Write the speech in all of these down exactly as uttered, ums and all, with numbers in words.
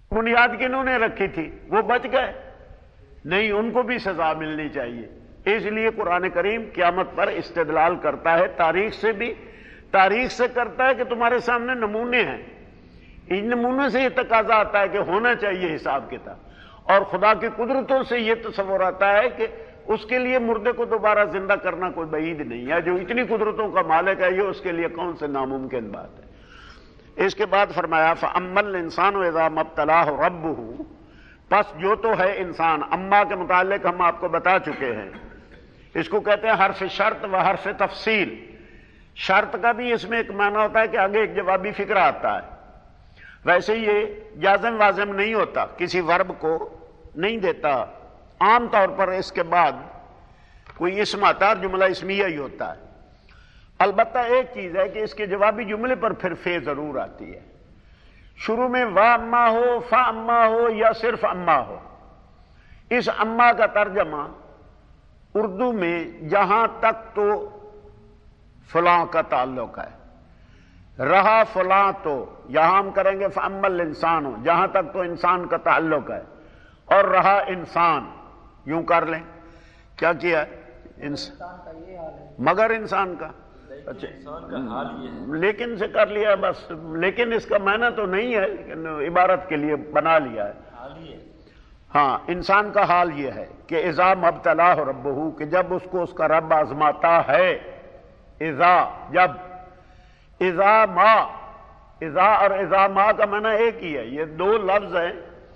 بنیاد کنہوں نے رکھی تھی؟ وہ بچ گئے نہیں، ان کو بھی سزا ملنی چاہیے۔ اس لیے قرآن کریم قیامت پر استدلال کرتا ہے، تاریخ سے بھی، تاریخ سے کرتا ہے کہ تمہارے سامنے نمونے ہیں، ان نمونے سے یہ تقاضا آتا ہے کہ ہونا چاہیے حساب کتاب، اور خدا کی قدرتوں سے یہ تصور آتا ہے کہ اس کے لیے مردے کو دوبارہ زندہ کرنا کوئی بعید نہیں ہے، جو اتنی قدرتوں کا مالک ہے، یہ اس کے لیے کون سے ناممکن بات ہے۔ اس کے بعد فرمایا فَأَمَّا الْإِنسَانُ إِذَا مَا ابْتَلَاهُ رَبُّهُ، پس جو تو ہے انسان، اما کے متعلق ہم آپ کو بتا چکے ہیں، اس کو کہتے ہیں حرف شرط و حرف تفصیل۔ شرط کا بھی اس میں ایک معنی ہوتا ہے کہ آگے ایک جوابی فکرہ آتا ہے، ویسے یہ جازم وازم نہیں ہوتا، کسی ورب کو نہیں دیتا، عام طور پر اس کے بعد کوئی اسم آتا ہے اور جملہ اسمیہ ہی ہوتا ہے۔ البتہ ایک چیز ہے کہ اس کے جوابی جملے پر پھر فے ضرور آتی ہے، شروع میں وا اما ہو، فا اما ہو، یا صرف اما ہو۔ اس اما کا ترجمہ اردو میں جہاں تک تو فلاں کا تعلق ہے، رہا فلاں تو یہاں ہم کریں گے فَأَمَّا الْإِنسَانُ، جہاں تک تو انسان کا تعلق ہے، اور رہا انسان، یوں کر لیں کیا کیا ہے انسان، مگر انسان کا، اچھا لیکن سے کر لیا بس، لیکن اس کا معنی تو نہیں ہے، لیکن عبارت کے لیے بنا لیا ہے۔ ہاں، انسان کا حال یہ ہے کہ اذا ما ابتلاہ ربہ، کہ جب اس کو اس کا رب آزماتا ہے، اذا جب، اذا ما، اذا اور اذا ما کا معنی ایک ہی ہے، یہ دو لفظ ہیں،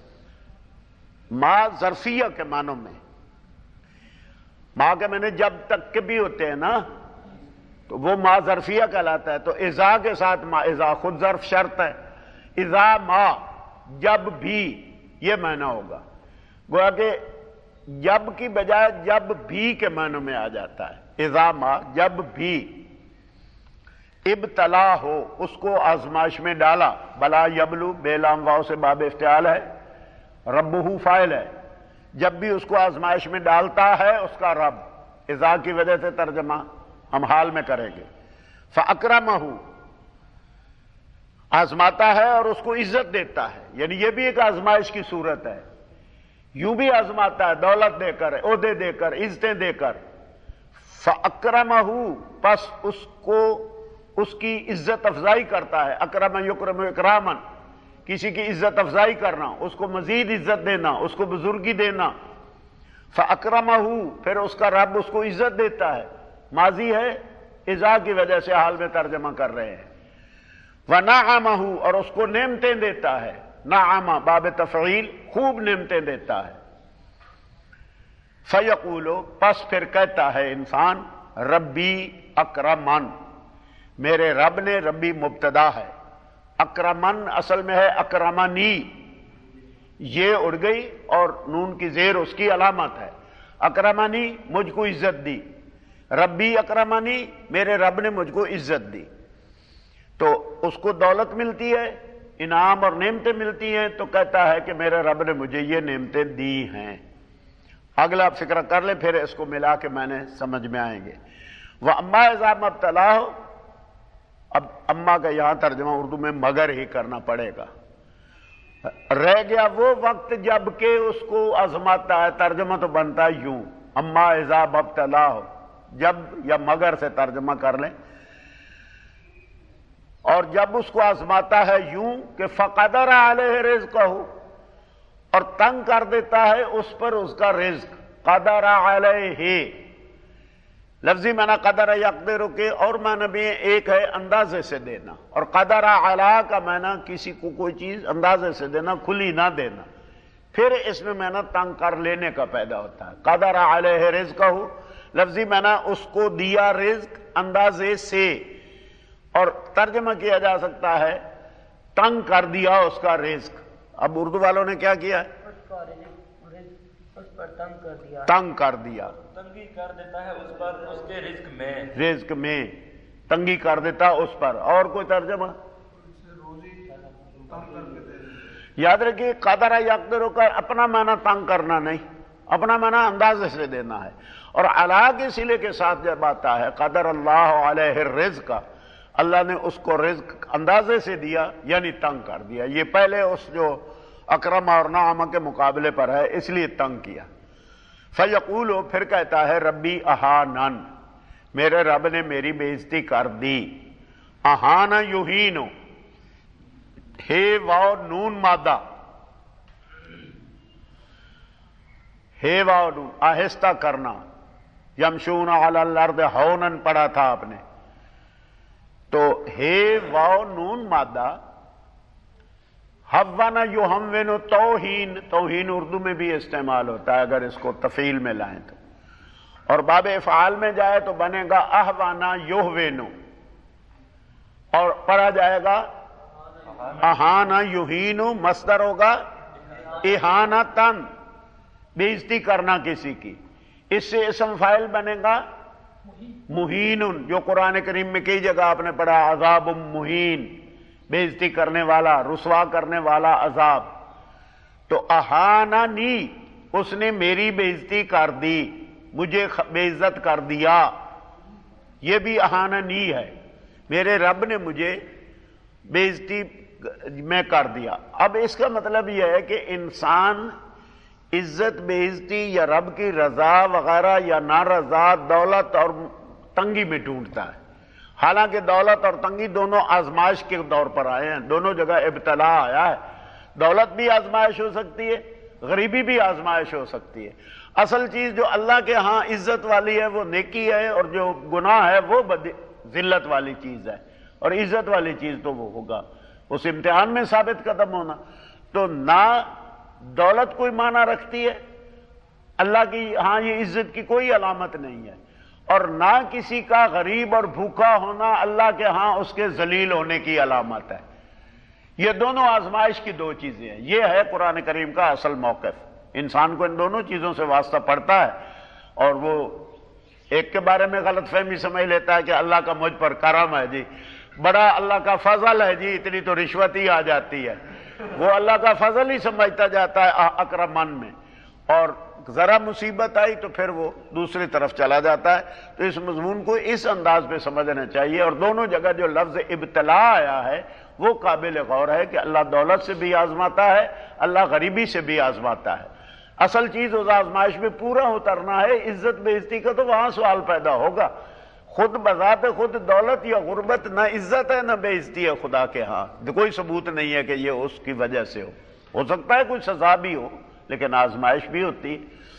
ما ظرفیہ کے معنوں میں، ما کے معنی جب تک کے بھی ہوتے ہیں نا، تو وہ ما ظرفیہ کہلاتا ہے، تو اذا کے ساتھ ما، اذا خود ظرف شرط ہے، اذا ما جب بھی، یہ معنی ہوگا، گویا کہ جب کی بجائے جب بھی کے معنی میں آ جاتا ہے، اذا ما جب بھی، ابتلا ہو اس کو آزمائش میں ڈالا، بلا یبلو بے لام واو سے باب افتعال ہے، ربہ فاعل ہے، جب بھی اس کو آزمائش میں ڈالتا ہے اس کا رب، اذا کی وجہ سے ترجمہ ہم حال میں کریں گے، فَأَكْرَمَهُ آزماتا ہے اور اس کو عزت دیتا ہے، یعنی یہ بھی ایک آزمائش کی صورت ہے، یوں بھی آزماتا ہے دولت دے کر، عہدے دے کر، عزتیں دے کر، فَأَكْرَمَهُ پس اس کو اس کی عزت افزائی کرتا ہے، اکرم یکرم اکرامن، کسی کی عزت افزائی کرنا، اس کو مزید عزت دینا، اس کو بزرگی دینا، فَأَكْرَمَهُ پھر اس کا رب اس کو عزت دیتا ہے، ماضی ہے، اذا کی وجہ سے حال میں ترجمہ کر رہے ہیں، وَنَعَمَهُ اور اس کو نعمتیں دیتا ہے، نعمہ باب تفعیل، خوب نعمتیں دیتا ہے، فَيَقُولُ پس پھر کہتا ہے انسان، ربی اکرمن، میرے رب نے، ربی مبتدا ہے، اکرمن اصل میں ہے اکرمنی، یہ اڑ گئی اور نون کی زیر اس کی علامت ہے، اکرمنی مجھ کو عزت دی، ربی اکرمنی میرے رب نے مجھ کو عزت دی، تو اس کو دولت ملتی ہے، انعام اور نعمتیں ملتی ہیں، تو کہتا ہے کہ میرے رب نے مجھے یہ نعمتیں دی ہیں۔ اگلا فکرہ کر لیں، پھر اس کو ملا کے میں نے سمجھ میں آئیں گے۔ وَأَمَّا إِذَا مَا ابْتَلَاهُ، اب اما کا یہاں ترجمہ اردو میں مگر ہی کرنا پڑے گا، رہ گیا وہ وقت جب کہ اس کو آزماتا ہے، ترجمہ تو بنتا ہے یوں، اما اذا ما ابتلاہ، جب یا مگر سے ترجمہ کر لیں، اور جب اس کو آزماتا ہے یوں کہ فقدر علیہ رزقہ، اور تنگ کر دیتا ہے اس پر اس کا رزق، قدر علیہ لفظی معنی قدر یقدر کے اور معنی بھی ایک ہے اندازے سے دینا، اور قدر علی کا معنی کسی کو کوئی چیز اندازے سے دینا، کھلی نہ دینا، پھر اس میں معنی تنگ کر لینے کا پیدا ہوتا ہے، قدر علیہ رزقہ لفظی معنی اس کو دیا رزق اندازے سے، اور ترجمہ کیا جا سکتا ہے تنگ کر دیا اس کا رزق۔ اب اردو والوں نے کیا کیا ہے؟ تنگ کر دیا، تنگ کر دیا، تنگی کر دیتا ہے اس پر اس کے رزق میں، رزق میں تنگی کر دیتا اس پر۔ اور کوئی ترجمہ؟ یاد رکھیے قدر یقدر کا اپنا معنی تنگ کرنا نہیں، اپنا معنی اندازے سے دینا ہے، اور علا کے صلے کے ساتھ جب آتا ہے قدر اللہ علیہ الرزق، اللہ نے اس کو رزق اندازے سے دیا یعنی تنگ کر دیا، یہ پہلے اس جو اکرم اور نعم کے مقابلے پر ہے، اس لیے تنگ کیا۔ فیقول، پھر کہتا ہے ربی اہانن، میرے رب نے میری بے عزتی کر دی۔ اہان یہین، ہے واو نون مادہ، ہے واو نون آہستہ کرنا، یمشون علی الارض ہونن پڑھا تھا آپ نے، تو ہے واو نون مادہ، ہونا یہون توہین، توہین اردو میں بھی استعمال ہوتا ہے اگر اس کو تفعیل میں لائیں تو، اور باب افعال میں جائے تو بنے گا احوانا یہوینو، اور پڑھا جائے گا اہانا یہینو، مصدر ہوگا اہانتن، بے عزتی کرنا کسی کی، اس سے اسم فاعل بنے گا مہین، جو قرآن کریم میں کئی جگہ آپ نے پڑھا عذاب مہین، بے عزتی کرنے والا، رسوا کرنے والا عذاب۔ تو اہاننی، اس نے میری بے عزتی کر دی، مجھے بے عزت کر دیا، یہ بھی اہاننی ہے، میرے رب نے مجھے بے عزتی میں کر دیا۔ اب اس کا مطلب یہ ہے کہ انسان عزت بے عزتی یا رب کی رضا وغیرہ یا نارضا دولت اور تنگی میں ڈھونڈتا ہے، حالانکہ دولت اور تنگی دونوں آزمائش کے دور پر آئے ہیں، دونوں جگہ ابتلا آیا ہے۔ دولت بھی آزمائش ہو سکتی ہے، غریبی بھی آزمائش ہو سکتی ہے۔ اصل چیز جو اللہ کے ہاں عزت والی ہے وہ نیکی ہے، اور جو گناہ ہے وہ ذلت والی چیز ہے، اور عزت والی چیز تو وہ ہوگا اس امتحان میں ثابت قدم ہونا۔ تو نہ دولت کوئی معنی رکھتی ہے، اللہ کی ہاں یہ عزت کی کوئی علامت نہیں ہے، اور نہ کسی کا غریب اور بھوکا ہونا اللہ کے ہاں اس کے ذلیل ہونے کی علامت ہے۔ یہ دونوں آزمائش کی دو چیزیں ہیں، یہ ہے قرآن کریم کا اصل موقف۔ انسان کو ان دونوں چیزوں سے واسطہ پڑتا ہے، اور وہ ایک کے بارے میں غلط فہمی سمجھ لیتا ہے کہ اللہ کا مجھ پر کرم ہے جی، بڑا اللہ کا فضل ہے جی، اتنی تو رشوت ہی آ جاتی ہے، وہ اللہ کا فضل ہی سمجھتا جاتا ہے اکرمن میں، اور ذرا مصیبت آئی تو پھر وہ دوسری طرف چلا جاتا ہے۔ تو اس مضمون کو اس انداز پہ سمجھنا چاہیے، اور دونوں جگہ جو لفظ ابتلا آیا ہے وہ قابل غور ہے کہ اللہ دولت سے بھی آزماتا ہے، اللہ غریبی سے بھی آزماتا ہے۔ اصل چیز اس آزمائش میں پورا اترنا ہے، عزت بے عزتی کا تو وہاں سوال پیدا ہوگا۔ خود بذات خود دولت یا غربت نہ عزت ہے نہ بے عزتی ہے خدا کے ہاں، کوئی ثبوت نہیں ہے کہ یہ اس کی وجہ سے ہو ہو سکتا ہے کوئی سزا بھی ہو، لیکن آزمائش بھی ہوتی۔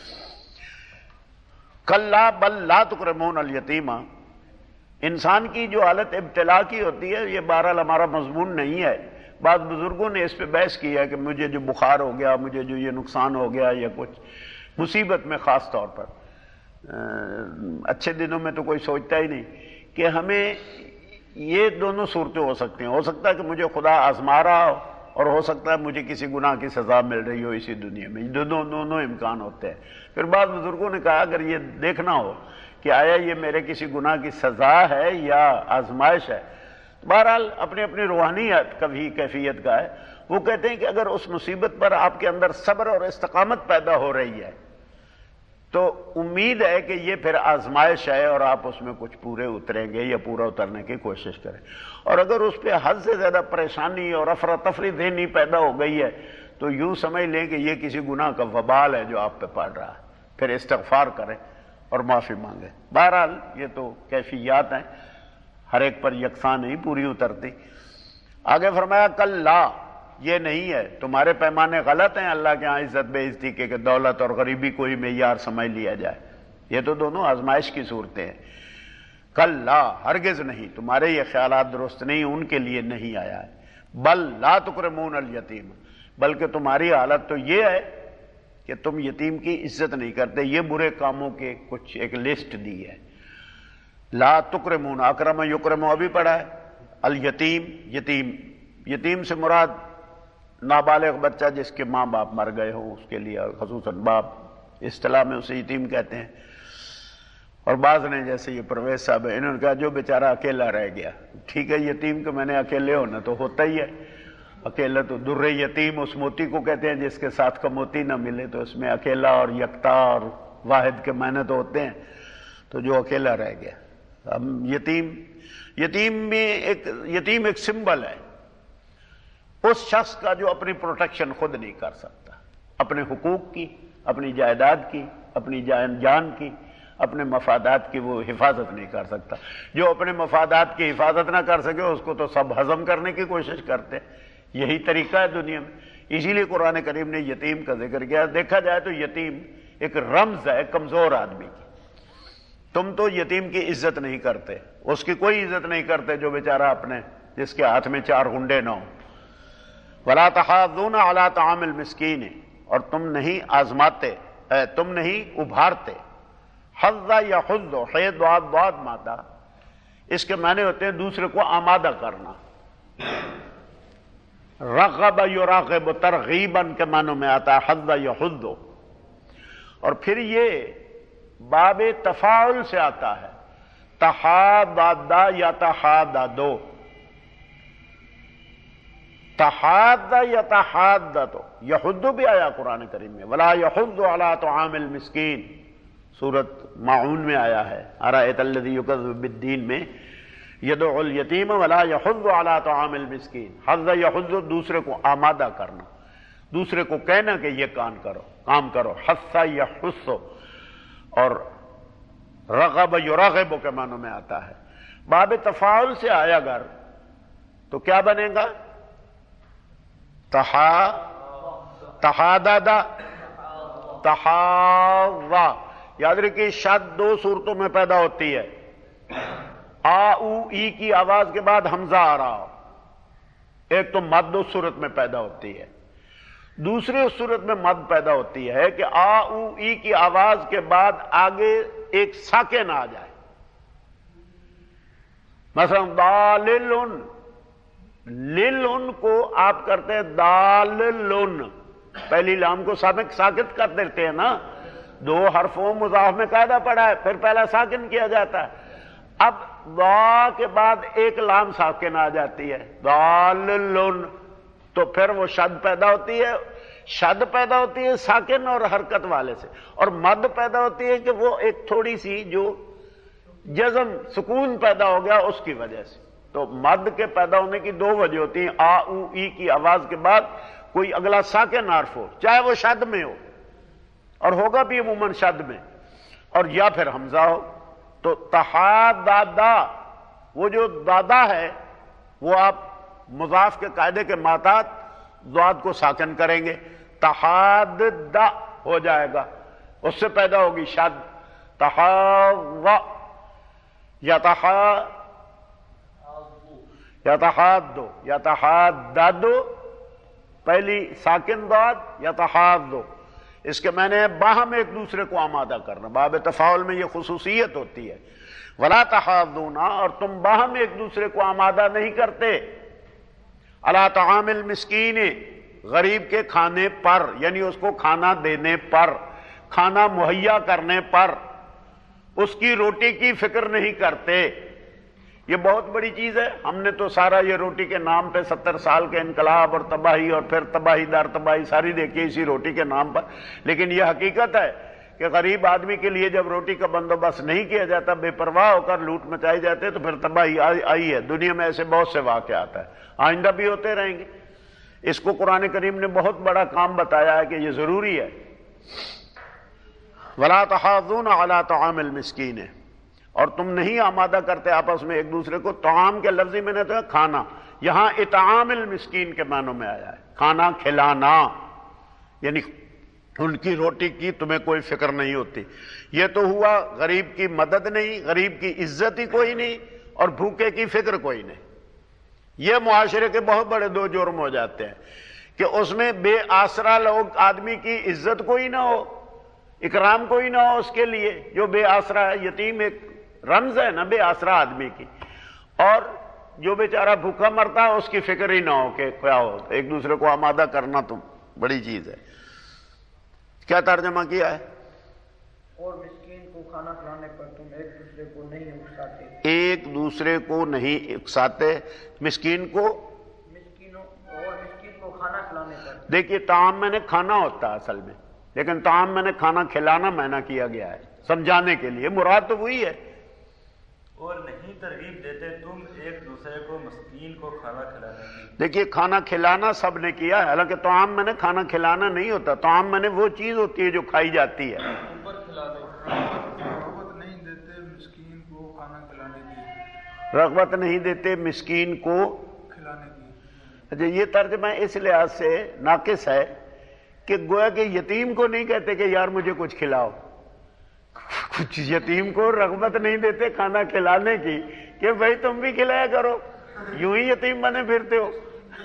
کلا بل لا تکرمون الیتیم، انسان کی جو حالت ابتلا کی ہوتی ہے، یہ بہرحال ہمارا مضمون نہیں ہے، بعض بزرگوں نے اس پہ بحث کی ہے کہ مجھے جو بخار ہو گیا، مجھے جو یہ نقصان ہو گیا یا کچھ مصیبت میں، خاص طور پر اچھے دنوں میں تو کوئی سوچتا ہی نہیں کہ ہمیں یہ دونوں صورتیں ہو سکتی ہیں، ہو سکتا ہے کہ مجھے خدا آزما رہا ہو، اور ہو سکتا ہے مجھے کسی گناہ کی سزا مل رہی ہو اسی دنیا میں، دونوں دونوں امکان ہوتے ہیں۔ پھر بعض بزرگوں نے کہا اگر یہ دیکھنا ہو کہ آیا یہ میرے کسی گناہ کی سزا ہے یا آزمائش ہے، بہرحال اپنی اپنی روحانیت کا بھی کیفیت کا ہے، وہ کہتے ہیں کہ اگر اس مصیبت پر آپ کے اندر صبر اور استقامت پیدا ہو رہی ہے تو امید ہے کہ یہ پھر آزمائش ہے اور آپ اس میں کچھ پورے اتریں گے یا پورا اترنے کی کوشش کریں، اور اگر اس پہ حد سے زیادہ پریشانی اور افراتفری ذہنی پیدا ہو گئی ہے تو یوں سمجھ لیں کہ یہ کسی گناہ کا وبال ہے جو آپ پہ پڑ رہا ہے، پھر استغفار کریں اور معافی مانگیں۔ بہرحال یہ تو کیفیات ہیں، ہر ایک پر یکساں نہیں پوری اترتی۔ آگے فرمایا کلا، یہ نہیں ہے، تمہارے پیمانے غلط ہیں اللہ کے ہاں عزت بے عزتی کے کہ دولت اور غریبی کو ہی معیار سمجھ لیا جائے، یہ تو دونوں آزمائش کی صورتیں ہیں۔ کلا، ہرگز نہیں، تمہارے یہ خیالات درست نہیں، ان کے لیے نہیں آیا ہے۔ بل لا تکرمون الیتیم، بلکہ تمہاری حالت تو یہ ہے کہ تم یتیم کی عزت نہیں کرتے، یہ برے کاموں کے کچھ ایک لسٹ دی ہے۔ لا تکرمون، اکرم یکرم ابھی پڑھا ہے، الیتیم، یتیم، یتیم سے مراد نابالغ بچہ جس کے ماں باپ مر گئے ہوں اس کے لیے خصوصاً باپ، اصطلاح میں اسے یتیم کہتے ہیں۔ اور بعض نے جیسے یہ پرویز صاحب ہے، انہوں نے کہا جو بیچارہ اکیلا رہ گیا، ٹھیک ہے یتیم کہ میں نے اکیلے ہونا تو ہوتا ہی ہے، اکیلا تو در یتیم اس موتی کو کہتے ہیں جس کے ساتھ کا موتی نہ ملے، تو اس میں اکیلا اور یکتا اور واحد کے معنی تو ہوتے ہیں، تو جو اکیلا رہ گیا۔ ہم یتیم، یتیم میں ایک یتیم ایک سمبل ہے، اس شخص کا جو اپنی پروٹیکشن خود نہیں کر سکتا، اپنے حقوق کی، اپنی جائیداد کی، اپنی جان جان کی، اپنے مفادات کی وہ حفاظت نہیں کر سکتا۔ جو اپنے مفادات کی حفاظت نہ کر سکے اس کو تو سب ہضم کرنے کی کوشش کرتے ہیں۔ یہی طریقہ ہے دنیا میں۔ اسی لیے قرآن کریم نے یتیم کا ذکر کیا۔ دیکھا جائے تو یتیم ایک رمز ہے کمزور آدمی کی۔ تم تو یتیم کی عزت نہیں کرتے، اس کی کوئی عزت نہیں کرتے جو بیچارہ اپنے جس کے ہاتھ میں چار گنڈے نہ ہوں۔ وَلَا تَحَاضُّونَ عَلَىٰ طَعَامِ الْمِسْكِينِ، اور تم نہیں آزماتے، تم نہیں ابھارتے۔ حض یا حض، حید ضاد ضاد مادہ، اس کے معنی ہوتے ہیں دوسرے کو آمادہ کرنا۔ رغب یراغب ترغیباً کے معنوں میں آتا ہے حض یا حض، اور پھر یہ باب تفاعل سے آتا ہے، تحادد یا تحاددو، تحاد یا تحادد، یحض بھی آیا قرآن کریم میں، ولا یحض علی طعام المسکین، سورۃ ماعون میں آیا ہے، ارأیت الذی یکذب بالدین میں، یدعو الیتیم ولا یحض علی طعام المسکین۔ حض یحض دوسرے کو آمادہ کرنا، دوسرے کو کہنا کہ یہ کام کرو کام کرو۔ حث یحث اور رغب یرغب کے معنوں میں آتا ہے۔ باب تفاعل سے آیا اگر تو کیا بنے گا؟ تحا تحادد تحاضا۔ یاد رکھیے شد دو صورتوں میں پیدا ہوتی ہے، آ او ای کی آواز کے بعد حمزہ آ رہا ہو، ایک تو مد اس صورت میں پیدا ہوتی ہے، دوسری اس صورت میں مد پیدا ہوتی ہے کہ آ او ای کی آواز کے بعد آگے ایک ساکن آ جائے، مثلا داللن، للن کو آپ کرتے ہیں داللن، پہلی لام کو سابق ساکت کر دیتے ہیں نا، دو حرفوں مضاف میں قاعدہ پڑا ہے، پھر پہلا ساکن کیا جاتا ہے۔ اب دا کے بعد ایک لام ساکن آ جاتی ہے داللن، تو پھر وہ شد پیدا ہوتی ہے، شد پیدا ہوتی ہے ساکن اور حرکت والے سے، اور مد پیدا ہوتی ہے کہ وہ ایک تھوڑی سی جو جزم سکون پیدا ہو گیا اس کی وجہ سے۔ تو مد کے پیدا ہونے کی دو وجہ ہوتی ہیں، آ او ای کی آواز کے بعد کوئی اگلا ساکن حرف ہو، چاہے وہ شد میں ہو، اور ہوگا بھی عموماً شد میں، اور یا پھر حمزہ ہو۔ تو تحاددا، وہ جو دادا ہے وہ آپ مضاف کے قاعدے کے ماتحت ضاد کو ساکن کریں گے، تحاددا ہو جائے گا، اس سے پیدا ہوگی شد، تحاض یتحا یتحاد یتحادد، پہلی ساکن ضاد یتحاد، اس کے معنی ہے باہم ایک دوسرے کو آمادہ کرنا۔ باب تفاعل میں یہ خصوصیت ہوتی ہے، ولا تحاضون، اور تم باہم ایک دوسرے کو آمادہ نہیں کرتے، علی طعام المسکین، غریب کے کھانے پر، یعنی اس کو کھانا دینے پر، کھانا مہیا کرنے پر، اس کی روٹی کی فکر نہیں کرتے۔ یہ بہت بڑی چیز ہے۔ ہم نے تو سارا یہ روٹی کے نام پہ ستر سال کے انقلاب اور تباہی اور پھر تباہی در تباہی ساری دیکھی اسی روٹی کے نام پر، لیکن یہ حقیقت ہے کہ غریب آدمی کے لیے جب روٹی کا بندوبست نہیں کیا جاتا، بے پرواہ ہو کر لوٹ مچائی جاتے، تو پھر تباہی آئی ہے۔ دنیا میں ایسے بہت سے واقعات ہیں، آئندہ بھی ہوتے رہیں گے۔ اس کو قرآن کریم نے بہت بڑا کام بتایا ہے کہ یہ ضروری ہے۔ وَلَا تَحَاضُونَ عَلَىٰ طَعَامِ الْمِسْكِينِ، اور تم نہیں آمادہ کرتے آپس میں ایک دوسرے کو۔ طعام کے لفظی میں نے تو ہے کھانا، یہاں اطعام المسکین کے معنوں میں آیا ہے، کھانا کھلانا، یعنی ان کی روٹی کی تمہیں کوئی فکر نہیں ہوتی۔ یہ تو ہوا غریب کی مدد نہیں، غریب کی عزت ہی کوئی نہیں، اور بھوکے کی فکر کوئی نہیں۔ یہ معاشرے کے بہت بڑے دو جرم ہو جاتے ہیں کہ اس میں بے آسرا لوگ، آدمی کی عزت کوئی نہ ہو، اکرام کوئی نہ ہو اس کے لیے جو بے آسرا ہے۔ یتیم ایک رمز ہے نا بے آسرا آدمی کی، اور جو بیچارہ بھوکا مرتا ہے اس کی فکر ہی نہ ہو کہ کیا ہو۔ ایک دوسرے کو آمادہ کرنا تو بڑی چیز ہے۔ کیا ترجمہ کیا ہے؟ اور مسکین کو کھانا کھلانے پر تم ایک دوسرے کو نہیں اکساتے۔ ایک دوسرے کو نہیں اکساتے، مسکین کو، مسکینوں اور مسکین کو کھانا کھلانے پر۔ دیکھیے طعام میں نے کھانا ہوتا ہے اصل میں، لیکن طعام میں نے کھانا کھلانا معنی کیا گیا ہے سمجھانے کے لیے، مراد تو وہی ہے۔ اور نہیں ترغیب دیتے تم ایک دوسرے کو مسکین کو کھانا کھلانے کی. دیکھیے کھانا کھلانا سب نے کیا ہے، حالانکہ طعام میں نے کھانا کھلانا نہیں ہوتا، طعام میں نے وہ چیز ہوتی ہے جو کھائی جاتی ہے. اوپر کھلا دو. رغبت نہیں دیتے مسکین کو کھانا کھلانے کی. رغبت نہیں دیتے مسکین کو کھلانے کی. اچھا یہ ترجمہ اس لحاظ سے ناقص ہے کہ گویا کہ یتیم کو نہیں کہتے کہ یار مجھے کچھ کھلاؤ، کچھ یتیم کو رغبت نہیں دیتے کھانا کھلانے کی کہ بھائی تم بھی کھلایا کرو، یوں ہی یتیم بنے پھرتے ہو.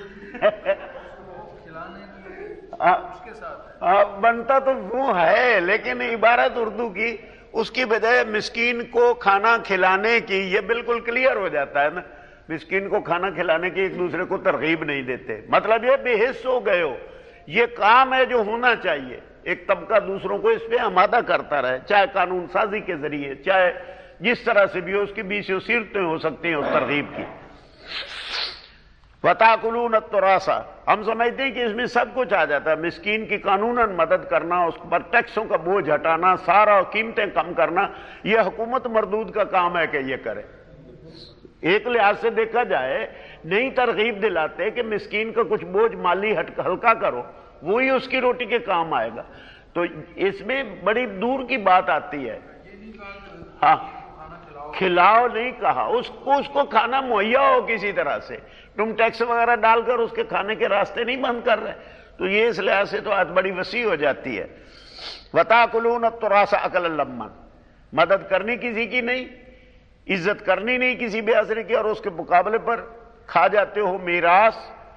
کھلانے کی اس کے ساتھ ہاں بنتا تو وہ ہے، لیکن عبارت اردو کی اس کی بجائے مسکین کو کھانا کھلانے کی، یہ بالکل کلیئر ہو جاتا ہے نا. مسکین کو کھانا کھلانے کی ایک دوسرے کو ترغیب نہیں دیتے، مطلب یہ بے حس ہو گئے ہو، یہ کام ہے جو ہونا چاہیے. ایک طبقہ دوسروں کو اس پہ آمادہ کرتا رہے، چاہے قانون سازی کے ذریعے، چاہے جس طرح سے بھی ہو، اس کی بیس صورتیں ہو سکتی ہیں اس ترغیب کی. وَتَأْكُلُونَ التُّرَاثَ، ہم سمجھتے ہیں کہ اس میں سب کچھ آ جاتا ہے. مسکین کی قانوناً مدد کرنا، اس پر ٹیکسوں کا بوجھ ہٹانا، سارا قیمتیں کم کرنا، یہ حکومت مردود کا کام ہے کہ یہ کرے. ایک لحاظ سے دیکھا جائے نہیں ترغیب دلاتے کہ مسکین کا کچھ بوجھ مالی ہلکا کرو، وہی اس کی روٹی کے کام آئے گا. تو اس میں بڑی دور کی بات آتی ہے. ہاں کھلاؤ نہیں کہا، اس کو اس کو کھانا مہیا ہو کسی طرح سے. تم ٹیکس وغیرہ ڈال کر اس کے کھانے کے راستے نہیں بند کر رہے. تو یہ اس لحاظ سے تو آج بڑی وسیع ہو جاتی ہے. وَتَأْكُلُونَ التُّرَاثَ أَكْلًا لَمًّا، مدد کرنی کسی کی نہیں، عزت کرنی نہیں کسی بے اثر کی، اور اس کے مقابلے پر کھا جاتے ہو میراث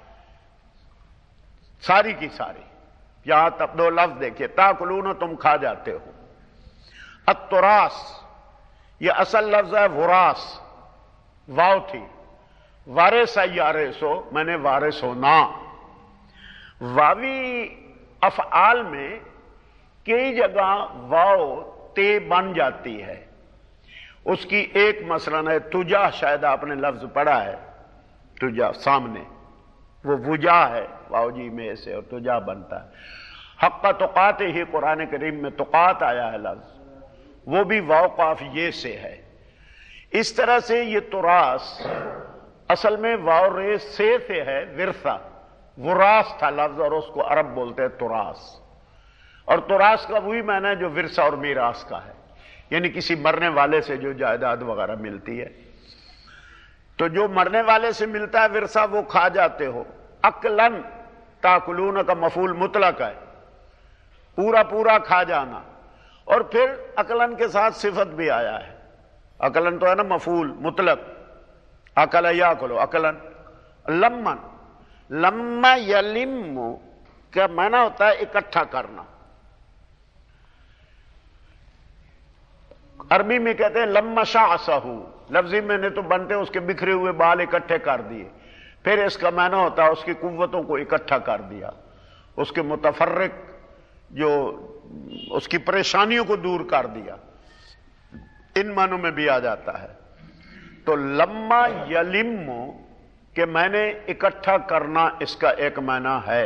ساری کی ساری. یہاں تب دو لفظ دیکھیے، تاکلون تم کھا جاتے ہو. التراث یہ اصل لفظ ہے وراث، واو تھی، وارث یارثو میں نے وارث ہونا. واوی افعال میں کئی جگہ واو تے بن جاتی ہے. اس کی ایک مثلاً ہے تجا، شاید آپ نے لفظ پڑھا ہے تجا سامنے، وہ وجا ہے واو جی میں سے اور تجا بنتا ہے. حق تقات ہی قرآن کریم میں تقات آیا ہے لفظ، وہ بھی واو قاف یہ سے ہے. اس طرح سے یہ تراث اصل میں واو رے سے سے ہے، ورثہ وراث تھا لفظ، اور اس کو عرب بولتے ہیں تراث. اور تراث کا وہی معنی ہے جو ورثہ اور میراث کا ہے، یعنی کسی مرنے والے سے جو جائیداد وغیرہ ملتی ہے. تو جو مرنے والے سے ملتا ہے ورثہ وہ کھا جاتے ہو. اکلن تاکلون کا مفعول مطلق ہے، پورا پورا کھا جانا. اور پھر اکلن کے ساتھ صفت بھی آیا ہے. اکلن تو ہے نا مفعول مطلق، اکل یاکلو اکلن. لمن، لما یلم کا معنی ہوتا ہے اکٹھا کرنا. عربی میں کہتے ہیں لما شعثہ، لفظی میں نے تو بنتے اس کے بکھرے ہوئے بال اکٹھے کر دیے. پھر اس کا معنی ہوتا ہے اس کی قوتوں کو اکٹھا کر دیا، اس کے متفرق جو اس کی پریشانیوں کو دور کر دیا. ان معنوں میں بھی آ جاتا ہے. تو لما یلم کہ میں نے اکٹھا کرنا، اس کا ایک معنی ہے.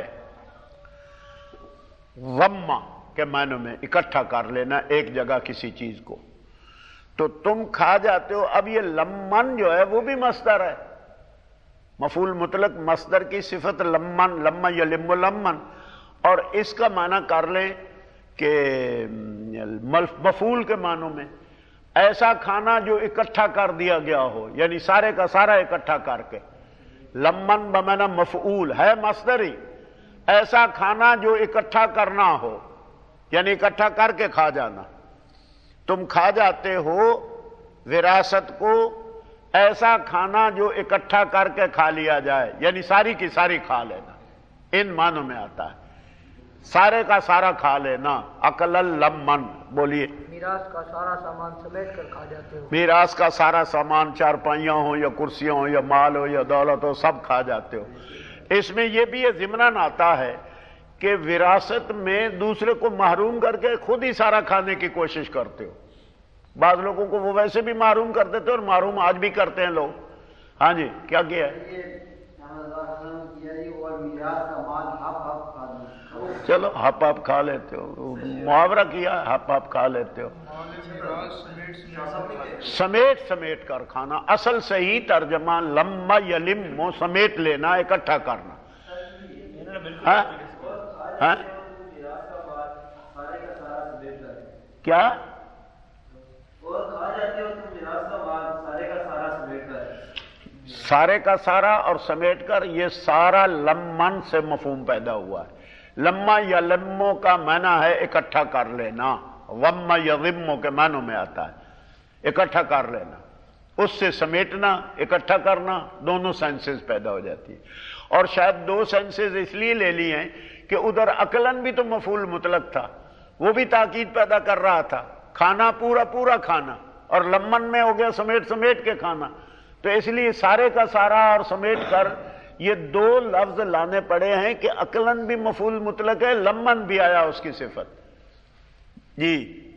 وما کے معنوں میں اکٹھا کر لینا ایک جگہ کسی چیز کو. تو تم کھا جاتے ہو. اب یہ لمن جو ہے وہ بھی مصدر ہے، مفعول مطلق مصدر کی صفت لمن، لما یلم لمن. اور اس کا معنی کر لیں کہ مفعول کے معنوں میں ایسا کھانا جو اکٹھا کر دیا گیا ہو، یعنی سارے کا سارا اکٹھا کر کے. لمن بمعنی مفعول ہے مصدری، ایسا کھانا جو اکٹھا کرنا ہو، یعنی اکٹھا کر کے کھا جانا. تم کھا جاتے ہو وراثت کو، ایسا کھانا جو اکٹھا کر کے کھا لیا جائے، یعنی ساری کی ساری کھا لینا. ان معنوں میں آتا ہے سارے کا سارا کھا لینا. اکل لمن بولیے. میراث کا سارا سامان سمیٹ کر کھا جاتے ہو. میراث کا سارا سامان، چارپائیاں ہوں یا کرسیاں ہوں یا مال ہو یا دولت ہو، سب کھا جاتے ہو. اس میں یہ بھی یہ ضمناً آتا ہے کہ وراثت میں دوسرے کو محروم کر کے خود ہی سارا کھانے کی کوشش کرتے ہو. بعض لوگوں کو وہ ویسے بھی محروم کر دیتے اور محروم آج بھی کرتے ہیں لوگ. ہاں جی کیا کیا ہے؟ چلو ہپ آپ کھا لیتے ہو، محاورہ کیا ہپ آپ کھا لیتے ہو. میراث سمیٹ سمیٹ سمیٹ سمیٹ کر کھانا. اصل صحیح ترجمہ لما یلم سمیٹ لینا، اکٹھا کرنا. ہاں ہاں کیا سارے کا سارا اور سمیٹ کر، یہ سارا لمن سے مفہوم پیدا ہوا ہے. لما یا لمو کا معنی ہے اکٹھا کر لینا، وم یا ضمو کے معنوں میں آتا ہے اکٹھا کر لینا. اس سے سمیٹنا، اکٹھا کرنا، دونوں سینسز پیدا ہو جاتی ہے. اور شاید دو سینسز اس لیے لے لی ہیں کہ ادھر عقلاً بھی تو مفعول مطلق تھا، وہ بھی تاکید پیدا کر رہا تھا، کھانا پورا پورا کھانا، اور لمن میں ہو گیا سمیٹ سمیٹ کے کھانا. تو اس لیے سارے کا سارا اور سمیٹ کر یہ دو لفظ لانے پڑے ہیں کہ عقلاً بھی مفعول مطلق ہے، لمن بھی آیا اس کی صفت. جی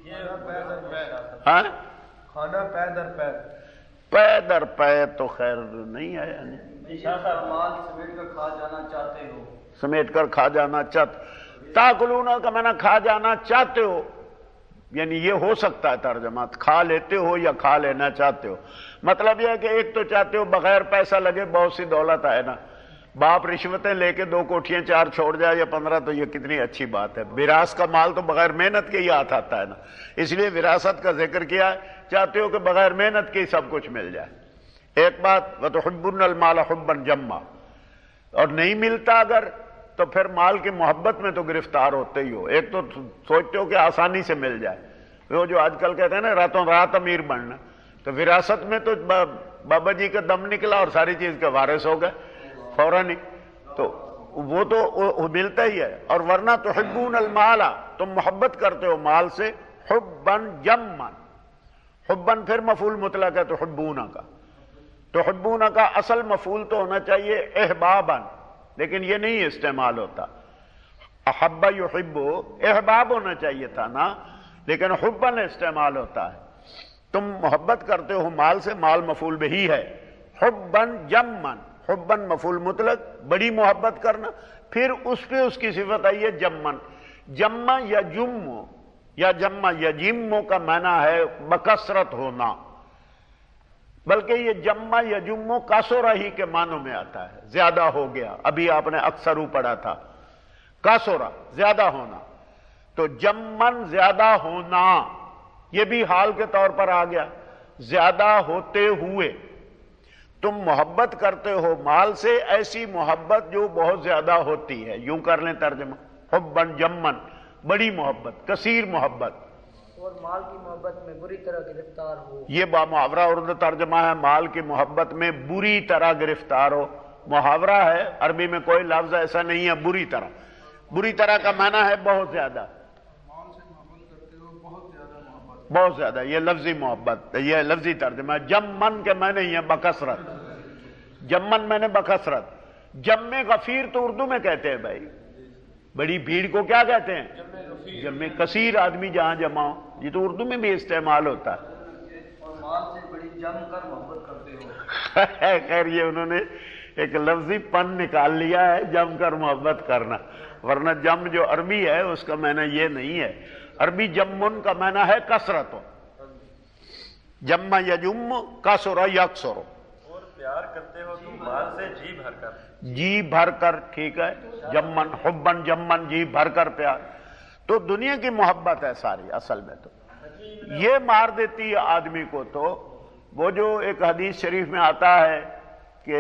ہاں کھانا پے در پے پے در پے تو خیر نہیں آیا. مال سمیٹ کر کھا جانا چاہتے ہو، سمیٹ کر کھا جانا چاہتے، تاکلون کا میں نے کھا جانا چاہتے ہو، یعنی یہ ہو سکتا ہے ترجمہ کھا لیتے ہو یا کھا لینا چاہتے ہو. مطلب یہ ہے کہ ایک تو چاہتے ہو بغیر پیسہ لگے بہت سی دولت ہے نا، باپ رشوتیں لے کے دو کوٹھیاں چار چھوڑ جائے یا پندرہ، تو یہ کتنی اچھی بات ہے. وراثت کا مال تو بغیر محنت کے ہی ہاتھ آتا ہے نا، اس لیے وراثت کا ذکر کیا ہے. چاہتے ہو کہ بغیر محنت کے ہی سب کچھ مل جائے. ایک بات وَتُحِبُّونَ الْمَالَ حُبًّا جَمًّا، اور نہیں ملتا اگر تو پھر مال کی محبت میں تو گرفتار ہوتے ہی ہو. ایک تو سوچتے ہو کہ آسانی سے مل جائے، وہ جو آج کل کہتے ہیں نا راتوں رات امیر بننا، تو وراثت میں تو بابا جی کا دم نکلا اور ساری چیز کے وارث ہو گئے فوراً ہی، تو وہ تو ملتا ہی ہے. اور ورنہ تحبون المال، تم محبت کرتے ہو مال سے، حباً جمًّا، حباً پھر مفعول مطلق ہے تحبون کا. تحبون کا اصل مفعول تو ہونا چاہیے احباباً، لیکن یہ نہیں استعمال ہوتا. احب یحب احباب ہونا چاہیے تھا نا، لیکن حباً استعمال ہوتا ہے. تم محبت کرتے ہو مال سے، مال مفعول بہی ہے. حباً جمًّا، حباً مفعول مطلق، بڑی محبت کرنا. پھر اس پہ اس کی صفت آئی ہے جمًّا. جمع یا جم یا جمع یا جم کا معنی ہے بکثرت ہونا، بلکہ یہ جمع یا جم کاسورا ہی کے معنوں میں آتا ہے، زیادہ ہو گیا. ابھی آپ نے اکثر پڑھا تھا کاسورا، زیادہ ہونا. تو جمن زیادہ ہونا، یہ بھی حال کے طور پر آ گیا. زیادہ ہوتے ہوئے تم محبت کرتے ہو مال سے، ایسی محبت جو بہت زیادہ ہوتی ہے. یوں کر لیں ترجمہ حباً جمن، بڑی محبت، کثیر محبت. اور مال کی محبت میں بری طرح گرفتار ہو. یہ با محاورہ اردو ترجمہ ہے، مال کی محبت میں بری طرح گرفتار ہو. محاورہ ہے، عربی میں کوئی لفظ ایسا نہیں ہے بری طرح. بری طرح کا معنی ہے بہت زیادہ، مال سے محبت کرتے ہو بہت زیادہ محبت. بہت زیادہ. یہ لفظی محبت، یہ لفظی ترجمہ ہے. جمن کے معنی ہی ہے بکثرت. جمن میں نے بکثرت. جمع غفیر تو اردو میں کہتے ہیں بھائی، بڑی بھیڑ کو کیا کہتے ہیں؟ جمع کثیر آدمی جہاں جمع ہو، یہ تو اردو میں بھی استعمال ہوتا ہے. اور مال سے بڑی جم کر محبت کرتے ہو. خیر یہ انہوں نے ایک لفظی پن نکال لیا ہے، جم کر محبت کرنا، ورنہ جم جو عربی ہے اس کا معنی یہ نہیں ہے. عربی جمن کا معنی ہے کثرت. جمع یجم کثر یکثر. اور پیار کرتے ہو تم مال سے جی بھر کر. جی بھر کر، ٹھیک ہے. جمن حبن جمن، جی بھر کر پیار. تو دنیا کی محبت ہے ساری اصل میں. تو یہ مار دیتی ہے آدمی کو. تو وہ جو ایک حدیث شریف میں آتا ہے کہ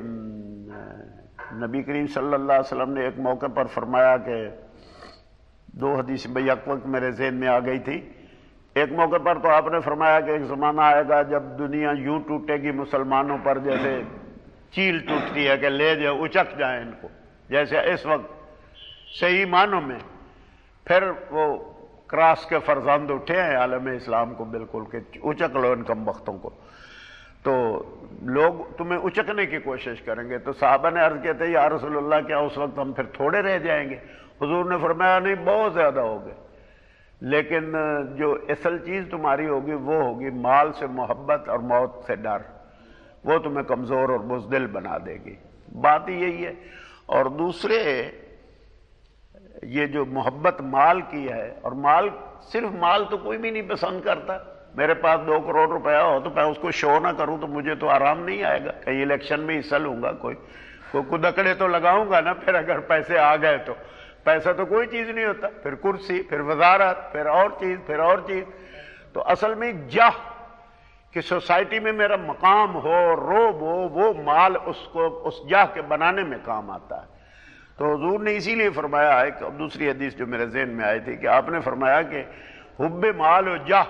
نبی کریم صلی اللہ علیہ وسلم نے ایک موقع پر فرمایا کہ دو حدیث بھئی ایک وقت میرے ذہن میں آ گئی تھی. ایک موقع پر تو آپ نے فرمایا کہ ایک زمانہ آئے گا جب دنیا یوں ٹوٹے گی مسلمانوں پر جیسے چیل ٹوٹتی ہے کہ لے جائے اچک جائیں ان کو، جیسے اس وقت صحیح معنوں میں. پھر وہ کراس کے فرزند اٹھے ہیں عالم اسلام کو بالکل کہ اچک لو ان کم بختوں کو. تو لوگ تمہیں اچکنے کی کوشش کریں گے. تو صحابہ نے عرض کیا تھے یا رسول اللہ کیا اس وقت ہم پھر تھوڑے رہ جائیں گے؟ حضور نے فرمایا نہیں، بہت زیادہ ہو گئے، لیکن جو اصل چیز تمہاری ہوگی وہ ہوگی مال سے محبت اور موت سے ڈر. وہ تمہیں کمزور اور بزدل بنا دے گی. بات یہی ہے. اور دوسرے یہ جو محبت مال کی ہے، اور مال صرف مال تو کوئی بھی نہیں پسند کرتا. میرے پاس دو کروڑ روپیہ ہو تو میں اس کو شو نہ کروں تو مجھے تو آرام نہیں آئے گا. کہیں الیکشن میں حصہ لوں گا، کوئی کوئی کدکڑے تو لگاؤں گا نا. پھر اگر پیسے آ گئے تو پیسہ تو کوئی چیز نہیں ہوتا، پھر کرسی، پھر وزارت، پھر اور چیز، پھر اور چیز. تو اصل میں جاہ کہ سوسائٹی میں میرا مقام ہو، روب ہو، وہ مال اس کو اس جاہ کے بنانے میں کام آتا ہے. تو حضور نے اسی لیے فرمایا ہے کہ دوسری حدیث جو میرے ذہن میں آئی تھی کہ آپ نے فرمایا کہ حب مال و جاہ،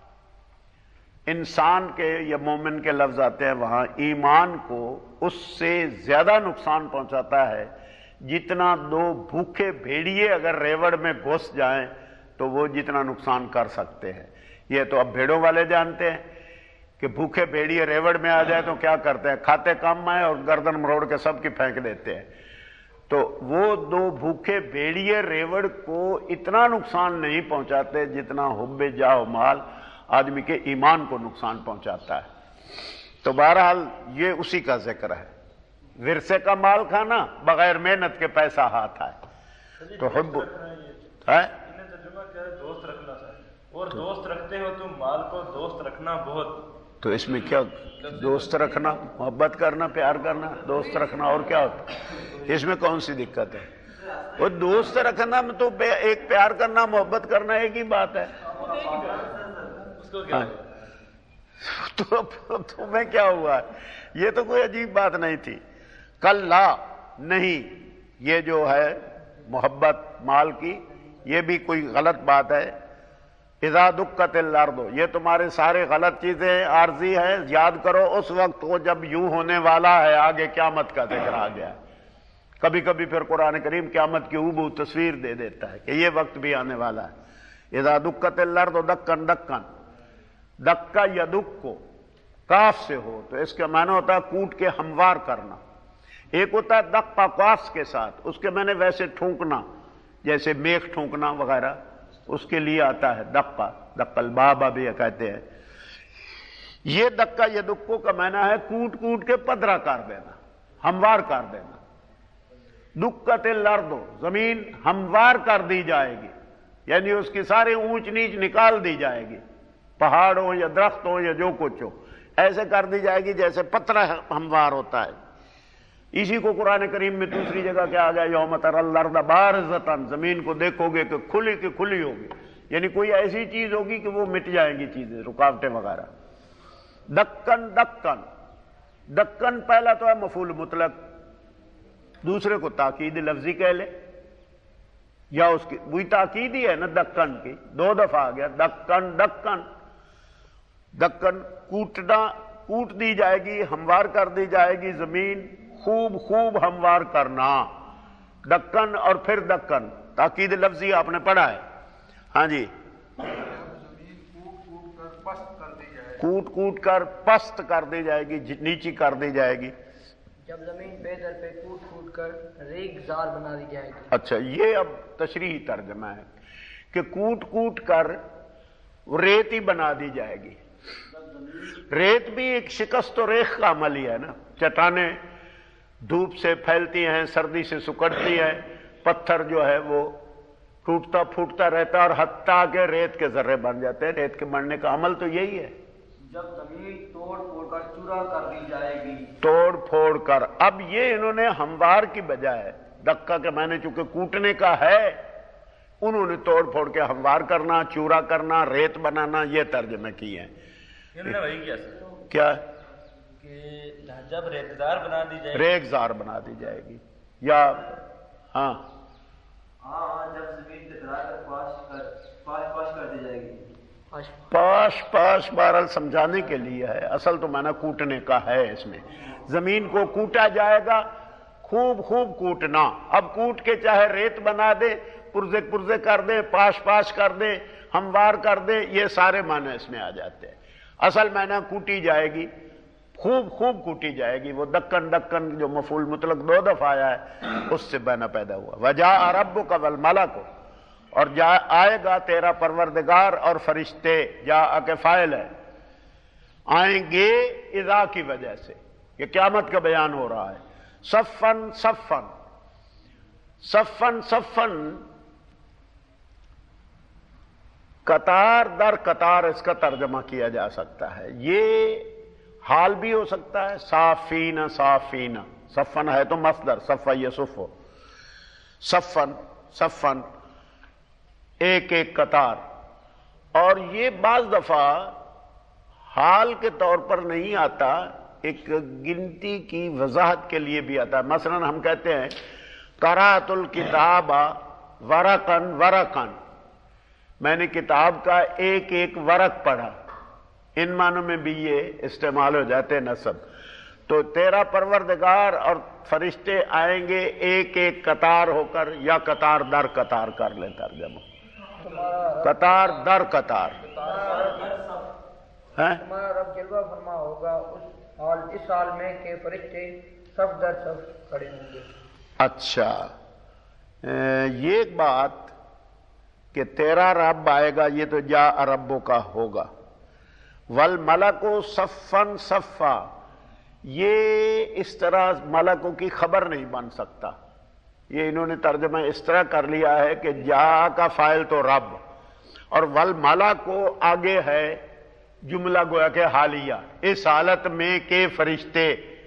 انسان کے یا مومن کے لفظ آتے ہیں وہاں، ایمان کو اس سے زیادہ نقصان پہنچاتا ہے جتنا دو بھوکے بھیڑیے اگر ریوڑ میں گھس جائیں تو وہ جتنا نقصان کر سکتے ہیں. یہ تو اب بھیڑوں والے جانتے ہیں کہ بھوکے بھیڑیے ریوڑ میں آ جائے تو کیا کرتے ہیں، کھاتے کم آئے اور گردن مروڑ کے سب کی پھینک دیتے ہیں. تو وہ دو بھوکے بھیڑیے ریوڑ کو اتنا نقصان نہیں پہنچاتے جتنا حب جاہ و مال آدمی کے ایمان کو نقصان پہنچاتا ہے. تو بہرحال یہ اسی کا ذکر ہے. ورثے کا مال کھانا، بغیر محنت کے پیسہ ہاتھ آئے تو حب ہے. ترجمہ کیا ہے؟ دوست رکھنا ہے، اور دوست رکھتے ہو تم مال کو، دوست رکھنا بہت. تو اس میں کیا دوست رکھنا، محبت کرنا، پیار کرنا، دوست رکھنا اور کیا ہوتا ہے؟ اس میں کون سی دقت ہے؟ وہ دوست رکھنا میں تو ایک پیار کرنا، محبت کرنا ایک ہی بات ہے. تو تمہیں کیا ہوا؟ یہ تو کوئی عجیب بات نہیں تھی. کل لا نہیں، یہ جو ہے محبت مال کی یہ بھی کوئی غلط بات ہے. اذا دکت الارض، یہ تمہارے سارے غلط چیزیں عارضی ہیں. یاد کرو اس وقت کو جب یوں ہونے والا ہے، آگے قیامت کا ذکر آ گیا ہے. کبھی کبھی پھر قرآن کریم قیامت کی اوبو تصویر دے دیتا ہے کہ یہ وقت بھی آنے والا ہے. اذا دکت الارض دکن دکن، دکا یا دک کو کاف سے ہو تو اس کا معنی ہوتا ہے کوٹ کے ہموار کرنا. ایک ہوتا ہے دقا قاف کے ساتھ، اس کے معنی ویسے ٹھونکنا، جیسے میخ ٹھونکنا وغیرہ، اس کے لیے آتا ہے دقا. دقل بابا بھی کہتے ہیں. یہ دکا یا دکو کا معنی ہے کوٹ کوٹ کے پدرا کر دینا، ہموار کر دینا. دکت الارض، زمین ہموار کر دی جائے گی، یعنی اس کی سارے اونچ نیچ نکال دی جائے گی. پہاڑ ہو یا درخت ہو یا جو کچھ ہو، ایسے کر دی جائے گی جیسے پتھر ہموار ہوتا ہے. اسی کو قرآن کریم میں دوسری جگہ کیا آ گیا، یوم تری الارض بارزۃ، زمین کو دیکھو گے کہ کھلی کی کھلی ہوگی، یعنی کوئی ایسی چیز ہوگی کہ وہ مٹ جائیں گی چیزیں، رکاوٹیں وغیرہ. دکن دکن، دکن پہلا تو ہے مفعول مطلق، دوسرے کو تاکید لفظی کہہ لے، یا اس کی وہی تاکید ہی ہے نا دکن کی، دو دفعہ آ گیا دکن دکن. دکن کوٹنا، کوٹ دی جائے گی، ہموار کر دی جائے گی زمین، خوب خوب ہموار کرنا. دکن اور پھر دکن، تاکید لفظی آپ نے پڑھا ہے. ہاں جی، کوٹ کوٹ کر پست کر دی جائے گی، نیچی کر دی جائے گی. جب زمین پہ در پہ کوٹ کوٹ کر ریگ زار بنا دی جائے گی. اچھا، یہ اب تشریحی ترجمہ ہے کہ کوٹ کوٹ کر ریت ہی بنا دی جائے گی. ریت بھی ایک شکست و ریخ کا عمل ہی ہے نا. چٹانیں دھوپ سے پھیلتی ہیں، سردی سے سکڑتی ہیں، پتھر جو ہے وہ ٹوٹتا پھوٹتا رہتا ہے اور حتیٰ کہ ریت کے ذرے بن جاتے ہیں. ریت کے بننے کا عمل تو یہی ہے. جب زمین توڑ پھوڑ کر چورا کر دی جائے گی، توڑ پھوڑ کر. اب یہ انہوں نے ہموار کی بجائے، دکا کے معنی چونکہ کوٹنے کا ہے، انہوں نے توڑ پھوڑ کے ہموار کرنا، چورا کرنا، ریت بنانا، یہ ترجمے کیے ہیں. وہی کیا کیا کہ جب ریتدار بنا دی جائے، ریگزار بنا دی جائے گی، یا ہاں ہاں جب زمین پہ دھرا کر پاش کر پاش پاش کر دی جائے گی. پاش پاش بہرحال سمجھانے کے لیے ہے، اصل تو معنی کوٹنے کا ہے. اس میں زمین کو کوٹا جائے گا، خوب خوب کوٹنا. اب کوٹ کے چاہے ریت بنا دے، پرزے پرزے کر دیں، پاش پاش کر دیں، ہموار کر دیں، یہ سارے معنی اس میں آ جاتے ہیں. اصل معنی کوٹی جائے گی، خوب خوب کوٹی جائے گی. وہ دکن دکن جو مفعول مطلق دو دفعہ آیا ہے، اس سے بنا پیدا ہوا. وجاء ربک والملک، اور جا آئے گا تیرا پروردگار اور فرشتے. جاء کے فاعل ہے، آئیں گے اذا کی وجہ سے، یہ قیامت کا بیان ہو رہا ہے. صفن صفن، صفن صفن قطار در قطار اس کا ترجمہ کیا جا سکتا ہے. یہ حال بھی ہو سکتا ہے، صافین صافین، صفن ہے تو مصدر صف یصف ہو، صفن صفن ایک ایک قطار. اور یہ بعض دفعہ حال کے طور پر نہیں آتا، ایک گنتی کی وضاحت کے لیے بھی آتا ہے. مثلا ہم کہتے ہیں قرأت الکتاب ورقن ورقن، میں نے کتاب کا ایک ایک ورق پڑھا. ان معنوں میں بھی یہ استعمال ہو جاتے ہیں نصب. تو تیرا پروردگار اور فرشتے آئیں گے ایک ایک قطار ہو کر، یا قطار در قطار کر لیں ترجمہ، قطار در قطار. تمہارا رب جلوہ فرما ہوگا اس حال اس حال میں کہ فرشتے صف در صف کھڑے ہوں گے. اچھا، یہ ایک بات کہ تیرا رب آئے گا، یہ تو جا ربوں کا ہوگا. والملک صفن صفا، یہ اس طرح ملکوں کی خبر نہیں بن سکتا. یہ انہوں نے ترجمہ اس طرح کر لیا ہے کہ جا کا فاعل تو رب، اور والملک کو آگے ہے جملہ گویا کہ حالیہ، اس حالت میں کہ فرشتے.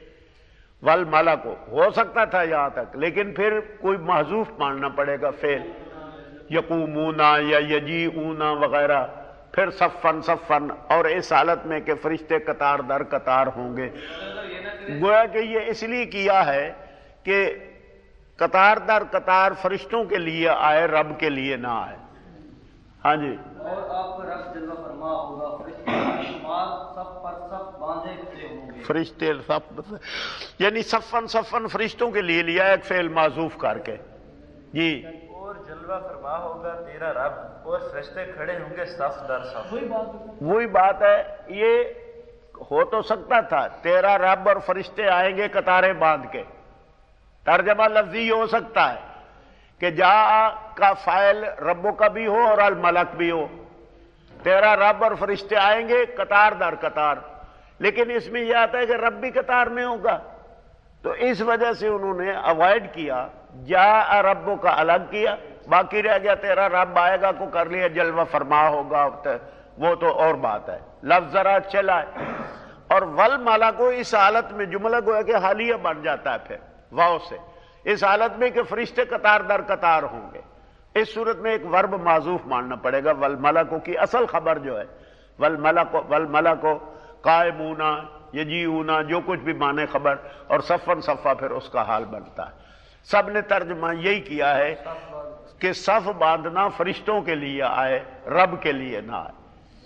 والملک ہو سکتا تھا یہاں تک، لیکن پھر کوئی محذوف ماننا پڑے گا فعل، یقومون یا یجیئون وغیرہ، پھر صفن صفن، اور اس حالت میں کہ فرشتے قطار در قطار ہوں گے. گویا کہ یہ اس لیے کیا ہے کہ قطار در قطار فرشتوں کے لیے آئے، رب کے لیے نہ آئے. ہاں جی. اور آپ کا رب جلوہ فرما ہوگا فرشتے شمار صف پر صف باندھے کھڑے ہوں گے. فرشتے صف، یعنی صفن صفن فرشتوں کے لیے لیا ایک فعل معذوف کر کے. جی. اور جلوہ فرما ہوگا تیرا رب اور فرشتے کھڑے ہوں گے صف در صف. وہی بات ہے. یہ ہو تو سکتا تھا تیرا رب اور فرشتے آئیں گے قطاریں باندھ کے، ترجمہ لفظی ہو سکتا ہے کہ جا کا فاعل ربوں کا بھی ہو اور الملک بھی ہو. تیرا رب اور فرشتے آئیں گے قطار در قطار، لیکن اس میں یہ آتا ہے کہ رب بھی قطار میں ہوگا. تو اس وجہ سے انہوں نے اوائڈ کیا، جا ربوں کا الگ کیا، باقی رہ گیا تیرا رب آئے گا کو کر لیا جلوہ فرما ہوگا، وہ تو اور بات ہے. لفظ ذرا چلا ہے. اور والملک کو اس حالت میں جملہ گویا کہ حالیہ بن جاتا ہے پھر واو سے، اس حالت میں کہ فرشتے قطار در قطار ہوں گے. اس صورت میں ایک ورب معذوف ماننا پڑے گا. والملک کی اصل خبر جو ہے والملک والملک قائمون یجیئون، جو کچھ بھی مانے خبر، اور صفن صفا پھر اس کا حال بنتا ہے. سب نے ترجمہ یہی کیا ہے کہ صف باندھنا فرشتوں کے لیے آئے، رب کے لیے نہ آئے.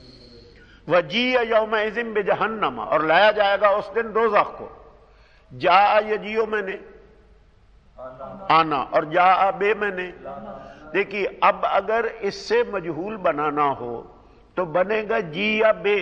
وجیء یومئذ بجہنم، اور لایا جائے گا اس دن دوزخ کو. جاء یجیء میں نے آنا، اور جاء بے میں نے. دیکھیے اب اگر اس سے مجہول بنانا ہو تو بنے گا جی یا بے.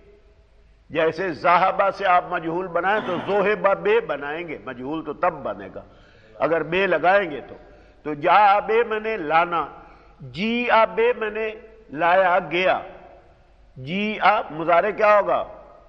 جیسے ذہبہ سے آپ مجہول بنائیں تو ذوہبہ بے بنائیں گے، مجہول تو تب بنے گا اگر بے لگائیں گے. تو تو جا بے میں نے لانا، جی آ بے میں نے لایا گیا. جی آ مضارع کیا ہوگا؟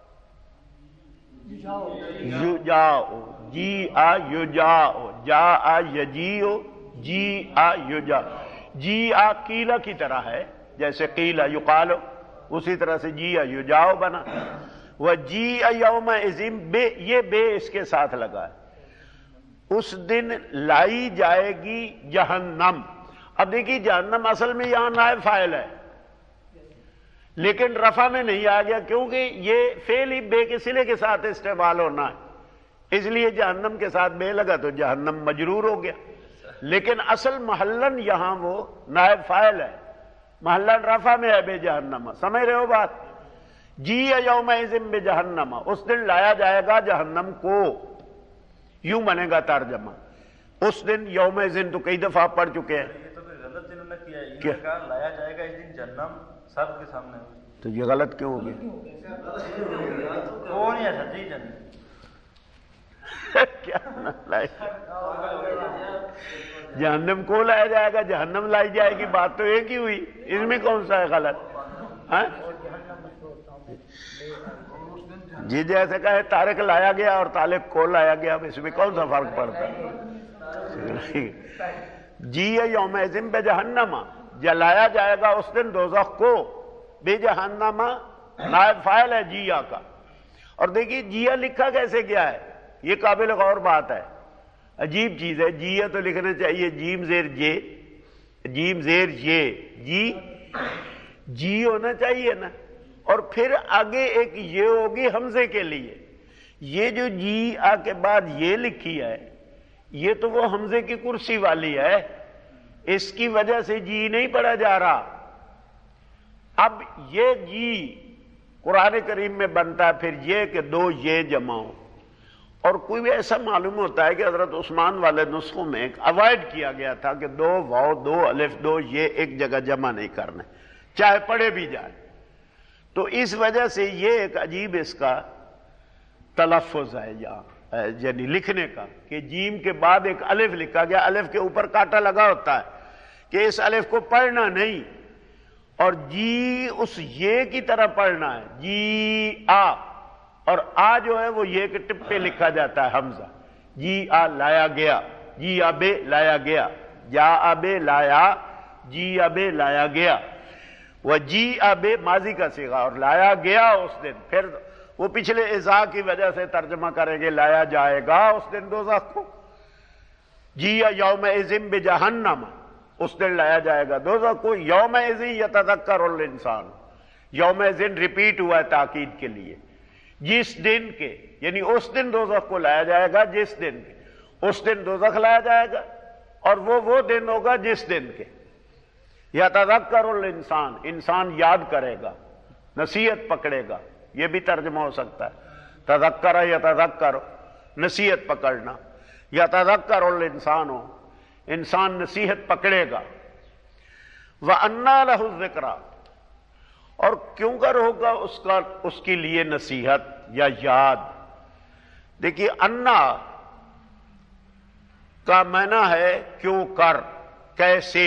یو جاؤ، جی آ یو جاؤ، جا آ یجیو، جی آ یو جا. جی آ قیلہ کی طرح ہے، جیسے قیلہ یقال، اسی طرح سے جی آ یو جاؤ بنا. وہ جی آ یوم عظیم بے، یہ بے اس کے ساتھ لگا ہے. اس دن لائی جائے گی جہنم. اب دیکھیے جہنم اصل میں یہاں نائب فاعل ہے، لیکن رفع میں نہیں آ گیا کیونکہ یہ فعل ہی بے کے صلے کے ساتھ استعمال ہونا ہے، اس لیے جہنم کے ساتھ بے لگا تو جہنم مجرور ہو گیا. لیکن اصل محلن یہاں وہ نائب فاعل ہے، محلن رفع میں ہے بے جہنم. سمجھ رہے ہو بات؟ جی یومئذ بجہنم، اس دن لایا جائے گا جہنم کو. یوں بنے گا ترجمہ. اس دن یومئذ تو کئی دفعہ پڑھ چکے ہیں. یہ تو پھر غلط انہوں نے کیا ہے، انہوں نے کہا لایا جائے گا اس دن جہنم سب کے سامنے. تو یہ غلط کیوں ہو گیا؟ کون ہے سچی جن کیا لائے جہنم کو لایا جائے گا، جہنم لائی جائے گی، بات تو ایک ہی ہوئی. اس میں کون سا ہے غلط؟ ہاں جی جیسے کہے طارق لایا گیا اور طالب کو لایا گیا، اس میں کون سا فرق پڑتا ہے؟ جی یومئذ بجہنم، جلایا جائے گا اس دن دوزخ کو، بے جہنم نائب فاعل ہے جیا کا. اور دیکھیے جیا لکھا کیسے کیا ہے، یہ قابل غور بات ہے، عجیب چیز ہے. جیا تو لکھنا چاہیے جیم زیر جے، جیم زیر یہ جی جی ہونا چاہیے نا، اور پھر آگے ایک یہ ہوگی حمزے کے لیے. یہ جو جی آ کے بعد یہ لکھی ہے یہ تو وہ حمزے کی کرسی والی ہے، اس کی وجہ سے جی نہیں پڑھا جا رہا. اب یہ جی قرآن کریم میں بنتا ہے پھر یہ کہ دو یہ جمع ہو. اور کوئی بھی ایسا معلوم ہوتا ہے کہ حضرت عثمان والے نسخوں میں اوائڈ کیا گیا تھا کہ دو واو دو الف دو یہ ایک جگہ جمع نہیں کرنے، چاہے پڑھے بھی جائے. تو اس وجہ سے یہ ایک عجیب اس کا تلفظ ہے یہاں، یعنی لکھنے کا، کہ جیم کے بعد ایک الف لکھا گیا، الف کے اوپر کانٹا لگا ہوتا ہے کہ اس الف کو پڑھنا نہیں، اور جی اس یہ کی طرح پڑھنا ہے، جی آ. اور آ جو ہے وہ یہ کہ ٹپ پہ لکھا جاتا ہے حمزہ. جی آ لایا گیا، جی ابے لایا گیا، جا ابے لایا، جی ابے لایا گیا. وہ جی ابے ماضی کا صیغہ، اور لایا گیا اس دن. پھر وہ پچھلے ازا کی وجہ سے ترجمہ کریں گے لایا جائے گا اس دن دوزخ کو. جی یوم اذن بجہنم، اس دن لایا جائے گا دوزخ کو. یوم اذن یتذکر الانسان، یوم اذن ریپیٹ ہوا ہے تاکید کے لیے، جس دن کے، یعنی اس دن دوزخ کو لایا جائے گا جس دن کے. اس دن دوزخ لایا جائے گا اور وہ وہ دن ہوگا جس دن کے. یتذکر الانسان، انسان یاد کرے گا، نصیحت پکڑے گا، یہ بھی ترجمہ ہو سکتا ہے. تذکر یتذکر، نصیحت پکڑنا. یتذکر الانسان ہو، انسان نصیحت پکڑے گا. وَأَنَّىٰ لَهُ الذِّكْرَىٰ، اور کیوں کر ہوگا اس کا اس کے لیے نصیحت یا یاد. دیکھیے انا کا معنی ہے کیوں کر، کیسے.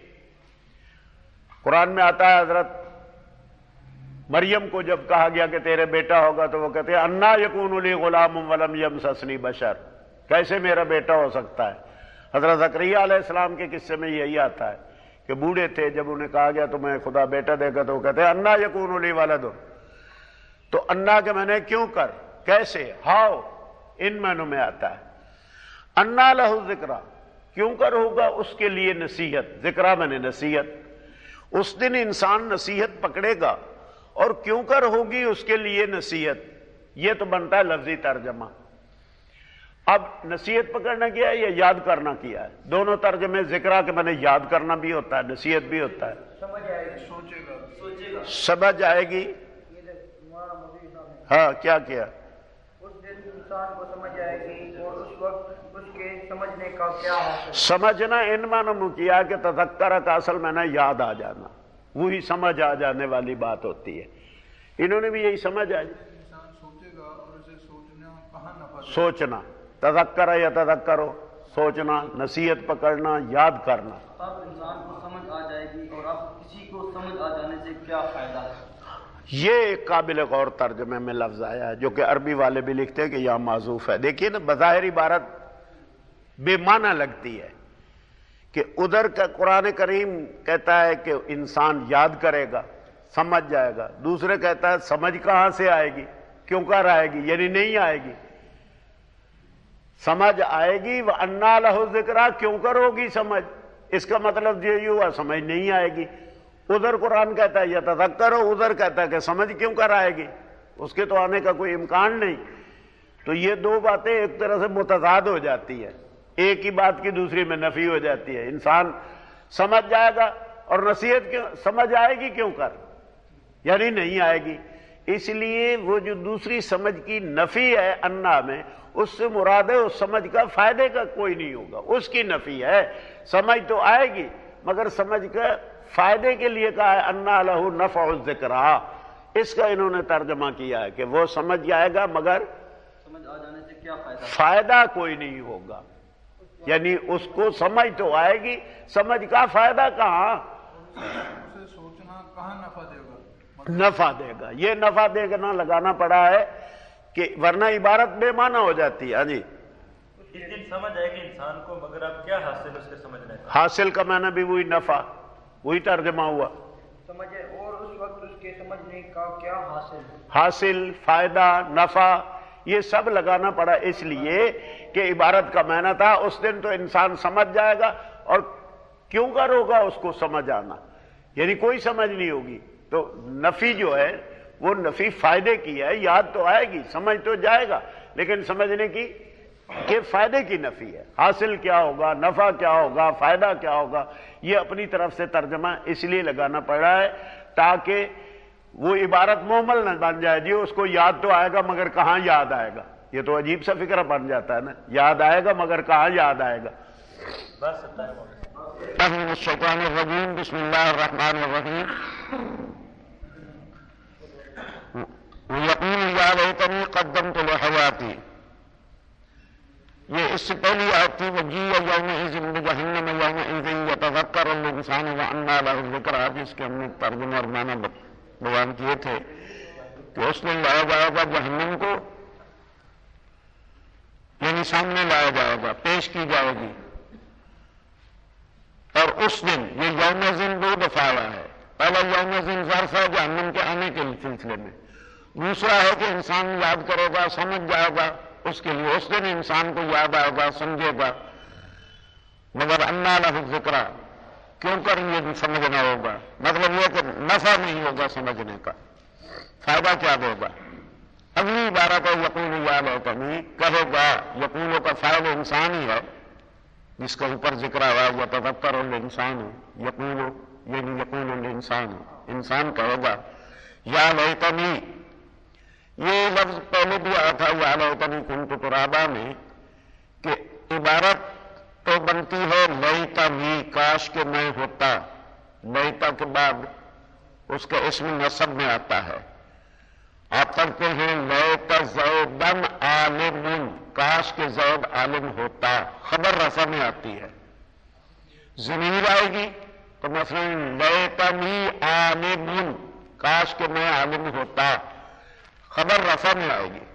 قرآن میں آتا ہے حضرت مریم کو جب کہا گیا کہ تیرے بیٹا ہوگا تو وہ کہتے ہیں انا یکون لی غلام ولم یمسسنی بشر، کیسے میرا بیٹا ہو سکتا ہے. حضرت زکریا علیہ السلام کے قصے میں یہی آتا ہے کہ بوڑھے تھے، جب انہیں کہا گیا تمہیں خدا بیٹا دے گا تو وہ کہتے ہیں انا یکون لی ولد. تو انا کے معنی کیوں کر، کیسے، ہاؤ، ان معنوں میں آتا ہے. انا لہ الذکرہ، کیوں کر ہوگا اس کے لیے نصیحت. ذکرہ میں نے نصیحت. اس دن انسان نصیحت پکڑے گا، اور کیوں کر ہوگی اس کے لیے نصیحت. یہ تو بنتا ہے لفظی ترجمہ. اب نصیحت پکڑنا کیا ہے یا یاد کرنا کیا ہے؟ دونوں ترجمے ذکرہ کے معنی یاد کرنا بھی ہوتا ہے، نصیحت بھی ہوتا ہے. سمجھ آئے گی، سوچے گا، سوچے گا، سمجھ آئے گی. ہاں کیا کیا؟ اس دن انسان کو سمجھ آئے گی، اور اس وقت اس کے سمجھنے کا کیا حاصل. سمجھنا ان معنوں میں کیا کہ تذکرہ کا اصل معنی یاد آ جانا، وہی سمجھ آ جانے والی بات ہوتی ہے. انہوں نے بھی یہی سمجھ آئی. انسان سوچے گا اور اسے سوچنا کہاں نفع دے گا. سوچنا، تذکرہ یا تذکرو، سوچنا، نصیحت پکڑنا، یاد کرنا. اب انسان کو سمجھ آ جائے گی، اور اب کسی کو سمجھ آ جانے سے کیا فائدہ ہے. یہ ایک قابل غور ترجمے میں لفظ آیا ہے جو کہ عربی والے بھی لکھتے ہیں کہ یہاں معذوف ہے. دیکھیے نا، بظاہر عبارت بے معنی لگتی ہے کہ ادھر کا قرآن کریم کہتا ہے کہ انسان یاد کرے گا، سمجھ جائے گا. دوسرے کہتا ہے سمجھ کہاں سے آئے گی، کیوں کر آئے گی، یعنی نہیں آئے گی. سمجھ آئے گی. وَأَنَّىٰ لَهُ الذِّكْرَىٰ، کیوں کر ہوگی سمجھ. اس کا مطلب یہ ہوا سمجھ نہیں آئے گی. ادھر قرآن کہتا ہے یتذکر، ادھر کہتا ہے کہ سمجھ کیوں کر آئے گی، اس کے تو آنے کا کوئی امکان نہیں. تو یہ دو باتیں ایک طرح سے متضاد ہو جاتی ہے، ایک ہی بات کی دوسری میں نفی ہو جاتی ہے. انسان سمجھ جائے گا، اور نصیحت کیوں سمجھ آئے گی کیوں کر، یعنی نہیں آئے گی. اس لیے وہ جو دوسری سمجھ کی نفی ہے انا میں، اس سے مراد ہے اس سمجھ کا فائدے کا کوئی نہیں ہوگا، اس کی نفی ہے. سمجھ تو آئے گی مگر سمجھ کا فائدے کے لیے کہا ہے انا لہ نفع الذکرہ. اس کا انہوں نے ترجمہ کیا ہے کہ وہ سمجھ جائے گا مگر سمجھ آ جانے سے کیا فائدہ. فائدہ کوئی نہیں ہوگا. یعنی اس کو سمجھ تو آئے گی، سمجھ کا فائدہ کہاں، اسے سوچنا کہاں نفع دے گا. نفع دے گا. یہ نفع دے گا لگانا پڑا ہے کہ ورنہ عبارت بے معنی ہو جاتی ہے. ہاں جی، اس دن سمجھ آئے گی انسان کو، مگر اب کیا حاصل اس کے سمجھنے کا. حاصل کا معنی بھی وہی نفع، وہی ترجمہ ہوا. سمجھے اور اس وقت اس کے سمجھنے کا کیا حاصل حاصل فائدہ نفع یہ سب لگانا پڑا اس لیے کہ عبارت کا معنی تھا اس دن تو انسان سمجھ جائے گا. اور کیوں کر ہوگا اس کو سمجھ آنا، یعنی کوئی سمجھ نہیں ہوگی. تو نفی جو ہے وہ نفی فائدے کی ہے، یاد تو آئے گی سمجھ تو جائے گا لیکن سمجھنے کی کہ فائدے کی نفی ہے. حاصل کیا ہوگا، نفع کیا ہوگا، فائدہ کیا ہوگا، یہ اپنی طرف سے ترجمہ اس لیے لگانا پڑا ہے تاکہ وہ عبارت مہمل نہ بن جائے. جی اس کو یاد تو آئے گا مگر کہاں یاد آئے گا، یہ تو عجیب سا فکر بن جاتا ہے نا. یاد آئے گا مگر کہاں یاد آئے گا. الشیطان الرجیم بسم اللہ الرحمن الرحیم. یقین یا لیتنی قدمت لحیاتی، یہ اس سے پہلی آیت تھی وجیء یومئذ بجہنم یومئذ یتذکر الانسان وانیٰ لہ الذکریٰ، جس کے ہم نے ترجمہ اور معنی بیان کیے تھے کہ اس میں لایا جائے گا جہنم کو، یعنی سامنے لایا جائے گا، پیش کی جائے گی. اور اس دن یہ یوم ذن دو دفعہ آیا ہے. پہلا یوم ذن ظرف ہے جہنم کے آنے کے سلسلے میں، دوسرا ہے کہ انسان یاد کرے گا سمجھ جائے گا اس کے لیے. اس دن انسان کو یاد آئے گا سمجھے گا مگر انیٰ لہ الذکریٰ، کیوں کر یہ سمجھنا ہوگا، مطلب یہ کہ نفع نہیں ہوگا سمجھنے کا، فائدہ کیا دے گا. اگلی عبارت ہے یقول یا لیتنی، کہے گا یقولوں کا فائل انسان ہی ہے جس کا اوپر ذکر ہوا یتذکر الانسان، یقول یعنی یقول الانسان، انسان کہے گا یا لیتنی. یہ لفظ پہلے بھی آیا تھا یا لیتنی کنت ترابا میں کہ عبارت تو بنتی ہے لیتنی، کاش کہ میں ہوتا. لیتا کے بعد اس کا اسم نصب میں آتا ہے. آپ پڑھتے ہیں لیت زیدن عالم، کاش کہ زید عالم ہوتا، خبر رفع میں آتی ہے. ضمیر آئے گی تو مثلا لیتنی عالم، کاش کہ میں عالم ہوتا، خبر رفع میں آئے گی.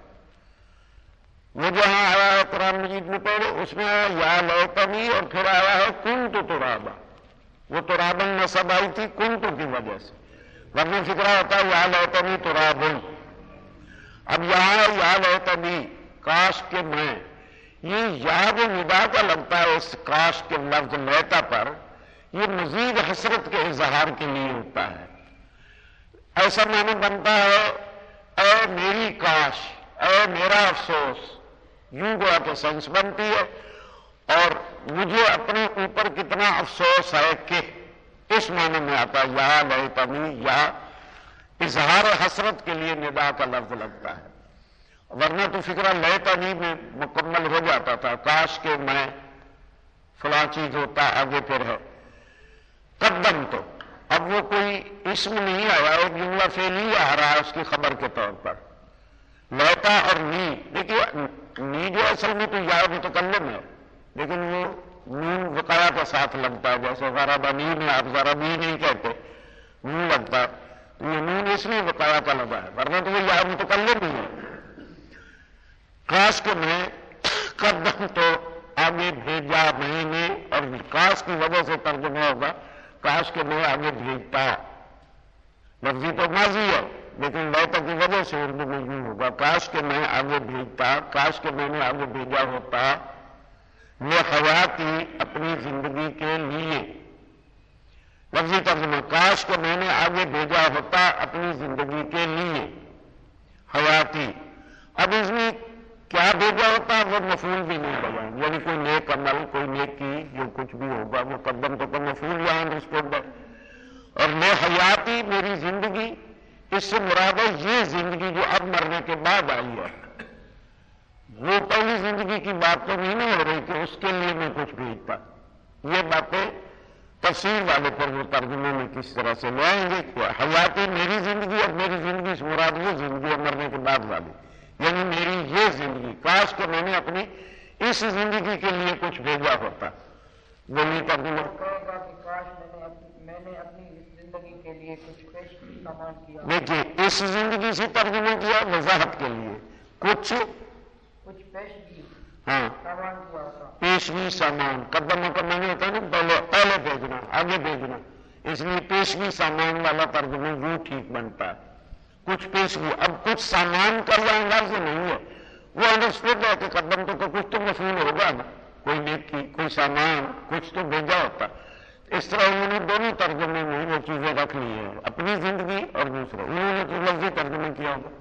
وہ جہاں آیا ہے قرآن مجید میں پہلے اس میں آیا یا لیتنی اور پھر آیا ہے کنت ترابا. وہ ترابن نصب آئی تھی کنت کی وجہ سے، ورنہ فکرہ ہوتا ہے یا لیتنی ترابن. اب یہاں یا لیتنی کاش کہ میں، یہ یاد ندا کا لگتا ہے اس کاش کے لفظ لیتا پر، یہ مزید حسرت کے اظہار کے لیے ہوتا ہے. ایسا معنی بنتا ہے اے میری کاش، اے میرا افسوس، یوں گویا کہ سینس بنتی ہے. اور مجھے اپنے اوپر کتنا افسوس ہے کہ اس معنی میں آتا ہے یا لیتنی، یا اظہار حسرت کے لیے ندا کا لفظ لگتا ہے. ورنہ تو فکرہ لیتنی میں مکمل ہو جاتا تھا، کاش کہ میں فلاں چیز ہوتا، آگے پھر ہے قدم. تو اب وہ کوئی اسم نہیں آیا، وہ جملہ فعلی آ رہا ہے اس کی خبر کے طور پر. لیتا اور نی، دیکھیے نی جو اصل میں تو یا متکلم ہے لیکن وہ نون وقایا کے ساتھ لگتا ہے، جیسے ضربنی میں آپ ضربی نہیں کہتے، نون لگتا، یہ نون اس میں وقایا کا لگا ہے، ورنہ تو وہ یا متکلم ہی ہے. کاش کہ میں قدم تو آگے بھیجا میں نے، اور کاش کی وجہ سے ترجمہ ہوگا کاش کہ میں آگے بھیجتا. لفظی تو ماضی ہے لیکن لیتا کی وجہ سے اردو میں یوں ہوگا کاش کہ میں آگے بھیجتا، کاش کہ میں نے آگے بھیجا ہوتا لحیاتی، اپنی زندگی کے لیے. لفظی ترجمہ کاش کہ میں نے آگے بھیجا ہوتا اپنی زندگی کے لیے، حیاتی. اب اس میں کیا بھیجا ہوتا وہ مفعول بھی نہیں لگا، یعنی کوئی نیک عمل، کوئی نیکی جو کچھ بھی ہوگا، مقدم تو کوئی مفعول یہاں رسپونڈ ہے. اور میں حیاتی میری زندگی، اس سے مراد ہے یہ زندگی جو اب مرنے کے بعد آئی ہے. وہ پہلی زندگی کی بات تو نہیں ہو رہی کہ اس کے لیے میں کچھ بھیجتا. یہ باتیں تفسیر والے پر وہ ترجمے میں کس طرح سے لے آئیں گے. حیاتی میری زندگی، اور میری زندگی سے مراد وہ زندگی اب مرنے کے بعد والی، یعنی میری یہ زندگی. کاش کہ میں نے اپنی اس زندگی کے لیے کچھ بھیجا ہوتا. بولیے ترجمہ. میں نے اپنی زندگی کے لیے کچھ پیش سامان کیا. دیکھیے اس زندگی سے ترجمہ کیا وضاحت کے لیے، کچھ کچھ پیش بھی ہاں سامان کیا ہوتا. پیشگی سامان، قدم کا معنی ہوتا ہے نا پہلے پہلے بھیجنا، آگے بھیجنا. اس لیے پیشگی سامان والا ترجمہ یوں ٹھیک بنتا ہے، کچھ پیشگی. اب کچھ سامان کا یہ لفظ نہیں ہے، وہ انڈرسٹوڈ ہے کہ قدم تو کچھ تو مفعول ہوگا نا، کوئی نیکی، کوئی سامان، کچھ تو بھیجا ہوتا. اس طرح انہوں نے دونوں ترجمے میں وہ چیزیں رکھ لی ہیں، اپنی زندگی اور دوسرا. انہوں نے تو لفظی ترجمہ کیا ہوگا،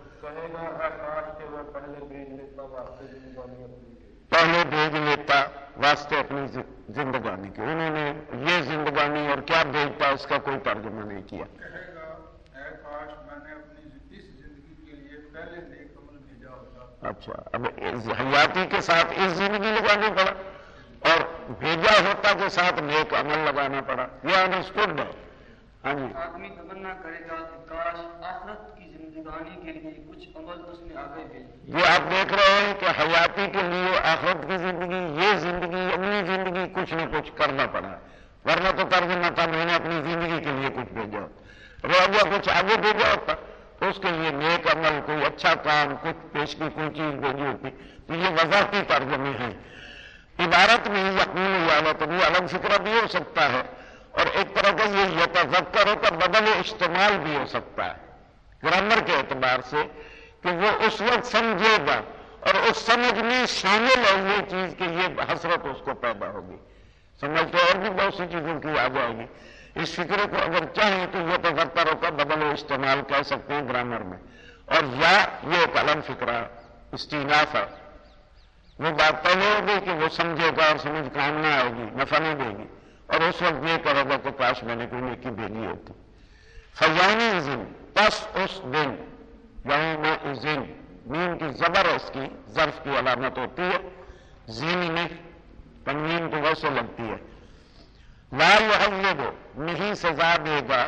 پہلے بھیج لیتا واسطے اپنی زندگانی کے. انہوں نے یہ زندگانی اور کیا بھیجتا اس کا کوئی ترجمہ نہیں کیا. کہے گا اے کاش میں نے اپنی اس زندگی کے لیے پہلے نیک عمل بھیجا ہوتا. اچھا، اب حیاتی کے ساتھ اس زندگی لگانا پڑا اور بھیجا ہوتا کے ساتھ نیک عمل لگانا پڑا. یہ انڈرسٹوڈ ہے. ہاں جی. آدمی تمنا کرے گا کہ کاش آخرت کی زندگانی کے لیے کچھ عمل اس نے آگے بھیج. یہ آپ دیکھ رہے ہیں کہ حیاتی کے لیے آخرت کی زندگی، یہ زندگی، اپنی زندگی کچھ نہ کچھ کرنا پڑا، ورنہ تو ترجمہ تھا میں نے اپنی زندگی کے لیے کچھ بھیجا ہوتا، رویہ کچھ آگے بھیجا ہوتا، اس کے لیے نیک عمل، کوئی اچھا کام، کچھ پیش کی کوئی چیز بھیجی ہوتی. تو یہ وضاحتی ترجمے ہیں. عبارت میں یقین یا تبھی الگ فکرہ بھی ہو سکتا ہے، اور ایک طرح کا یہ یتذکر کا بدل استعمال بھی ہو سکتا ہے گرامر کے اعتبار سے، کہ وہ اس وقت سمجھے گا اور اس سمجھ میں شامل ہے یہ چیز کہ یہ حسرت اس کو پیدا ہوگی. سمجھ تو اور بھی بہت سی چیزوں کی آ جائے گی. اس فکرے کو اگر چاہیں تو یہ تذکر کا بدل استعمال کہہ سکتے ہیں گرامر میں. اور یا یہ ایک الگ فکرہ استئناف ہے، وہ بات پہلے ہوگی کہ وہ سمجھے گا اور سمجھ کام نہ آئے گی، نفع نہیں دے گی، اور اس وقت یہ کرے گا کہ کاش میں نے کوئی نیکی بھیجی ہوتی. فیومی ذن، پس اس دن، یوم ذن، مین کی زبر اس کی ظرف کی علامت ہوتی ہے، زین میں تنوین تو ویسے لگتی ہے. لا یعذب، نہیں سزا دے گا،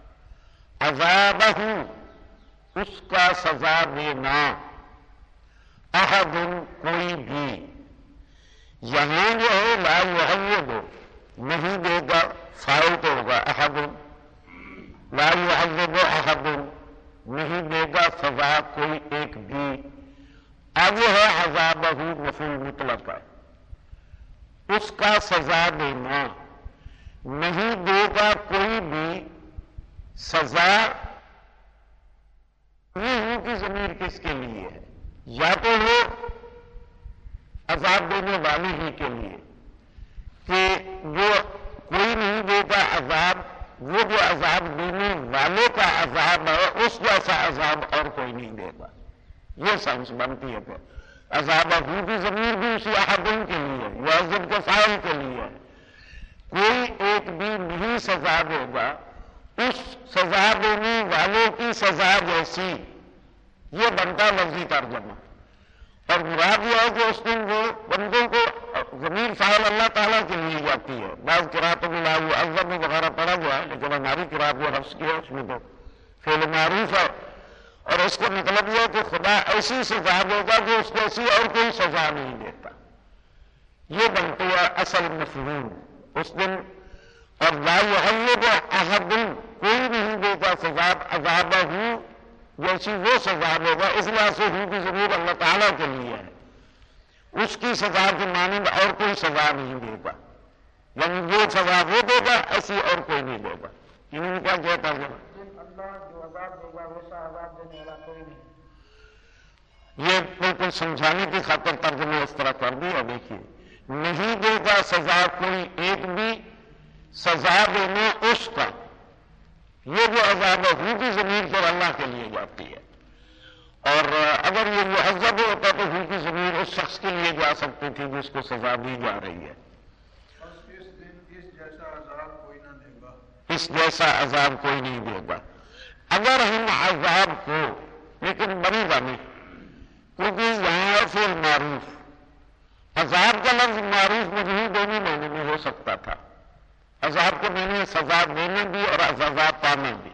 عذابہ، اس کا سزا دینا، احد، کوئی بھی. یہاں جو ہے لا یعذب نہیں دے گا، فاعل تو ہوگا احد. لا یعذب احد، نہیں دے گا سزا کوئی ایک بھی. آگے ہے عذابہ، مفعول مطلق ہے، اس کا سزا دینا. نہیں دے گا کوئی بھی سزا. یہ کی ضمیر کس کے لیے ہے؟ یا تو وہ عذاب دینے والے ہی کے لیے کہ وہ کوئی نہیں دے گا عذاب، وہ جو عذاب دینے والے کا عذاب ہے اس جیسا عذاب اور کوئی نہیں دے گا. یہ سمجھ بنتی ہے. پھر عذاب ابو کی ضمیر بھی اسی احدن کے لیے، یعذب کے فاعل کے لیے ہے. کوئی ایک بھی نہیں سزا دے گا اس سزا دینے والوں کی سزا جیسی. یہ بنتا لفظی ترجمہ. اور مراد یہ ہے کہ اس دن وہ بندوں کو ضمیر فاعل اللہ تعالیٰ کے لیے جاتی ہے. بعض قرأتوں میں لا یعذب وغیرہ پڑھا گیا ہے، لیکن ہماری قرأت وہ حفظ کی ہے، اس میں تو فعل معروف ہے، اور اس کا مطلب یہ ہے کہ خدا ایسی سزا دے گا کہ اس کو ایسی اور کوئی سزا نہیں دیتا. یہ بنتی ہے اصل مفہوم اس دن. اور لا یعذب احد، کوئی نہیں دے گا سزا، عذابہ جیسی وہ سزا دے گا. اس لحاظ سے ہوں کی ضرور اللہ تعالیٰ کے لیے ہے، اس کی سزا کے مانند اور کوئی سزا نہیں دے گا. یعنی وہ سزا وہ دے گا، ایسی اور کوئی نہیں دے گا. انہوں نے کیا کہتا ہے؟ اللہ جو عذاب دے گا ویسا عذاب دینے والا کوئی نہیں. یہ بالکل سمجھانے کی خاطر ترجمہ اس طرح کر دیا. دیکھیے، نہیں دے گا سزا کوئی ایک بھی، سزا دینا اس کا. یہ جو عذاب ہے ہوں کی ضمیر پر اللہ کے لیے جاتی ہے. اور اگر یہ معذب ہوتا تو ہوں کی ضمیر اس شخص کے لیے جا سکتی تھی جس کو سزا دی جا رہی ہے. اس دن اس جیسا عذاب کوئی نہ دے گا، اس جیسا عذاب کوئی نہیں دے گا. اگر ہم عذاب کو، لیکن بڑی گانے، کیونکہ یہاں ہے فعل معروف. عذاب کا لفظ معروف مجھول دونوں معنی میں ہو سکتا تھا. عذاب کے معنی سزا دینا بھی اور سزا پانا بھی.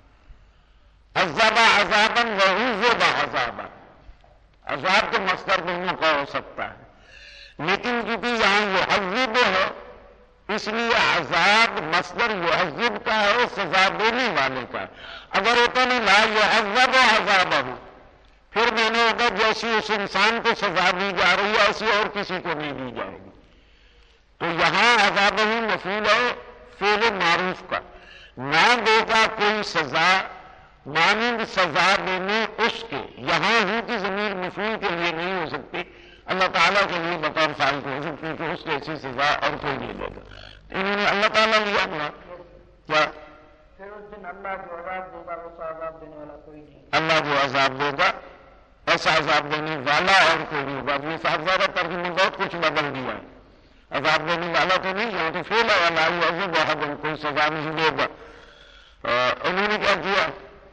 عذاب عذاباً وعذب عذاباً، عذاب کے مصدر دونوں کا ہو سکتا ہے. لیکن کیونکہ یہاں یعذب ہے اس لیے عذاب مصدر یعذب کا ہے، سزا دینے والے کا. اگر ہوتا نہیں لا یعذب عذابہ، پھر میں نے ہوگا جیسی اس انسان کو سزا دی جا رہی ہے ایسی اور کسی کو نہیں دی جائے گی. تو یہاں عذاب ہی مفعول ہے فعل معروف کا. نہ دے گا کوئی سزا مانند سزا دینے اس کے. یہاں ہوں کی ضمیر مفعول کے لیے نہیں ہو سکتی، اللہ تعالیٰ کے لیے بطور فاعل کو ہو سکتی کہ اس کی ایسی سزا اور کوئی نہیں دے گا. انہوں نے اللہ تعالیٰ لیا اپنا کیا؟ پھر اس دن اللہ جو عذاب دے گا ویسا عذاب دینے والا کوئی نہیں. اللہ جو عذاب دے گا ایسا عذاب دینے والا اور کوئی نہیں ہوگا. یہ صاحب زیادہ ترجمے میں بہت کچھ بدل دیا ہے. عذاب دینے والا تو نہیں، یہاں تو فعل ہے والا عذاب واحد، کوئی سزا نہیں دے گا. انہوں نے کیا کیا؟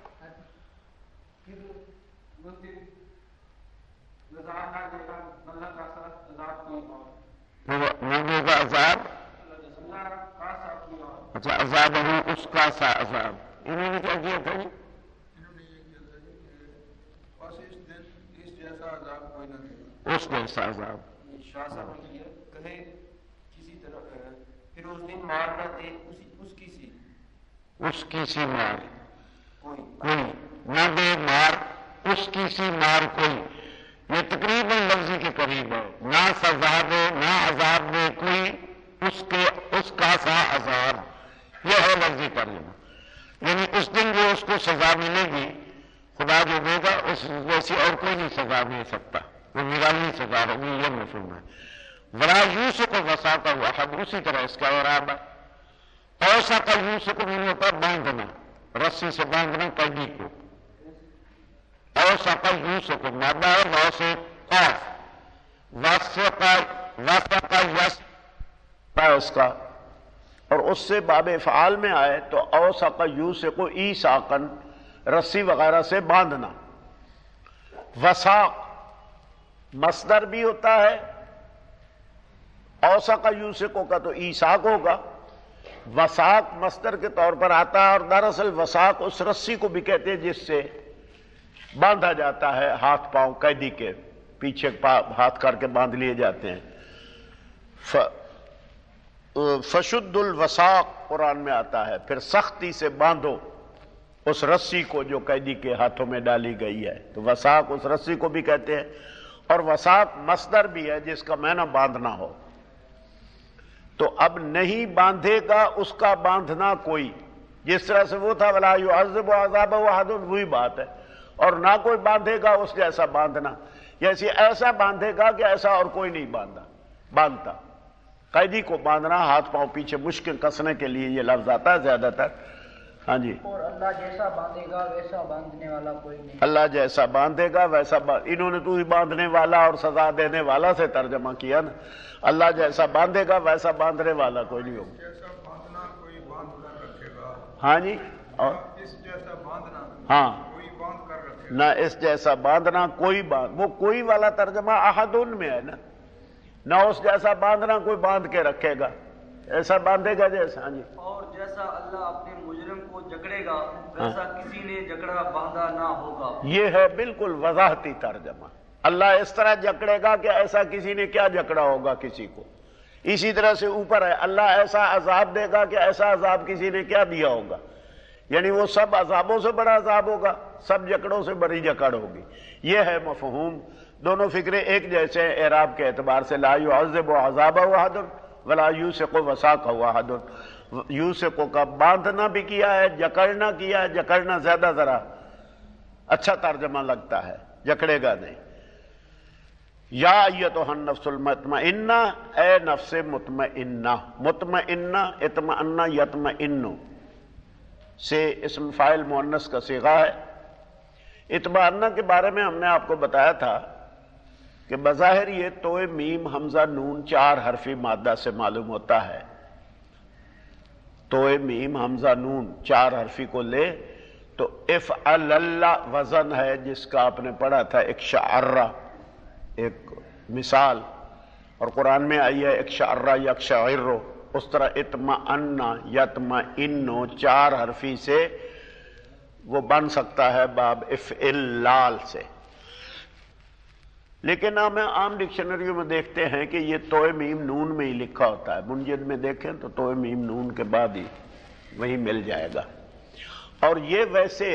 نہ دے گا عذاب، اچھا عذاب ہو اس کا سا عذاب. انہوں نے کیا کیا تھا؟ انہوں نے یہ کیا تھا کہ بس اس دن اس جیسا عذاب کوئی نہ دے گا. اس جیسا عذاب. شاہ صاحب نے یہ کہے کسی طرح پھر اس دن مار نہ دے اس کی سی اس کی سی مار کوئی کوئی نہ دے مار اس کی سی مار کوئی. یہ تقریباً لفظی کے قریب ہے. نہ سزا دے نہ عذاب دے کوئی اس کے اس کا سا عذاب. یہ ہے لفظی ترجمہ. یعنی اس دن جو اس کو سزا ملے گی خدا جو دے گا اس جیسی اور کوئی نہیں سزا دے سکتا، وہ نرالی سزا ہوگی. یہ مفہوم ہے. ولا یوسف کو وساطہ ہوا حد اسی طرح اس کا ارادہ. ایسا کا یوسف کو نہیں ہوتا باندھنا، رسی سے باندھنا قیدی کو. ایسا کا یوسف کو مادہ ہے نو سے قاف واسع کا واسع کا یس اس کا، اور اس سے باب افعال میں آئے تو اوسا کا یوسف کو ای ساقن رسی وغیرہ سے باندھنا. وساق مصدر بھی ہوتا ہے، اوسا کا یوسف کا تو ایساق ہوگا. وساق مصدر کے طور پر آتا ہے، اور دراصل وساق اس رسی کو بھی کہتے ہیں جس سے باندھا جاتا ہے ہاتھ پاؤں قیدی کے پیچھے ہاتھ کر کے باندھ لیے جاتے ہیں. فشد الوساق قرآن میں آتا ہے، پھر سختی سے باندھو اس رسی کو جو قیدی کے ہاتھوں میں ڈالی گئی ہے. تو وساق اس رسی کو بھی کہتے ہیں، اور وساق مصدر بھی ہے جس کا معنی باندھنا ہو. تو اب نہیں باندھے گا اس کا باندھنا کوئی، جس طرح سے وہ تھا ولا یعذب عذابہ احد، وہی بات ہے. اور نہ کوئی باندھے گا اس جیسا باندھنا، جیسے ایسا باندھے گا کہ ایسا اور کوئی نہیں باندھا باندھتا. قیدی کو باندھنا ہاتھ پاؤں پیچھے مشکل کسنے کے لیے یہ لفظ آتا ہے زیادہ تر. ہاں جی. اور اللہ جیسا باندھے گا ویسا باندھنے والا کوئی نہیں. اللہ جیسا باندھے گا ویسا باندھ... انہوں نے تو ہی باندھنے والا اور سزا دینے والا سے ترجمہ کیا نا. اللہ جیسا باندھے گا ویسا باندھنے والا کوئی نہیں ہوگا. جیسا باندھنا کوئی باندھ کر رکھے گا. ہاں جی. اور اس جیسا باندھنا ہاں کوئی باندھ کر رکھے گا. نہ اس جیسا باندھنا کوئی باندھ، وہ کوئی والا ترجمہ احد ان میں ہے نا. نہ اس جیسا باندھنا کوئی باندھ کے رکھے گا، ایسا باندھے گا جیسا. ہاں جی. اور جیسا اللہ اپنے مجرم کو جکڑے گا ویسا کسی نے جکڑا باندھا نہ ہوگا. یہ ہے بالکل وضاحتی ترجمہ. اللہ اس طرح جکڑے گا کہ ایسا کسی نے کیا جکڑا ہوگا کسی کو. اسی طرح سے اوپر ہے اللہ ایسا عذاب دے گا کہ ایسا عذاب کسی نے کیا دیا ہوگا. یعنی وہ سب عذابوں سے بڑا عذاب ہوگا، سب جکڑوں سے بڑی جکڑ ہوگی. یہ ہے مفہوم. دونوں فکرے ایک جیسے ہیں اعراب کے اعتبار سے. لا یعذب عذابہ احد ولا یوثق وثاقہ احد. یوثق کا باندھنا بھی کیا ہے، جکڑنا کیا ہے. جکڑنا زیادہ ذرا اچھا ترجمہ لگتا ہے، جکڑے گا نہیں. یا ایتھا النفس المطمئنہ، اے نفس مطمئنہ. مطمئنہ اطمئنہ یطمئن سے اسم فاعل مؤنث کا صیغہ ہے. اطمئنہ کے بارے میں ہم نے آپ کو بتایا تھا کہ بظاہر یہ توئے میم حمزہ نون چار حرفی مادہ سے معلوم ہوتا ہے. توئے میم حمزہ نون چار حرفی کو لے تو افعل اللہ وزن ہے جس کا آپ نے پڑھا تھا اکشعرہ، ایک مثال، اور قرآن میں آئی ہے اکشعرہ یکشعرو. اس طرح اطمئن یطمئنو چار حرفی سے وہ بن سکتا ہے باب افعل لال سے. لیکن ہم عام ڈکشنریوں میں دیکھتے ہیں کہ یہ توئے میم نون میں ہی لکھا ہوتا ہے. منجد میں دیکھیں تو توئے میم نون کے بعد ہی وہی مل جائے گا. اور یہ ویسے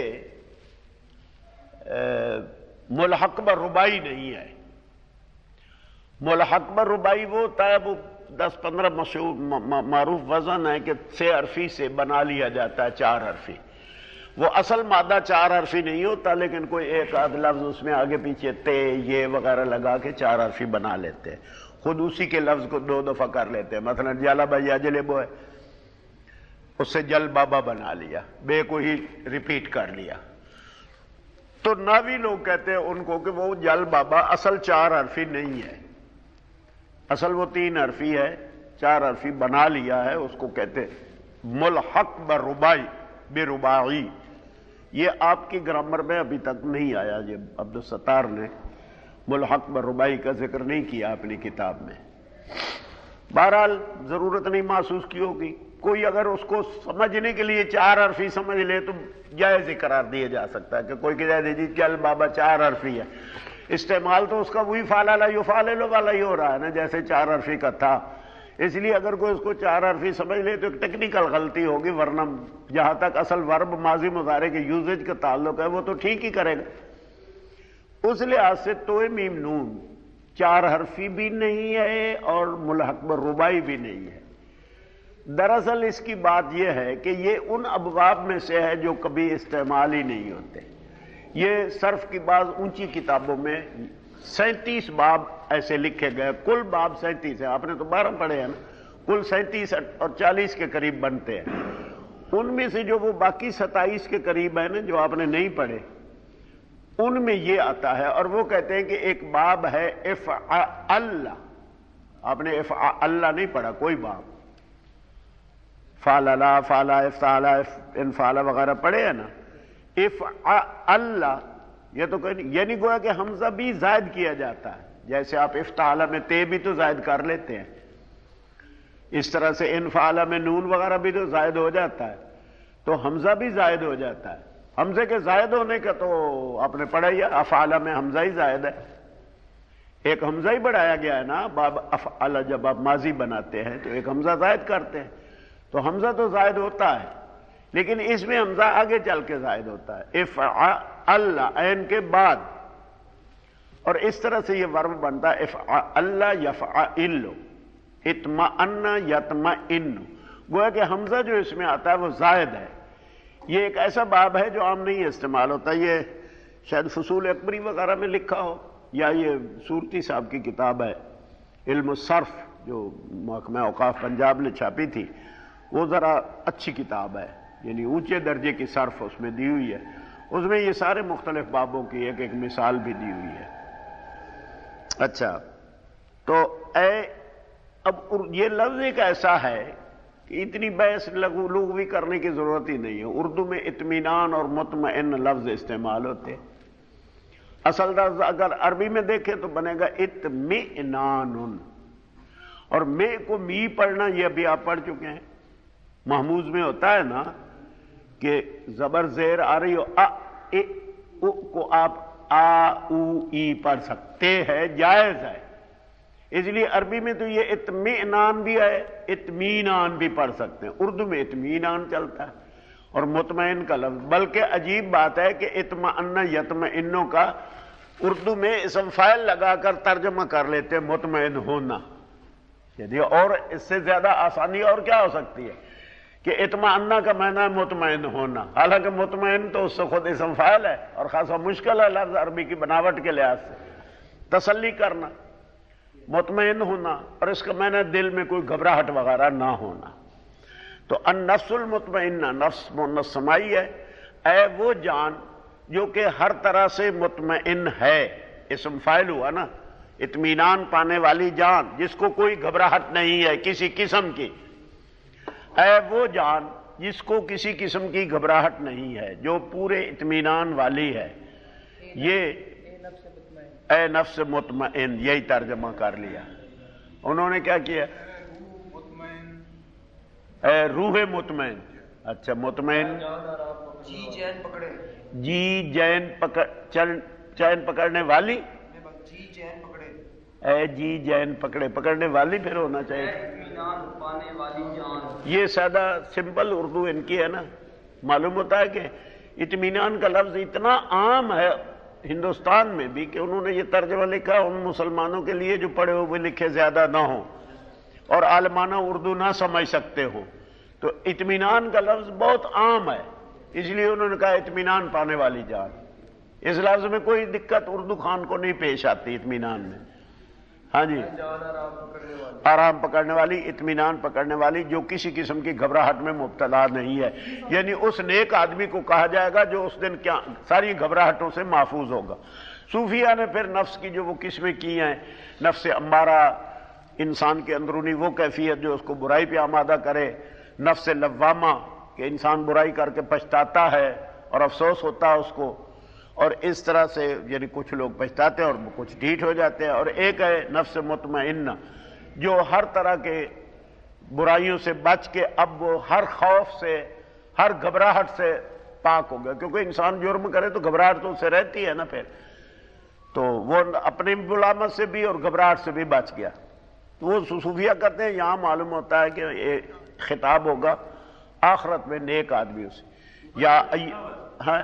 ملحق بالرباعی نہیں ہے. ملحق بالرباعی وہ ہوتا ہے وہ دس پندرہ مشہور معروف وزن ہے کہ چھ حرفی سے بنا لیا جاتا ہے چار حرفی. وہ اصل مادہ چار حرفی نہیں ہوتا، لیکن کوئی ایک آدھ لفظ اس میں آگے پیچھے تے یہ وغیرہ لگا کے چار حرفی بنا لیتے ہیں. خود اسی کے لفظ کو دو دفعہ کر لیتے ہیں. مثلا جالا بھائی جلیبو ہے، اس سے جل بابا بنا لیا، بے کو ہی ریپیٹ کر لیا. تو ناوی لوگ کہتے ہیں ان کو کہ وہ جل بابا اصل چار حرفی نہیں ہے، اصل وہ تین حرفی ہے، چار حرفی بنا لیا ہے. اس کو کہتے ملحق بربائی بے رباعی. یہ آپ کی گرامر میں ابھی تک نہیں آیا، یہ عبدالستار نے ملحق بربائی کا ذکر نہیں کیا اپنی کتاب میں. بہرحال ضرورت نہیں محسوس کی ہوگی. کوئی اگر اس کو سمجھنے کے لیے چار حرفی سمجھ لے تو جائز ہی قرار دیا جا سکتا ہے کہ کوئی کہ جائے جی چل بابا چار حرفی ہے. استعمال تو اس کا وہی فعلل یفعلل والا ہی ہو رہا ہے نا جیسے چار حرفی کا تھا. اس لیے اگر کوئی اس کو چار حرفی سمجھ لے تو ایک ٹیکنیکل غلطی ہوگی، ورنہ جہاں تک اصل ورب ماضی مضارع کے یوزیج کا تعلق ہے وہ تو ٹھیک ہی کرے گا. اس لحاظ سے تو میم نون چار حرفی بھی نہیں ہے اور ملحق بالرباعی بھی نہیں ہے. دراصل اس کی بات یہ ہے کہ یہ ان ابواب میں سے ہے جو کبھی استعمال ہی نہیں ہوتے. یہ صرف کی بعض اونچی کتابوں میں سینتیس باب ایسے لکھے گئے، کل باب سینتیس ہے، آپ نے تو بارہ پڑھے ہیں نا، کل سینتیس اور چالیس کے قریب بنتے ہیں. ان میں سے جو وہ باقی ستائیس کے قریب ہیں نا جو آپ نے نہیں پڑھے، ان میں یہ آتا ہے. اور وہ کہتے ہیں کہ ایک باب ہے افعل. آپ نے افعل نہیں پڑھا کوئی باب، فعللا فعلا افتعلا انفعلا وغیرہ پڑھے ہیں نا. افعل یہ تو کوئی نہیں، یعنی گویا کہ حمزہ بھی زائد کیا جاتا ہے. جیسے آپ افتعلا میں تے بھی تو زائد کر لیتے ہیں، اس طرح سے انفعلا میں نون وغیرہ بھی تو زائد ہو جاتا ہے، تو حمزہ بھی زائد ہو جاتا ہے. حمزے کے زائد ہونے کا تو آپ نے پڑھا ہی ہے، افعلا میں حمزہ ہی زائد ہے، ایک حمزہ ہی بڑھایا گیا ہے نا. باب افعلا جب آپ ماضی بناتے ہیں تو ایک حمزہ زائد کرتے ہیں، تو حمزہ تو زائد ہوتا ہے، لیکن اس میں حمزہ آگے چل کے زائد ہوتا ہے افعل عین کے بعد. اور اس طرح سے یہ ورب بنتا ہے افعل یفعل اطمئن یطمئن. گویا کہ حمزہ جو اس میں آتا ہے وہ زائد ہے. یہ ایک ایسا باب ہے جو عام نہیں استعمال ہوتا. یہ شاید فصول اکبری وغیرہ میں لکھا ہو، یا یہ سورتی صاحب کی کتاب ہے علم الصرف جو محکمہ اوقاف پنجاب نے چھاپی تھی، وہ ذرا اچھی کتاب ہے، یعنی اونچے درجے کی صرف اس میں دی ہوئی ہے. اس میں یہ سارے مختلف بابوں کی ایک ایک مثال بھی دی ہوئی ہے. اچھا، تو اے اب یہ لفظ ایک ایسا ہے کہ اتنی بحث لغوی کرنے کی ضرورت ہی نہیں ہے. اردو میں اطمینان اور مطمئن لفظ استعمال ہوتے. اصل لفظ اگر عربی میں دیکھیں تو بنے گا اطمئنان، اور میں کو می پڑھنا یہ ابھی آپ پڑھ چکے ہیں. محموز میں ہوتا ہے نا کہ زبر زیر آ رہی ہو، آ اے او کو آپ آ او ای پڑھ سکتے ہیں، جائز ہے. اس لیے عربی میں تو یہ اطمئنان بھی ہے، اطمینان بھی پڑھ سکتے ہیں. اردو میں اطمینان چلتا ہے اور مطمئن کا لفظ. بلکہ عجیب بات ہے کہ اطمئن یطمئنوں کا اردو میں اسم فاعل لگا کر ترجمہ کر لیتے ہیں مطمئن ہونا. یعنی اور اس سے زیادہ آسانی اور کیا ہو سکتی ہے کہ اطمئنہ کا معنی ہے مطمئن ہونا، حالانکہ مطمئن تو اس سے خود اسم فاعل ہے اور خاصا مشکل ہے لفظ عربی کی بناوٹ کے لحاظ سے تسلی کرنا. مطمئن ہونا اور اس کا معنی دل میں کوئی گھبراہٹ وغیرہ نہ ہونا. تو النفس المطمئنہ نفس مؤنث سمائی ہے، اے وہ جان جو کہ ہر طرح سے مطمئن ہے. اسم فاعل ہوا نا، اطمینان پانے والی جان جس کو کوئی گھبراہٹ نہیں ہے کسی قسم کی. اے وہ جان جس کو کسی قسم کی گھبراہٹ نہیں ہے، جو پورے اطمینان والی ہے. یہ اے نفس مطمئن یہی ترجمہ کر لیا انہوں نے. کیا کیا؟ اے روح مطمئن. اچھا، مطمئن جی جین پکڑے، جی جین پکڑ چل چین پکڑنے والی. جی جین پکڑے، اے جی جین پکڑے، پکڑنے والی پھر ہونا چاہیے. اطمینان پانے والی جان. یہ سادہ سمپل اردو ان کی ہے نا. معلوم ہوتا ہے کہ اطمینان کا لفظ اتنا عام ہے ہندوستان میں بھی کہ انہوں نے یہ ترجمہ لکھا ان مسلمانوں کے لیے جو پڑھے ہوئے لکھے زیادہ نہ ہوں، اور عالمانہ اردو نہ سمجھ سکتے ہو، تو اطمینان کا لفظ بہت عام ہے، اس لیے انہوں نے کہا اطمینان پانے والی جان۔ اس لفظ میں کوئی دقت اردو خان کو نہیں پیش آتی اطمینان میں۔ ہاں جی، آرام پکڑنے والی، اطمینان پکڑنے والی، جو کسی قسم کی گھبراہٹ میں مبتلا نہیں ہے، یعنی اس نیک آدمی کو کہا جائے گا جو اس دن کیا ساری گھبراہٹوں سے محفوظ ہوگا۔ صوفیہ نے پھر نفس کی جو وہ قسمیں کی ہیں، نفس امارہ، انسان کے اندرونی وہ کیفیت جو اس کو برائی پہ آمادہ کرے، نفس لوامہ کہ انسان برائی کر کے پچھتاتا ہے اور افسوس ہوتا ہے اس کو، اور اس طرح سے یعنی کچھ لوگ پچھتاتے ہیں اور کچھ ڈھیٹ ہو جاتے ہیں، اور ایک ہے نفس مطمئنہ جو ہر طرح کے برائیوں سے بچ کے اب وہ ہر خوف سے، ہر گھبراہٹ سے پاک ہو گیا، کیونکہ انسان جرم کرے تو گھبراہٹ تو اس سے رہتی ہے نا، پھر تو وہ اپنی ملامت سے بھی اور گھبراہٹ سے بھی بچ گیا۔ تو وہ صوفیہ کہتے ہیں یہاں معلوم ہوتا ہے کہ یہ خطاب ہوگا آخرت میں نیک آدمیوں سے، یا ہاں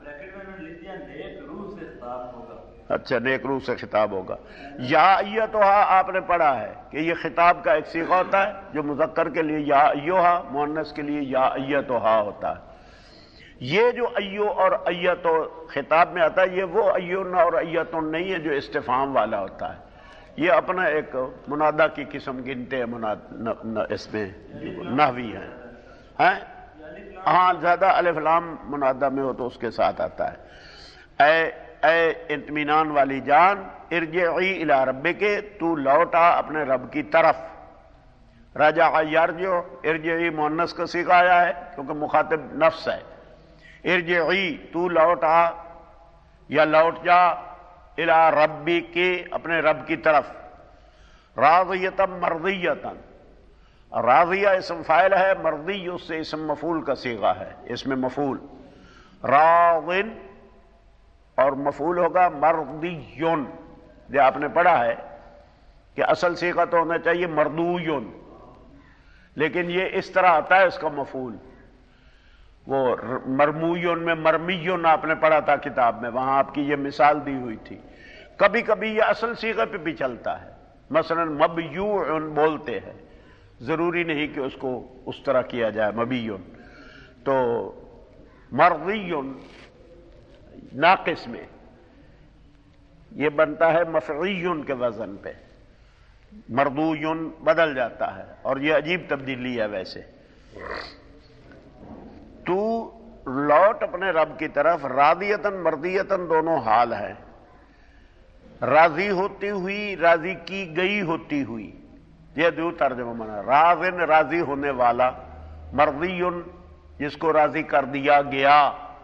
اچھا نیک روح سے خطاب ہوگا۔ یا ایتھا آپ نے پڑھا ہے کہ یہ خطاب کا ایک صیغہ ہوتا ہے جو مذکر کے لیے یا ایھا، مؤنث کے لیے یا ایتھا ہوتا ہے۔ یہ جو ایو اور ایتو خطاب میں آتا ہے، یہ وہ ایون اور ایتن نہیں ہے جو استفہام والا ہوتا ہے، یہ اپنا ایک منادہ کی قسم گنتے ہیں، مناد اس میں نحوی ہیں، ہاں زیادہ الف لام منادہ میں ہو تو اس کے ساتھ آتا ہے۔ اے اے اطمینان والی جان، ارجعی الی ربک، تو لوٹا اپنے رب کی طرف۔ رجع یرجع، ارجعی مؤنث کا صیغہ آیا ہے کیونکہ مخاطب نفس ہے۔ ارجعی تو لوٹا یا لوٹ جا، الی ربک اپنے رب کی طرف، راضیۃ مرضیۃ، راضیہ اسم فاعل ہے، مرضی اس سے اسم مفعول کا صیغہ ہے، اس میں مفعول راضٍ اور مفعول ہوگا مرضیٌ۔ جو آپ نے پڑھا ہے کہ اصل صیغہ تو ہونا چاہیے مردویٌ، لیکن یہ اس طرح آتا ہے اس کا مفعول، وہ مرمویٌ میں مرمیٌ آپ نے پڑھا تھا کتاب میں، وہاں آپ کی یہ مثال دی ہوئی تھی۔ کبھی کبھی یہ اصل صیغہ پہ بھی چلتا ہے، مثلا مبیوع بولتے ہیں، ضروری نہیں کہ اس کو اس طرح کیا جائے مبیٌ، تو مرضی ناقص میں یہ بنتا ہے مفعی کے وزن پہ، مردوی بدل جاتا ہے، اور یہ عجیب تبدیلی ہے ویسے۔ تو لوٹ اپنے رب کی طرف، راضیتاً مرضیتاً دونوں حال ہیں، راضی ہوتی ہوئی، راضی کی گئی ہوتی ہوئی، یہ دو ترجمہ مانا، راضٍ راضی ہونے والا، مرضی جس کو راضی کر دیا گیا۔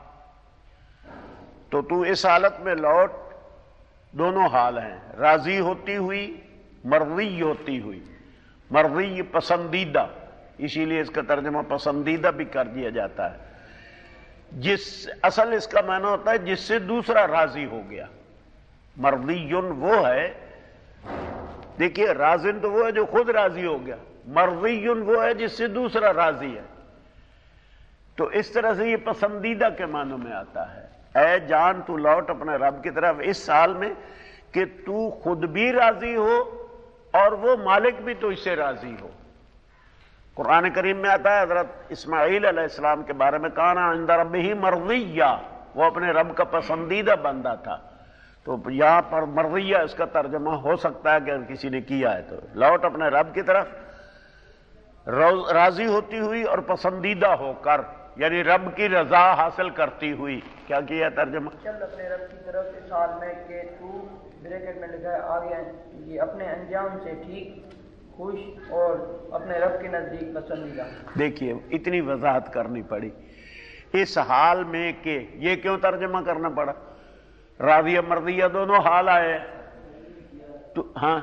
تو تو اس حالت میں لوٹ، دونوں حال ہیں، راضی ہوتی ہوئی، مرضی ہوتی ہوئی۔ مرضی پسندیدہ، اسی لیے اس کا ترجمہ پسندیدہ بھی کر دیا جاتا ہے، جس اصل اس کا معنی ہوتا ہے جس سے دوسرا راضی ہو گیا۔ مرضی وہ ہے، دیکھیے راضٍ تو وہ ہے جو خود راضی ہو گیا، مرضی وہ ہے جس سے دوسرا راضی ہے، تو اس طرح سے یہ پسندیدہ کے معنوں میں آتا ہے۔ اے جان تو لوٹ اپنے رب کی طرف اس حال میں کہ تو خود بھی راضی ہو اور وہ مالک بھی تو اس سے راضی ہو۔ قرآن کریم میں آتا ہے حضرت اسماعیل علیہ السلام کے بارے میں، کان عند ربہ مرضیہ، وہ اپنے رب کا پسندیدہ بندہ تھا، تو یہاں پر مرضیہ اس کا ترجمہ ہو سکتا ہے کہ اگر کسی نے کیا ہے تو لوٹ اپنے رب کی طرف راضی ہوتی ہوئی اور پسندیدہ ہو کر، یعنی رب کی رضا حاصل کرتی ہوئی۔ کیا کیا ترجمہ؟ چل اپنے رب کی طرف اس حال میں کہ تو بریکٹ میں لکھا ہے آگے یہ اپنے انجام سے ٹھیک، خوش اور اپنے رب کے نزدیک پسندیدہ۔ دیکھیے اتنی وضاحت کرنی پڑی اس حال میں کہ یہ کیوں ترجمہ کرنا پڑا؟ راضیہ مرضیہ دونوں حال آئے تو ہاں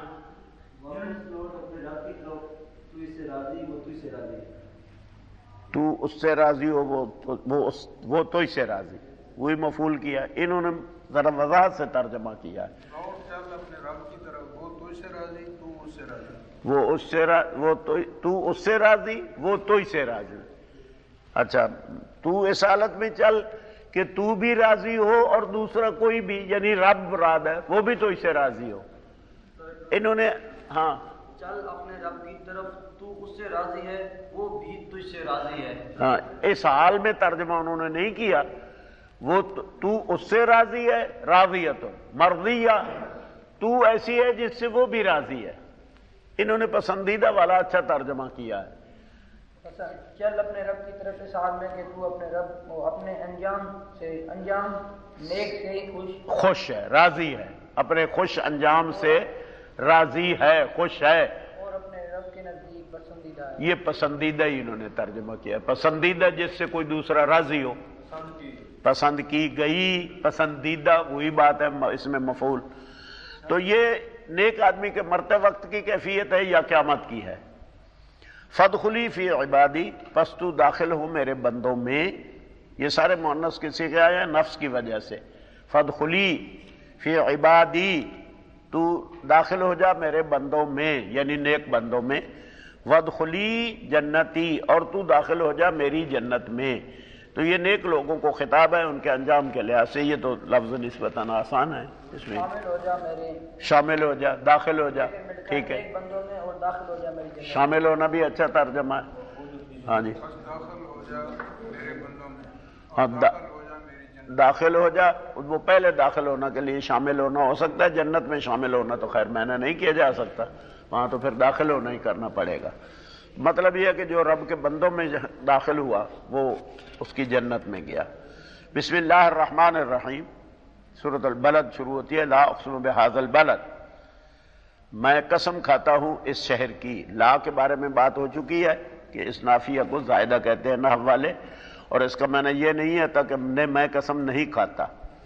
تو اس سے راضی ہو، وہ وہ وہ تو اس سے راضی، وہی مفعول کیا، انہوں نے ذرا وضاحت سے ترجمہ کیا ہے۔ چل اپنے رب کی طرف، وہ تو اس سے راضی، تو اس سے راضی، وہ اس سے وہ تو تو اس سے راضی، وہ تو اس سے راضی۔ اچھا، تو اس حالت میں چل کہ تو بھی راضی ہو اور دوسرا کوئی بھی، یعنی رب مراد ہے، وہ بھی تو اس سے راضی ہو۔ انہوں نے ہاں چل اپنے رب کی طرف، تو اس سے راضی ہے، وہ بھی تجھ سے راضی ہے۔ ہاں، اس حال میں ترجمہ انہوں نے نہیں کیا، وہ تو اس سے راضی ہے، راضیت مرضیہ، تو ایسی ہے جس سے وہ بھی راضی ہے۔ انہوں نے پسندیدہ والا اچھا ترجمہ کیا ہے۔ چل اپنے رب کی طرف اس حال میں کہ تو اپنے رب اپنے انجام سے انجام نیک سے خوش خوش ہے، راضی ہے، اپنے خوش انجام سے راضی ہے، خوش ہے، اور اپنے رب کے نزدیک پسندیدہ ہے۔ یہ پسندیدہ ہی انہوں نے ترجمہ کیا ہے، پسندیدہ جس سے کوئی دوسرا راضی ہو، پسند کی گئی، پسندیدہ وہی بات ہے، اس میں مفعول۔ تو یہ نیک آدمی کے مرتے وقت کی کیفیت ہے یا قیامت کی ہے؟ فادخلی فی عبادی، پس تو داخل ہو میرے بندوں میں، یہ سارے مؤنث کے صیغے آئے ہیں نفس کی وجہ سے۔ فادخلی فی عبادی، تو داخل ہو جا میرے بندوں میں، یعنی نیک بندوں میں، وادخلی جنتی، اور تو داخل ہو جا میری جنت میں۔ تو یہ نیک لوگوں کو خطاب ہے ان کے انجام کے لحاظ سے، یہ تو لفظ نسبتاً آسان ہے، اس میں شامل ہو جا میرے شامل ہو جا، داخل ہو جا، ٹھیک ہے، نیک بندوں میں اور داخل ہو جا میری جنت۔ شامل ہونا بھی اچھا ترجمہ ہے۔ ہاں جی، بس داخل ہو جا میرے بندوں میں، ہاں، اور داخل ہو جا میری جنت۔ داخل ہو جا، وہ پہلے داخل ہونا کے لیے شامل ہونا ہو سکتا ہے، جنت میں شامل ہونا تو خیر میں نے نہیں کیا جا سکتا، وہاں تو پھر داخل ہونا ہی کرنا پڑے گا۔ مطلب یہ ہے کہ جو رب کے بندوں میں داخل ہوا وہ اس کی جنت میں گیا۔ بسم اللہ الرحمن الرحیم، سورۃ البلد شروع ہوتی ہے، لا اقسم بہذا البلد، میں قسم کھاتا ہوں اس شہر کی۔ لا کے بارے میں بات ہو چکی ہے کہ اس نافیہ کو زائدہ کہتے ہیں نحو والے، اور اس کا معنی یہ نہیں ہے کہ میں قسم نہیں کھاتا،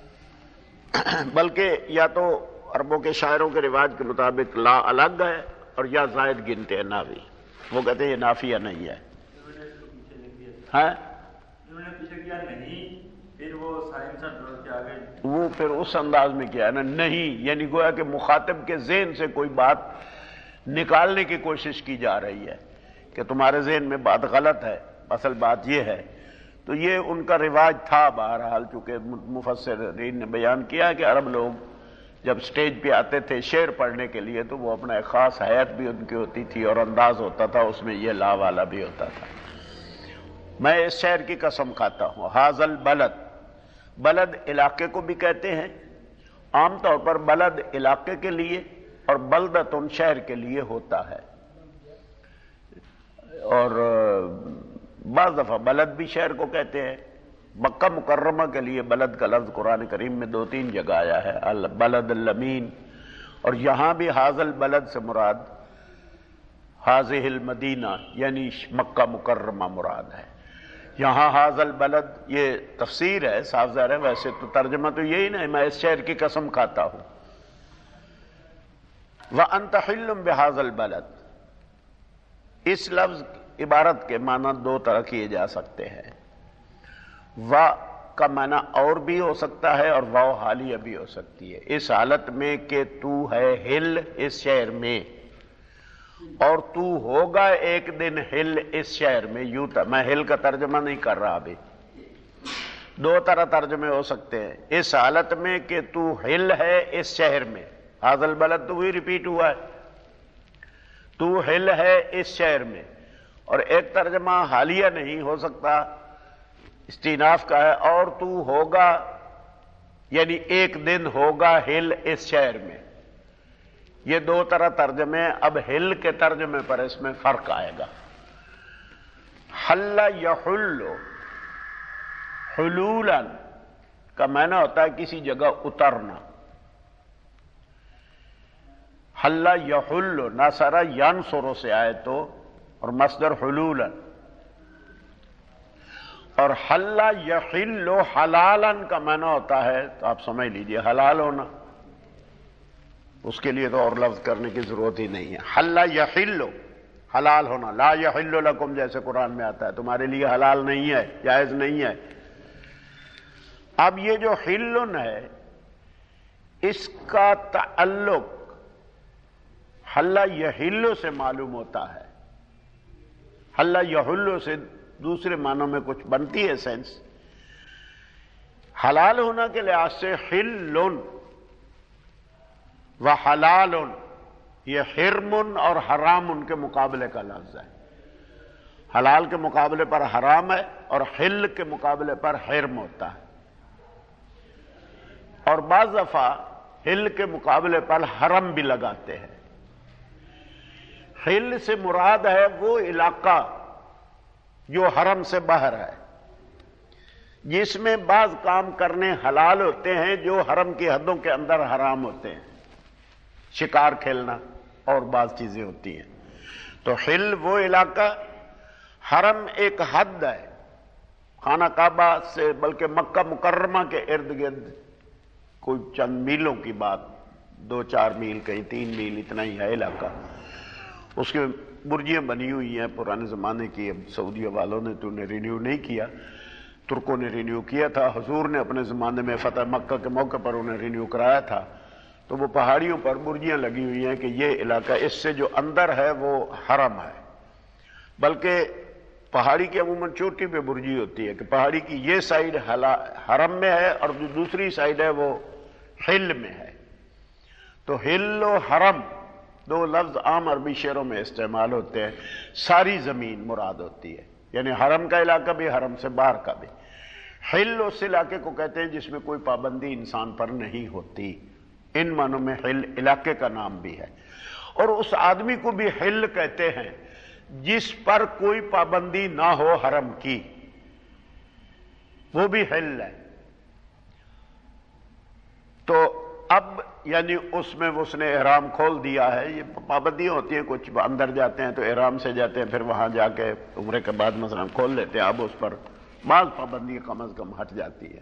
بلکہ یا تو عربوں کے شاعروں کے رواج کے مطابق لا الگ ہے اور یا زائد گنتے ہیں ناوی، وہ کہتے ہیں یہ نافیہ نہیں ہے۔ ہاں، وہ پھر اس انداز میں کیا ہے نا، نہیں، یعنی گویا کہ مخاطب کے ذہن سے کوئی بات نکالنے کی کوشش کی جا رہی ہے کہ تمہارے ذہن میں بات غلط ہے، اصل بات یہ ہے۔ تو یہ ان کا رواج تھا، بہرحال چونکہ مفسرین نے بیان کیا کہ عرب لوگ جب سٹیج پہ آتے تھے شعر پڑھنے کے لیے تو وہ اپنا ایک خاص حیت بھی ان کی ہوتی تھی اور انداز ہوتا تھا، اس میں یہ لا والا بھی ہوتا تھا۔ میں اس شہر کی قسم کھاتا ہوں، ھذا البلد، بلد علاقے کو بھی کہتے ہیں، عام طور پر بلد علاقے کے لیے اور بلدتن شہر کے لیے ہوتا ہے، اور بعض دفعہ بلد بھی شہر کو کہتے ہیں۔ مکہ مکرمہ کے لیے بلد کا لفظ قرآن کریم میں دو تین جگہ آیا ہے، البلد الامین، اور یہاں بھی ھذا البلد سے مراد ھذہ المدینہ یعنی مکہ مکرمہ مراد ہے۔ یہاں ھذا البلد یہ تفسیر ہے، صاف ظاہر ہے، ویسے تو ترجمہ تو یہی نہیں، میں اس شہر کی قسم کھاتا ہوں۔ وَأَنْتَ حِلٌّ بِھَذَا الْبَلَدِ، اس لفظ عبارت کے معنی دو طرح کیے جا سکتے ہیں، و کا معنی اور بھی ہو سکتا ہے اور واو حالیہ بھی ہو سکتی ہے، اس حالت میں کہ تو ہے ہل اس شہر میں، اور تو ہوگا ایک دن ہل اس شہر میں، یوں تھا، میں ہل کا ترجمہ نہیں کر رہا ابھی، دو طرح ترجمے ہو سکتے ہیں، اس حالت میں کہ تو ہل ہے اس شہر میں، ھذا البلد تو وہی ریپیٹ ہوا ہے، تو ہل ہے اس شہر میں، اور ایک ترجمہ حالیہ نہیں ہو سکتا، استیناف کا ہے، اور تو ہوگا یعنی ایک دن ہوگا ہل اس شہر میں۔ یہ دو طرح ترجمے، اب ہل کے ترجمے پر اس میں فرق آئے گا۔ حل یحل، حلولا کا معنی ہوتا ہے کسی جگہ اترنا، حل یحل، نصر ینصر سے آئے تو، اور مصدر حلولا، اور حل یحل حلالا کا معنی ہوتا ہے، تو آپ سمجھ لیجئے حلال ہونا، اس کے لیے تو اور لفظ کرنے کی ضرورت ہی نہیں ہے۔ حل یحل حلال ہونا، لا یحل لکم جیسے قرآن میں آتا ہے، تمہارے لیے حلال نہیں ہے، جائز نہیں ہے۔ اب یہ جو حلن ہے اس کا تعلق حل یحل سے معلوم ہوتا ہے، حل یحل سے دوسرے معنوں میں کچھ بنتی ہے سینس، حلال ہونا کے لحاظ سے حلن و حلال یہ حرمن اور حرامن کے مقابلے کا لفظ ہے. حلال کے مقابلے پر حرام ہے اور حل کے مقابلے پر حرم ہوتا ہے. اور بعض دفعہ حل کے مقابلے پر حرم بھی لگاتے ہیں. حل سے مراد ہے وہ علاقہ جو حرم سے باہر ہے، جس میں بعض کام کرنے حلال ہوتے ہیں جو حرم کی حدوں کے اندر حرام ہوتے ہیں، شکار کھیلنا اور بعض چیزیں ہوتی ہیں. تو حل وہ علاقہ، حرم ایک حد ہے خانہ کعبہ سے، بلکہ مکہ مکرمہ کے ارد گرد کوئی چند میلوں کی بات، دو چار میل کہیں تین میل اتنا ہی ہے علاقہ. اس کے برجیاں بنی ہوئی ہیں پرانے زمانے کی، اب سعودیہ والوں نے تو انہیں رینیو نہیں کیا، ترکوں نے رینیو کیا تھا، حضور نے اپنے زمانے میں فتح مکہ کے موقع پر انہیں رینیو کرایا تھا. تو وہ پہاڑیوں پر برجیاں لگی ہوئی ہیں کہ یہ علاقہ اس سے جو اندر ہے وہ حرم ہے. بلکہ پہاڑی کی عموماً چوٹی پہ برجی ہوتی ہے کہ پہاڑی کی یہ سائیڈ حرم میں ہے اور جو دوسری سائیڈ ہے وہ حل میں ہے. تو حل و حرم دو لفظ عام عربی شعروں میں استعمال ہوتے ہیں. ساری زمین مراد ہوتی ہے، یعنی حرم کا علاقہ بھی، حرم سے باہر کا بھی. حل اس علاقے کو کہتے ہیں جس میں کوئی پابندی انسان پر نہیں ہوتی. ان معنوں میں حل علاقے کا نام بھی ہے. اور اس آدمی کو بھی حل کہتے ہیں جس پر کوئی پابندی نہ ہو حرم کی، وہ بھی حل ہے. تو اب یعنی اس میں اس نے احرام کھول دیا ہے. یہ پابندیاں ہوتی ہیں، کچھ اندر جاتے ہیں تو احرام سے جاتے ہیں، پھر وہاں جا کے عمرے کے بعد مثلا کھول لیتے ہیں. اب اس پر بعض پابندی کم از کم ہٹ جاتی ہے.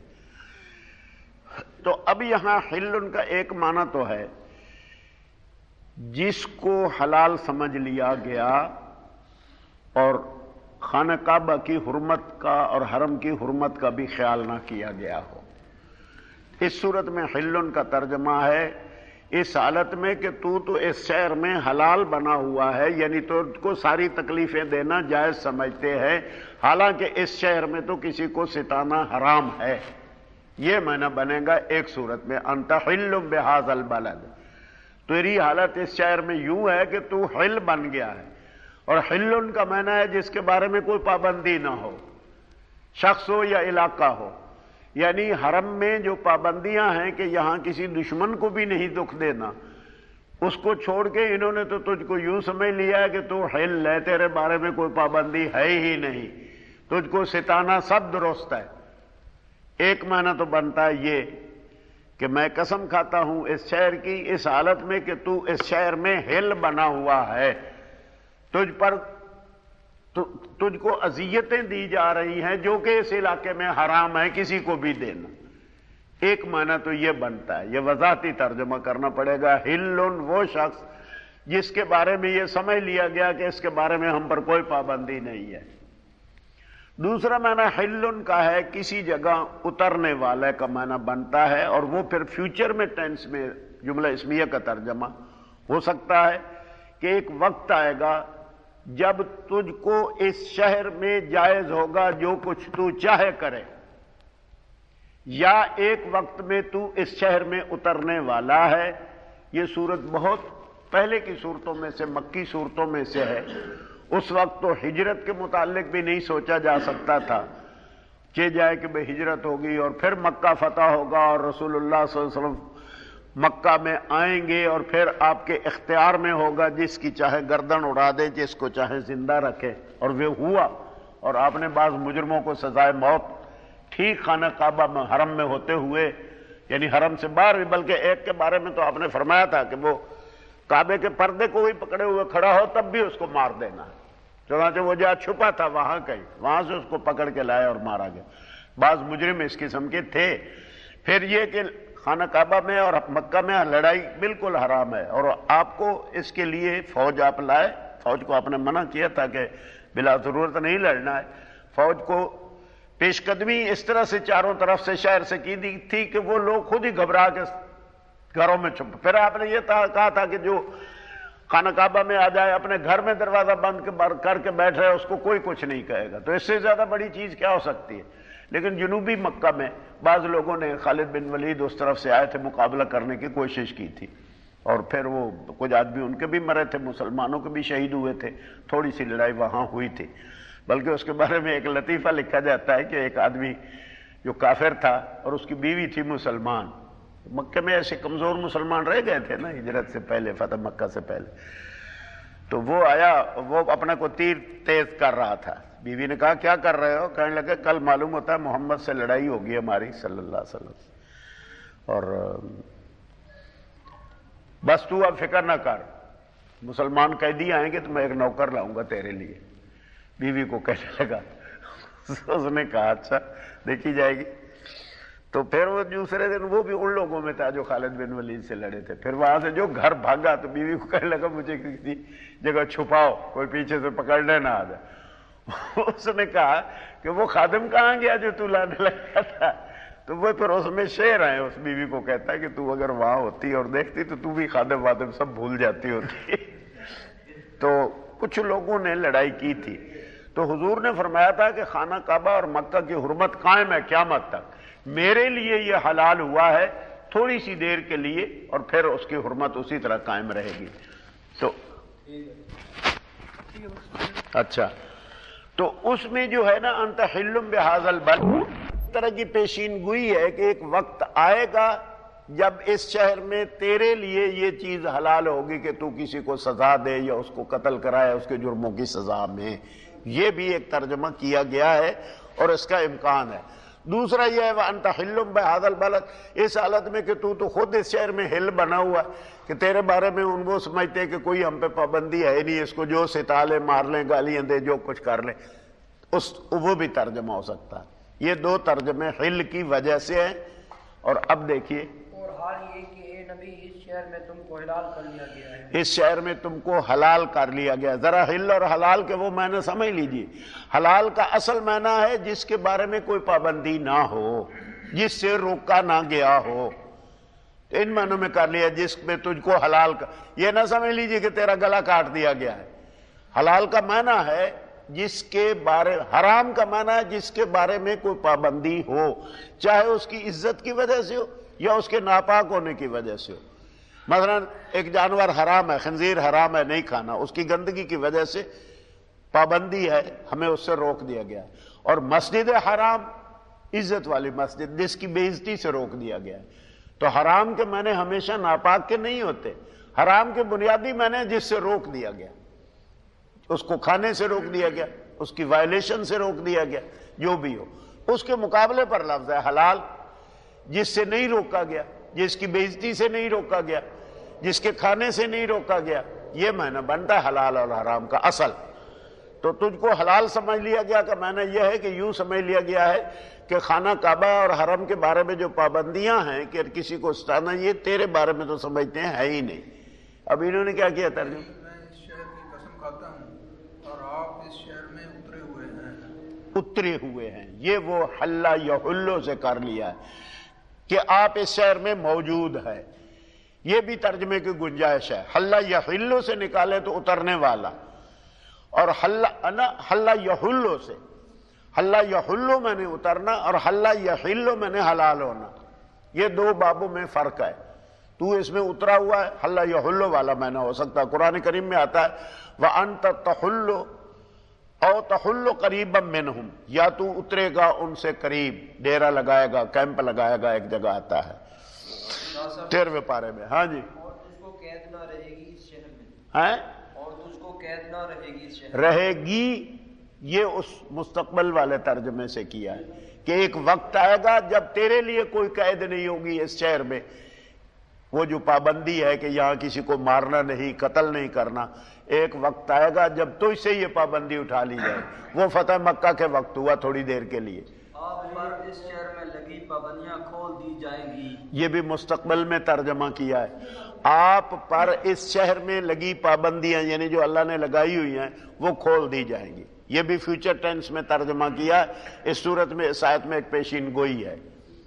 تو اب یہاں حل کا ایک معنی تو ہے جس کو حلال سمجھ لیا گیا اور خانہ کعبہ کی حرمت کا اور حرم کی حرمت کا بھی خیال نہ کیا گیا ہو. اس صورت میں حلن کا ترجمہ ہے اس حالت میں کہ تو تو اس شہر میں حلال بنا ہوا ہے، یعنی تو کو ساری تکلیفیں دینا جائز سمجھتے ہیں، حالانکہ اس شہر میں تو کسی کو ستانا حرام ہے. یہ معنی بنے گا ایک صورت میں انت حل بہذا البلد. تیری حالت اس شہر میں یوں ہے کہ تو حل بن گیا ہے. اور حلن کا معنی ہے جس کے بارے میں کوئی پابندی نہ ہو، شخص ہو یا علاقہ ہو. یعنی حرم میں جو پابندیاں ہیں کہ یہاں کسی دشمن کو بھی نہیں دکھ دینا، اس کو چھوڑ کے انہوں نے تو تجھ کو یوں سمجھ لیا ہے کہ تو حل ہے، تیرے بارے میں کوئی پابندی ہے ہی نہیں، تجھ کو ستانا سب درست ہے. ایک معنی تو بنتا ہے یہ کہ میں قسم کھاتا ہوں اس شہر کی، اس حالت میں کہ تو اس شہر میں حل بنا ہوا ہے، تجھ پر تجھ کو اذیتیں دی جا رہی ہیں جو کہ اس علاقے میں حرام ہے کسی کو بھی دینا. ایک معنی تو یہ بنتا ہے، یہ وضاحتی ترجمہ کرنا پڑے گا. حلن وہ شخص جس کے بارے میں یہ سمجھ لیا گیا کہ اس کے بارے میں ہم پر کوئی پابندی نہیں ہے. دوسرا معنی حلن کا ہے کسی جگہ اترنے والے کا معنی بنتا ہے، اور وہ پھر فیوچر میں ٹینس میں جملہ اسمیہ کا ترجمہ ہو سکتا ہے کہ ایک وقت آئے گا جب تجھ کو اس شہر میں جائز ہوگا جو کچھ تو چاہے کرے، یا ایک وقت میں تو اس شہر میں اترنے والا ہے. یہ صورت بہت پہلے کی صورتوں میں سے، مکی صورتوں میں سے ہے. اس وقت تو ہجرت کے متعلق بھی نہیں سوچا جا سکتا تھا کہ جائے کہ بے ہجرت ہوگی اور پھر مکہ فتح ہوگا اور رسول اللہ صلی اللہ علیہ وسلم مکہ میں آئیں گے اور پھر آپ کے اختیار میں ہوگا جس کی چاہے گردن اڑا دے، جس کو چاہے زندہ رکھے. اور وہ ہوا، اور آپ نے بعض مجرموں کو سزائے موت ٹھیک خانہ کعبہ میں حرم میں ہوتے ہوئے، یعنی حرم سے باہر بھی، بلکہ ایک کے بارے میں تو آپ نے فرمایا تھا کہ وہ کعبے کے پردے کو ہی پکڑے ہوئے کھڑا ہو تب بھی اس کو مار دینا. چنانچہ وہ جہاں چھپا تھا وہاں کہیں، وہاں سے اس کو پکڑ کے لائے اور مارا گیا. بعض مجرم اس قسم کے تھے. پھر یہ کہ خانہ کعبہ میں اور مکہ میں لڑائی بالکل حرام ہے، اور آپ کو اس کے لیے فوج آپ لائے. فوج کو آپ نے منع کیا تھا کہ بلا ضرورت نہیں لڑنا ہے. فوج کو پیش قدمی اس طرح سے چاروں طرف سے شہر سے کی دی تھی کہ وہ لوگ خود ہی گھبرا کے گھروں میں چھپ. پھر آپ نے یہ کہا تھا کہ جو خانہ کعبہ میں آ جائے اپنے گھر میں دروازہ بند کر کے بیٹھ رہے اس کو کوئی کچھ نہیں کہے گا. تو اس سے زیادہ بڑی چیز کیا ہو سکتی ہے. لیکن جنوبی مکہ میں بعض لوگوں نے، خالد بن ولید اس طرف سے آئے تھے، مقابلہ کرنے کی کوشش کی تھی. اور پھر وہ کچھ آدمی ان کے بھی مرے تھے، مسلمانوں کے بھی شہید ہوئے تھے، تھوڑی سی لڑائی وہاں ہوئی تھی۔ بلکہ اس کے بارے میں ایک لطیفہ لکھا جاتا ہے کہ ایک آدمی جو کافر تھا اور اس کی بیوی تھی مسلمان، مکے میں ایسے کمزور مسلمان رہ گئے تھے نا ہجرت سے پہلے، فتح مکہ سے پہلے، تو وہ آیا، وہ اپنے کو تیر تیز کر رہا تھا۔ بیوی نے کہا کیا کر رہے ہو؟ کہنے لگے کل معلوم ہوتا ہے محمد سے لڑائی ہوگی ہماری صلی اللہ علیہ وسلم، اور بس تو اب فکر نہ کر، مسلمان قیدی آئیں گے تو میں ایک نوکر لاؤں گا تیرے لیے۔ بیوی کو کہنے لگا، اس نے کہا اچھا دیکھی جائے گی۔ تو پھر وہ دوسرے دن وہ بھی ان لوگوں میں تھا جو خالد بن ولید سے لڑے تھے، پھر وہاں سے جو گھر بھاگا تو بیوی کو کہنے لگا مجھے کسی جگہ چھپاؤ، کوئی پیچھے سے پکڑنے نہ آ جائے۔ اس نے کہا کہ وہ خادم کہاں گیا جو تو لانے لگا تھا؟ تو وہ پھر اس میں شعر آئے، اس بیوی کو کہتا ہے کہ تو اگر وہاں ہوتی اور دیکھتی تو تو بھی خادم وادم سب بھول جاتی ہوتی۔ تو کچھ لوگوں نے لڑائی کی تھی، تو حضور نے فرمایا تھا کہ خانہ کعبہ اور مکہ کی حرمت قائم ہے قیامت تک، میرے لیے یہ حلال ہوا ہے تھوڑی سی دیر کے لیے، اور پھر اس کی حرمت اسی طرح قائم رہے گی۔ تو اچھا، تو اس میں جو ہے نا انت حل بہذا البلد، اس طرح کی پیشین گوئی ہے کہ ایک وقت آئے گا جب اس شہر میں تیرے لیے یہ چیز حلال ہوگی کہ تو کسی کو سزا دے یا اس کو قتل کرائے اس کے جرموں کی سزا میں۔ یہ بھی ایک ترجمہ کیا گیا ہے اور اس کا امکان ہے۔ دوسرا یہ ہے وَأَنْتَ حِلٌّ بِهَذَا الْبَلَدِ، اس حالت میں کہ تو تو خود اس شہر میں حل بنا ہوا کہ تیرے بارے میں ان وہ سمجھتے کہ کوئی ہم پہ پابندی ہے نہیں، اس کو جو ستا لے، مار لیں، گالیاں دے، جو کچھ کر لیں، اس وہ بھی ترجمہ ہو سکتا ہے۔ یہ دو ترجمے حل کی وجہ سے ہیں۔ اور اب دیکھیے، اور حال یہ کہ اے نبی اس شہر میں تم کو حلال کر لیا گیا ہے، اس شہر میں تم کو حلال کر لیا گیا۔ ذرا حل اور حلال کے وہ معنی سمجھ لیجیے۔ حلال کا اصل معنی ہے جس کے بارے میں کوئی پابندی نہ ہو، جس سے روکا نہ گیا ہو، ان معنوں میں کر لیا، جس میں تجھ کو حلال کا، یہ نہ سمجھ لیجیے کہ تیرا گلا کاٹ دیا گیا ہے۔ حلال کا معنی ہے جس کے بارے، حرام کا معنی ہے جس کے بارے میں کوئی پابندی ہو، چاہے اس کی عزت کی وجہ سے ہو یا اس کے ناپاک ہونے کی وجہ سے ہو۔ مثلا ایک جانور حرام ہے، خنزیر حرام ہے نہیں کھانا، اس کی گندگی کی وجہ سے پابندی ہے، ہمیں اس سے روک دیا گیا۔ اور مسجد حرام عزت والی مسجد جس کی بے عزتی سے روک دیا گیا ہے۔ تو حرام کے معنی ہمیشہ ناپاک کے نہیں ہوتے، حرام کے بنیادی معنی جس سے روک دیا گیا، اس کو کھانے سے روک دیا گیا، اس کی وائلیشن سے روک دیا گیا، جو بھی ہو۔ اس کے مقابلے پر لفظ ہے حلال، جس سے نہیں روکا گیا، جس کی بے عزتی سے نہیں روکا گیا، جس کے کھانے سے نہیں روکا گیا، یہ معنی بنتا ہے حلال اور حرام کا اصل۔ تو تجھ کو حلال سمجھ لیا گیا کا معنی یہ ہے کہ یوں سمجھ لیا گیا ہے کہ خانہ کعبہ اور حرم کے بارے میں جو پابندیاں ہیں کہ کسی کو ستانا، یہ تیرے بارے میں تو سمجھتے ہیں ہے ہی نہیں۔ اب انہوں نے کیا کیا ترجمہ؟ میں اس شہر کی قسم کھاتا ہوں اور آپ اس شہر میں اترے ہوئے ہیں، اترے ہوئے ہیں، یہ وہ حلہ یحلو سے کر لیا ہے کہ آپ اس شہر میں موجود ہے۔ یہ بھی ترجمے کی گنجائش ہے۔ حلہ یحلو سے نکالے تو اترنے والا، اور حلہ انا حلہ یحلو سے، حلہ یحلو میں نے اترنا اور حلہ یحلو میں نے حلال ہونا، یہ دو بابوں میں فرق ہے۔ تو اس میں اترا ہوا ہے، حلہ یحلو والا میں نے ہو سکتا ہے۔ قرآن کریم میں آتا ہے وَأَنْتَ تَحُلُّ او تحل قریبا منہم، یا تو اترے گا ان سے قریب، ڈیرا لگائے گا، کیمپ لگائے گا، ایک جگہ آتا ہے تیرہویں پارے میں۔ ہاں جی، اور تجھ کو قید نہ رہے گی اس شہر میں، ہیں اور تجھ کو قید نہ رہے گی اس شہر میں، رہے گی، یہ اس مستقبل والے ترجمے سے کیا ہے کہ ایک وقت آئے گا جب تیرے لیے کوئی قید نہیں ہوگی اس شہر میں۔ وہ جو پابندی ہے کہ یہاں کسی کو مارنا نہیں، قتل نہیں کرنا، ایک وقت آئے گا جب تو اس سے یہ پابندی اٹھا لی جائے۔ وہ فتح مکہ کے وقت ہوا تھوڑی دیر کے لیے۔ آپ پر اس شہر میں لگی پابندیاں کھول دی جائیں گی، یہ بھی مستقبل میں ترجمہ کیا ہے۔ آپ پر اس شہر میں لگی پابندیاں یعنی جو اللہ نے لگائی ہوئی ہیں وہ کھول دی جائیں گی، یہ بھی فیوچر ٹینس میں ترجمہ کیا ہے۔ اس صورت میں اس آیت میں ایک پیشین گوئی ہے۔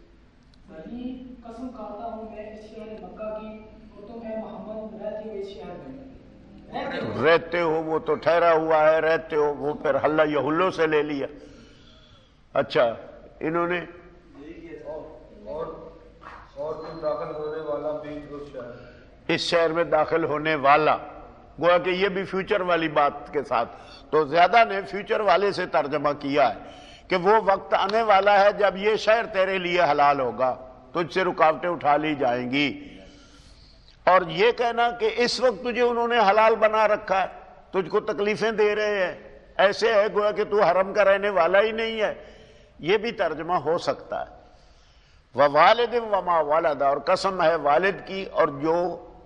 قسم کھاتا ہوں میں اس شہر مکہ کی اور تم اے محمد رہتے ہو اس شہر میں، رہتے ہو، وہ تو ٹھہرا ہوا ہے، رہتے ہو، وہ پھر حلہ یحلو سے لے لیا۔ اچھا، انہوں نے اور اور تم داخل ہونے والا بھی اس شہر، اس شہر میں داخل ہونے والا، گویا کہ یہ بھی فیوچر والی بات کے ساتھ، تو زیادہ نے فیوچر والے سے ترجمہ کیا ہے کہ وہ وقت آنے والا ہے جب یہ شہر تیرے لیے حلال ہوگا، تجھ سے رکاوٹیں اٹھا لی جائیں گی۔ اور یہ کہنا کہ اس وقت تجھے انہوں نے حلال بنا رکھا ہے، تجھ کو تکلیفیں دے رہے ہیں، ایسے ہے گویا کہ تو حرم کا رہنے والا ہی نہیں ہے، یہ بھی ترجمہ ہو سکتا ہے۔ وَوَالِدٍ وَمَا وَلَدَ، اور قسم ہے والد کی اور جو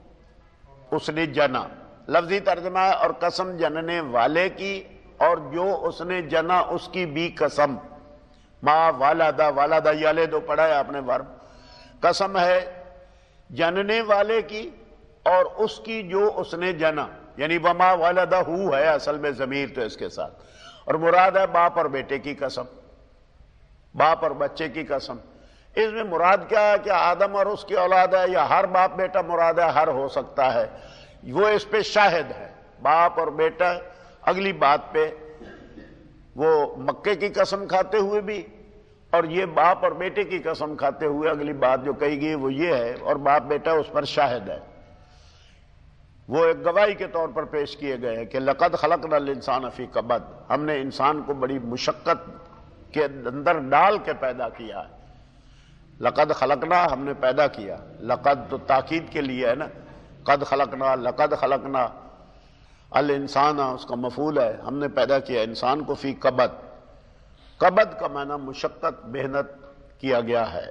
اس نے جنا، لفظی ترجمہ ہے اور قسم جننے والے کی اور جو اس نے جنا اس کی بھی قسم۔ ما والدہ، والدہ یلدو پڑھا ہے آپ نے ورب، قسم ہے جننے والے کی اور اس کی جو اس نے جنا، یعنی وما والدہ ہو ہے اصل میں ضمیر تو اس کے ساتھ، اور مراد ہے باپ اور بیٹے کی قسم، باپ اور بچے کی قسم۔ اس میں مراد کیا ہے کہ آدم اور اس کی اولاد ہے، یا ہر باپ بیٹا مراد ہے، ہر ہو سکتا ہے، وہ اس پہ شاہد ہے، باپ اور بیٹا۔ اگلی بات پہ وہ مکے کی قسم کھاتے ہوئے بھی اور یہ باپ اور بیٹے کی قسم کھاتے ہوئے اگلی بات جو کہی گئی وہ یہ ہے، اور باپ بیٹا اس پر شاہد ہے، وہ ایک گواہی کے طور پر پیش کیے گئے ہیں کہ لقد خلقنا الانسان فی کبد، ہم نے انسان کو بڑی مشقت کے اندر ڈال کے پیدا کیا ہے۔ لقد خلقنا، ہم نے پیدا کیا، لقد تو تاکید کے لیے ہے نا، قد خلقنا، لقد خلقنا، الانسان اس کا مفعول ہے، ہم نے پیدا کیا انسان کو فی کبد۔ کبد کا معنی مشقت، محنت کیا گیا ہے۔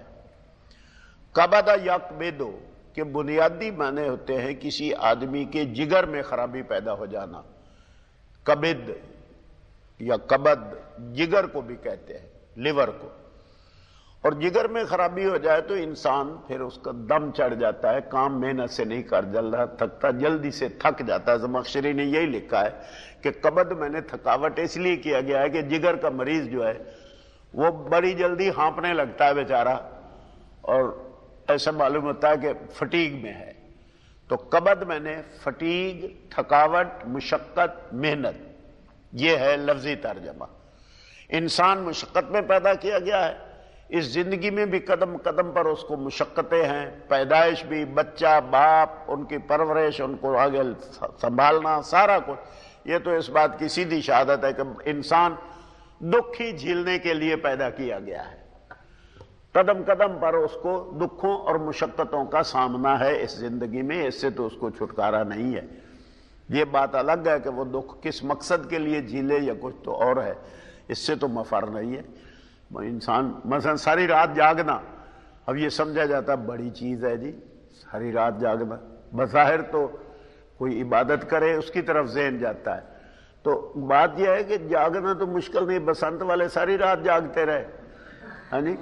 کبد یکبدو کہ بنیادی معنی ہوتے ہیں کسی آدمی کے جگر میں خرابی پیدا ہو جانا، کبد یا کبد جگر کو بھی کہتے ہیں، لیور کو، اور جگر میں خرابی ہو جائے تو انسان پھر اس کا دم چڑھ جاتا ہے، کام محنت سے نہیں کر جلدا تھکتا، جلدی سے تھک جاتا ہے۔ زمخشری نے یہی لکھا ہے کہ کبد میں نے تھکاوٹ اس لیے کیا گیا ہے کہ جگر کا مریض جو ہے وہ بڑی جلدی ہانپنے لگتا ہے بیچارہ، اور ایسا معلوم ہوتا ہے کہ فٹیگ میں ہے، تو کبد میں نے فٹیگ، تھکاوٹ، مشقت، محنت، یہ ہے لفظی ترجمہ۔ انسان مشقت میں پیدا کیا گیا ہے، اس زندگی میں بھی قدم قدم پر اس کو مشقتیں ہیں، پیدائش بھی، بچہ، باپ، ان کی پرورش، ان کو آگے سنبھالنا، سارا کچھ، یہ تو اس بات کی سیدھی شہادت ہے کہ انسان دکھ ہی جھیلنے کے لیے پیدا کیا گیا ہے، قدم قدم پر اس کو دکھوں اور مشقتوں کا سامنا ہے اس زندگی میں، اس سے تو اس کو چھٹکارا نہیں ہے۔ یہ بات الگ ہے کہ وہ دکھ کس مقصد کے لیے جھیلے یا کچھ تو اور ہے، اس سے تو مفر نہیں ہے۔ انسان مثلا ساری رات جاگنا، اب یہ سمجھا جاتا بڑی چیز ہے جی ساری رات جاگنا، بظاہر تو کوئی عبادت کرے اس کی طرف ذہن جاتا ہے، تو بات یہ ہے کہ جاگنا تو مشکل نہیں، بسنت والے ساری رات جاگتے رہے، ہاں جی،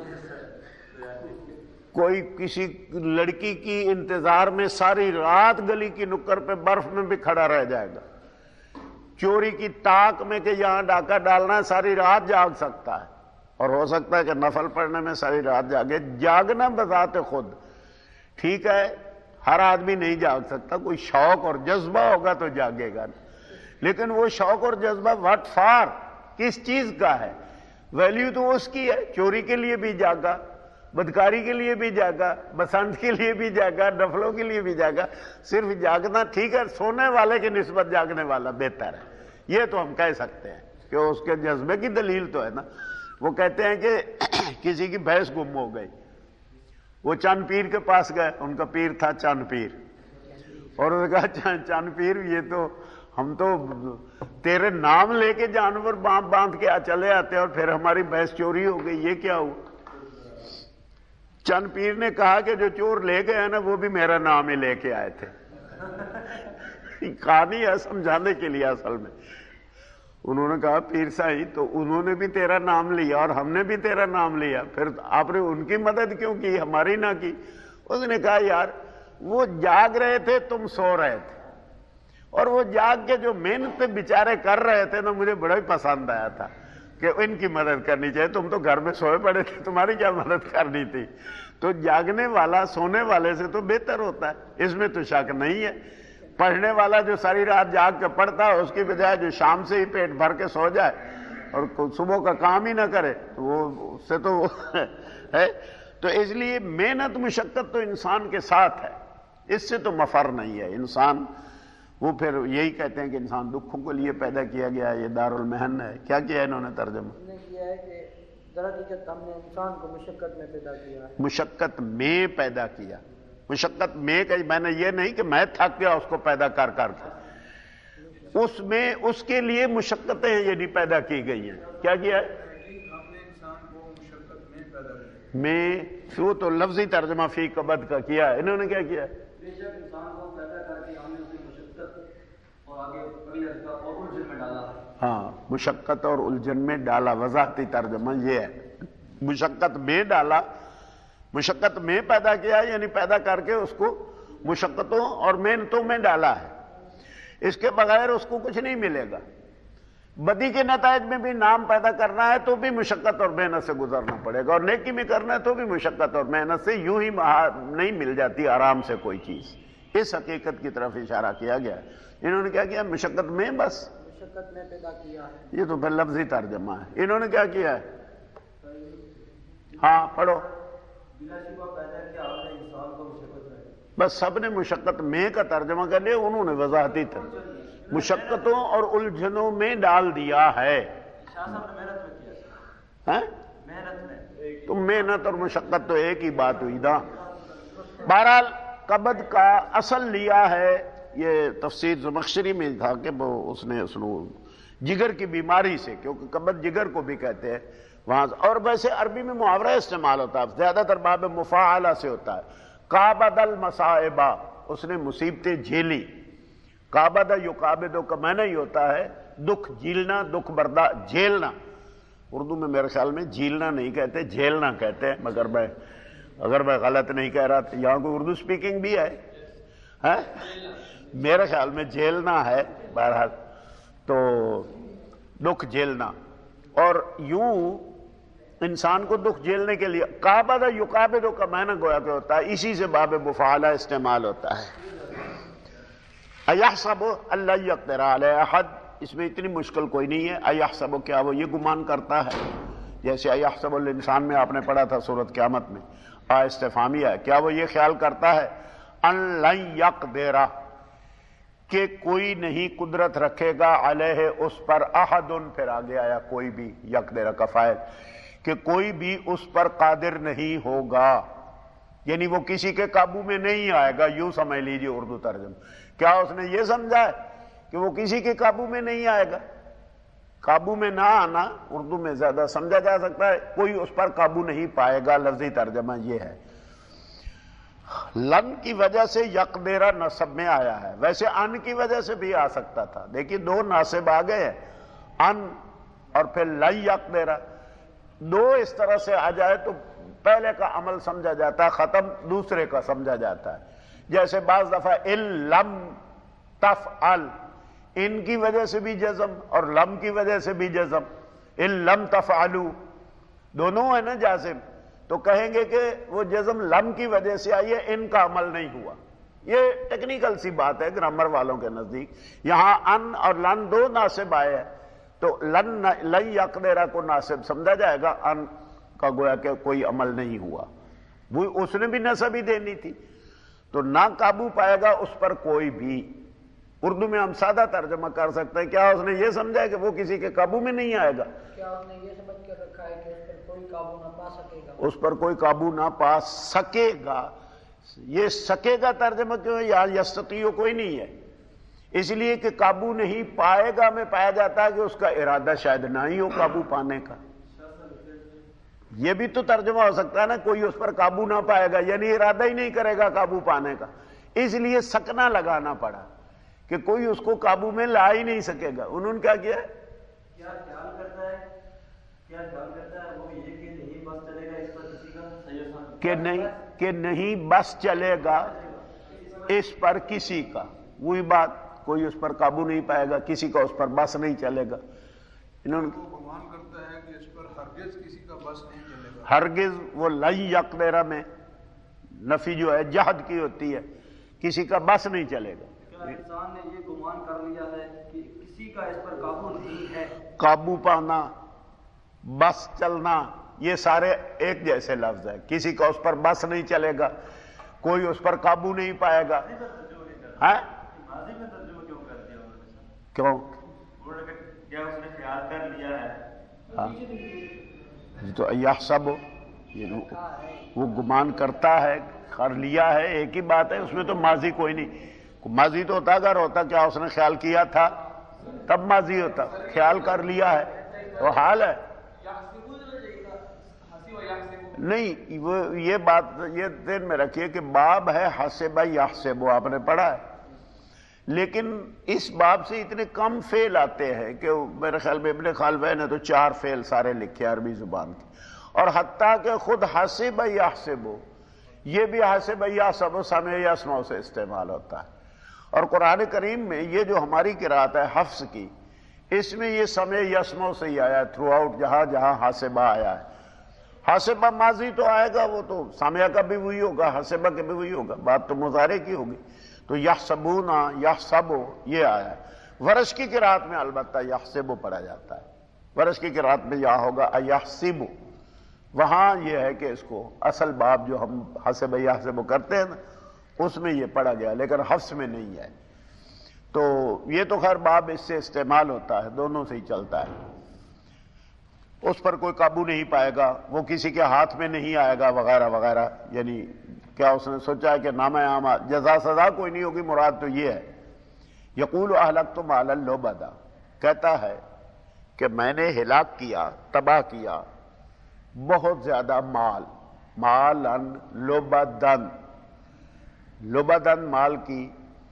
کوئی کسی لڑکی کی انتظار میں ساری رات گلی کی نکر پہ برف میں بھی کھڑا رہ جائے گا، چوری کی تاک میں کہ یہاں ڈاکہ ڈالنا ہے ساری رات جاگ سکتا ہے، اور ہو سکتا ہے کہ نفل پڑھنے میں ساری رات جاگے۔ جاگنا بذات خود ٹھیک ہے، ہر آدمی نہیں جاگ سکتا، کوئی شوق اور جذبہ ہوگا تو جاگے گا، لیکن وہ شوق اور جذبہ واٹ فار، کس چیز کا ہے؟ ویلیو تو اس کی ہے، چوری کے لیے بھی جاگا، بدکاری کے لیے بھی جاگا، بسنت کے لیے بھی جاگا، نفلوں کے لیے بھی جاگا، صرف جاگنا ٹھیک ہے، سونے والے کی نسبت جاگنے والا بہتر ہے، یہ تو ہم کہہ سکتے ہیں کہ اس کے جذبے کی دلیل تو ہے نا۔ وہ کہتے ہیں کہ کسی کی بھینس گم ہو گئی، وہ چند پیر کے پاس گئے، ان کا پیر تھا چند پیر، اور انہوں نے کہا چند پیر یہ تو ہم تو تیرے نام لے کے جانور باندھ باندھ کے چلے آتے اور پھر ہماری بھینس چوری ہو گئی، یہ کیا ہوا؟ چند پیر نے کہا کہ جو چور لے گئے ہیں نا وہ بھی میرا نام ہی لے کے آئے تھے، کہانی ہے سمجھانے کے لیے اصل میں۔ انہوں نے کہا پیر صاحب تو انہوں نے بھی تیرا نام لیا اور ہم نے بھی تیرا نام لیا، پھر آپ نے ان کی مدد کیوں کی ہماری نہ کی؟ اس نے کہا یار وہ جاگ رہے تھے تم سو رہے تھے، اور وہ جاگ کے جو محنت بیچارے کر رہے تھے نا مجھے بڑا ہی پسند آیا تھا کہ ان کی مدد کرنی چاہیے، تم تو گھر میں سوئے پڑے تھے، تمہاری کیا مدد کرنی تھی؟ تو جاگنے والا سونے والے سے تو بہتر ہوتا ہے، اس میں تو شک نہیں ہے۔ پڑھنے والا جو ساری رات جاگ کے پڑھتا ہے اس کی بجائے جو شام سے ہی پیٹ بھر کے سو جائے اور صبح کا کام ہی نہ کرے وہ اس سے تو ہے۔ تو اس لیے محنت مشقت تو انسان کے ساتھ ہے، اس سے تو مفر نہیں ہے انسان. وہ پھر یہی کہتے ہیں کہ انسان دکھوں کے لیے پیدا کیا گیا ہے, یہ دارالمحن ہے. کیا کیا انہوں نے ترجمہ؟ ہم نے کیا ہے کہ درحقیقت ہم نے انسان کو مشقت میں پیدا کیا ہے. مشقت میں پیدا کیا. مشقت میں کہ میں نے یہ نہیں کہ میں تھک گیا اس کو پیدا کر کر کے, اس میں اس کے لیے مشقتیں یعنی پیدا کی گئی ہیں. کیا کیا ہے؟ ہم نے انسان کو مشقت میں پیدا کیا. میں وہ تو لفظی ترجمہ فی قبض کا کیا ہے. انہوں نے کیا کیا؟ بے شک انسان کو پیدا کر کے ہم نے اسے مشقت اور آگے اگلے کا اور الجھن میں ڈالا. ہاں, مشقت اور الجھن میں ڈالا. وضاحتی ترجمہ یہ ہے, مشقت میں ڈالا. مشقت میں پیدا کیا یعنی پیدا کر کے اس کو مشقتوں اور محنتوں میں ڈالا ہے. اس کے بغیر اس کو کچھ نہیں ملے گا. بدی کے نتائج میں بھی نام پیدا کرنا ہے تو بھی مشقت اور محنت سے گزرنا پڑے گا, اور نیکی میں کرنا ہے تو بھی مشقت اور محنت سے. یوں ہی نہیں مل جاتی آرام سے کوئی چیز. اس حقیقت کی طرف اشارہ کیا گیا. انہوں نے کیا کیا؟ مشقت میں, بس مشقت میں پیدا کیا ہے. یہ تو پھر لفظی ترجمہ ہے. انہوں نے کیا کیا ہے؟ ہاں پڑھو. بلا شبہ پیدا کیا آپ نے انسان کو مشقت میں. بس سب نے مشقت میں کا ترجمہ کر لیا, انہوں نے وضاحتی ترجمہ مشقتوں اور الجھنوں میں ڈال دیا ہے. شاہ صاحب نے محنت میں کیا. ہاں محنت میں تو محنت اور مشقت تو ایک ہی بات ہوئی نا. بہرحال قبض کا اصل لیا ہے, یہ تفسیر زمخشری میں تھا کہ وہ اس نے اس نے جگر کی بیماری سے, کیونکہ قبض جگر کو بھی کہتے ہیں وہاں. اور ویسے عربی میں محاورہ استعمال ہوتا ہے, زیادہ تر باب مفاعلہ سے ہوتا ہے. قابض المصائبہ, اس نے مصیبتیں جھیلی. قابض یقابض کا معنی ہی ہوتا ہے دکھ جھیلنا, دکھ برداشت, جھیلنا. اردو میں میرے خیال میں جھیلنا نہیں کہتے, جھیلنا کہتے ہیں. مگر میں اگر میں غلط نہیں کہہ رہا تو یہاں کوئی اردو سپیکنگ بھی ہے, ہے میرے خیال میں جھیلنا ہے. بہرحال تو دکھ جھیلنا, اور یوں انسان کو دکھ جھیلنے کے لیے قابض یقابض کا معنی گویا کہ ہوتا ہے, اسی سے باب مفاعلہ استعمال ہوتا ہے. ایحسب اللہ یقدر علی احد, اس میں اتنی مشکل کوئی نہیں ہے. ایحسب, کیا وہ یہ گمان کرتا ہے, جیسے ایحسب الانسان میں آپ نے پڑھا تھا سورۃ قیامت میں, آ استفہامیہ ہے, کیا وہ یہ خیال کرتا ہے ان لن یقدر, کہ کوئی نہیں قدرت رکھے گا علیہ اس پر, احد پھر آگے آیا کوئی بھی, یقدر کا فاعل, کہ کوئی بھی اس پر قادر نہیں ہوگا, یعنی وہ کسی کے قابو میں نہیں آئے گا. یوں سمجھ لیجیے اردو ترجمہ. کیا اس نے یہ سمجھا ہے کہ وہ کسی کے قابو میں نہیں آئے گا؟ قابو میں نہ آنا اردو میں زیادہ سمجھا جا سکتا ہے, کوئی اس پر قابو نہیں پائے گا. لفظی ترجمہ یہ ہے. لن کی وجہ سے یقدرہ نصب میں آیا ہے, ویسے ان کی وجہ سے بھی آ سکتا تھا. دیکھیے دو ناصب آ گئے ہیں, ان اور پھر لن یقدرہ. دو اس طرح سے آ جائے تو پہلے کا عمل سمجھا جاتا ہے, ختم دوسرے کا سمجھا جاتا ہے. جیسے بعض دفعہ ان لم تفعل, ان کی وجہ سے بھی جزم اور لم کی وجہ سے بھی جزم. ان لم تفعلوا دونوں ہے نا جازم, تو کہیں گے کہ وہ جزم لم کی وجہ سے آئی ہے, ان کا عمل نہیں ہوا. یہ ٹیکنیکل سی بات ہے گرامر والوں کے نزدیک. یہاں ان اور لن دو ناصب آئے ہیں, تو لن لن یقدرہ کو ناصب سمجھا جائے گا, ان کا گویا کہ کوئی عمل نہیں ہوا. وہ اس نے بھی نصب ہی دینی تھی, تو نہ قابو پائے گا اس پر کوئی بھی. اردو میں ہم سادہ ترجمہ کر سکتے ہیں, کیا اس نے یہ سمجھا ہے کہ وہ کسی کے قابو میں نہیں آئے گا؟ کیا اس نے یہ سمجھ کر رکھا ہے کہ اس پر کوئی قابو نہ پا سکے گا؟ اس پر کوئی قابو نہ پا سکے گا. یہ سکے گا ترجمہ کیوں ہے؟ یہاں یستطیع کوئی نہیں ہے, اس لیے کہ قابو نہیں پائے گا میں پایا جاتا ہے کہ اس کا ارادہ شاید نہ ہی ہو قابو پانے کا. یہ بھی تو ترجمہ ہو سکتا ہے نا, کوئی اس پر قابو نہ پائے گا یعنی ارادہ ہی نہیں کرے گا قابو پانے کا, اس لیے سکنا لگانا پڑا کہ کوئی اس کو قابو میں لا ہی نہیں سکے گا. انہوں نے کیا کیا؟ کیا خیال کرتا ہے کیا خیال کرتا ہے وہ یہ کہ نہیں بس چلے گا اس پر کسی کا سیاست, کہ نہیں کہ نہیں بس چلے گا اس پر کسی کا. وہی بات, کوئی اس پر قابو نہیں پائے گا, کسی کا اس پر بس نہیں چلے گا. انہوں نے گمان کرتا ہے کہ اس پر ہرگز کسی کا بس نہیں چلے گا. ہرگز وہ لن یقدرہ میں نفی جو ہے جہد کی ہوتی ہے, کسی کا بس نہیں چلے گا. کیا انسان نے یہ گمان کر لیا ہے کہ کسی کا اس پر قابو نہیں ہے؟ قابو پانا, بس چلنا, یہ سارے ایک جیسے لفظ ہے. کسی کا اس پر بس نہیں چلے گا, کوئی اس پر قابو نہیں پائے گا. ہاں ماضی میں ترجمہ کیوں کر دیا انہوں نے؟ کیوں؟ کیا اس نے خیال کر لیا ہے؟ تو یحسب وہ گمان کرتا ہے، کر لیا ہے، ایک ہی بات ہے، اس میں تو ماضی کوئی نہیں. ماضی تو ہوتا اگر ہوتا کیا اس نے خیال کیا تھا تب ماضی ہوتا، خیال کر لیا ہے تو حال ہے. نہیں وہ یہ بات یہ ذہن میں رکھیے کہ باب ہے حسب یحسب، آپ نے پڑھا ہے، لیکن اس باب سے اتنے کم فعل آتے ہیں کہ میرے خیال میں ابن خلوہ نے تو چار فعل سارے لکھے عربی زبان کے، اور حتیٰ کہ خود حسب یحسب یہ بھی حسب یحسب سمع یسمع سے استعمال ہوتا ہے. اور قرآن کریم میں یہ جو ہماری قرات ہے حفظ کی، اس میں یہ سمع یسمع سے ہی آیا ہے تھرو آؤٹ، جہاں جہاں حاسبہ آیا ہے. حاسبہ ماضی تو آئے گا، وہ تو سامعہ کا بھی وہی ہوگا، حاسبہ کا بھی وہی ہوگا، بات تو مضارع کی ہوگی. تو یحسبون یحسبو یہ آیا ہے. ورش کی قرات میں البتہ یحسبو پڑھا جاتا ہے، ورش کی قرات میں یہ ہوگا ایحسبو. وہاں یہ ہے کہ اس کو اصل باب جو ہم حسب یحسبو کرتے ہیں نا اس میں یہ پڑھا گیا، لیکن حفظ میں نہیں ہے. تو یہ تو خیر باب اس سے استعمال ہوتا ہے، دونوں سے ہی چلتا ہے. اس پر کوئی قابو نہیں پائے گا، وہ کسی کے ہاتھ میں نہیں آئے گا وغیرہ وغیرہ. یعنی کیا اس نے سوچا ہے کہ نامہ عامہ جزا سزا کوئی نہیں ہوگی، مراد تو یہ ہے. یقول اہلکت مالا لبدا، کہتا ہے کہ میں نے ہلاک کیا، تباہ کیا بہت زیادہ مال. مالن لبدن، لبدن مال کی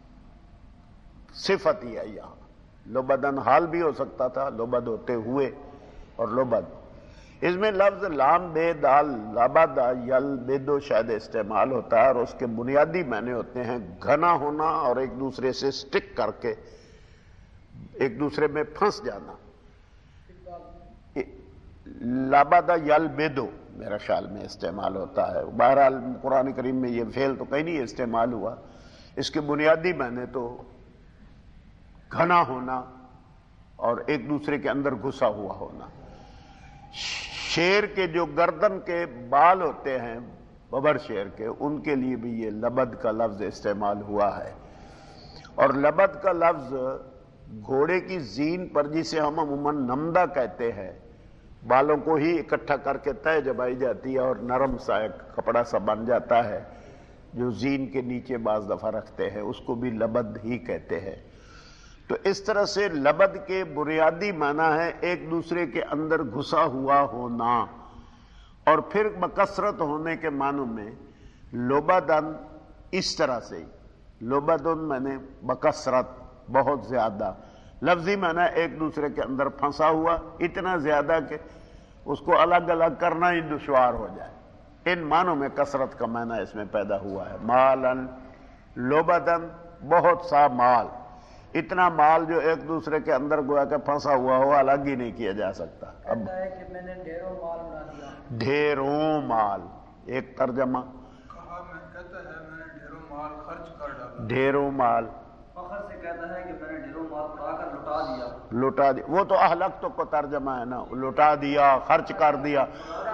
صفت ہی ہے یہاں. لبدن حال بھی ہو سکتا تھا، لبد ہوتے ہوئے، اور لبد اس میں لفظ لام بے دال لبد یل بدو شاید استعمال ہوتا ہے، اور اس کے بنیادی معنی ہوتے ہیں گھنا ہونا اور ایک دوسرے سے سٹک کر کے ایک دوسرے میں پھنس جانا. لبد یل بدو میرے خیال میں استعمال ہوتا ہے. بہرحال قرآن کریم میں یہ فعل تو کہیں نہیں استعمال ہوا. اس کے بنیادی معنی تو گھنا ہونا اور ایک دوسرے کے اندر گھسا ہوا ہونا. شیر کے جو گردن کے بال ہوتے ہیں ببر شیر کے، ان کے لیے بھی یہ لبد کا لفظ استعمال ہوا ہے. اور لبد کا لفظ گھوڑے کی زین پر جسے ہم عموماً نمدہ کہتے ہیں، بالوں کو ہی اکٹھا کر کے تہ جبائی جاتی ہے اور نرم سا ایک کپڑا سا بن جاتا ہے جو زین کے نیچے بعض دفعہ رکھتے ہیں، اس کو بھی لبد ہی کہتے ہیں. تو اس طرح سے لبد کے بنیادی معنی ہے ایک دوسرے کے اندر گھسا ہوا ہونا. اور پھر بکثرت ہونے کے معنوں میں لبدن اس طرح سے ہی، لبدن میں نے بکثرت بہت زیادہ، لفظی معنی ایک دوسرے کے اندر پھنسا ہوا، اتنا زیادہ کہ اس کو الگ الگ کرنا ہی دشوار ہو جائے. ان معنوں میں کثرت کا معنی اس میں پیدا ہوا ہے. مالن لبدن بہت سا مال، اتنا مال جو ایک دوسرے کے اندر گویا کہ پھنسا ہوا ہو، الگ ہی نہیں کیا جا سکتا. اب کہتا ہے کہ میں نے ڈھیروں مال بنا دیا. ڈھیروں مال ایک ترجمہ، کہا میں کہتا ہے میں نے ڈھیروں مال خرچ کر ڈالا. ڈھیروں مال فخر سے کہتا ہے کہ میں نے ڈھیروں مال اڑا کر لٹا دیا. لٹا دیا، وہ تو اہلکتوں کو ترجمہ ہے نا، لٹا دیا، خرچ کر دیا.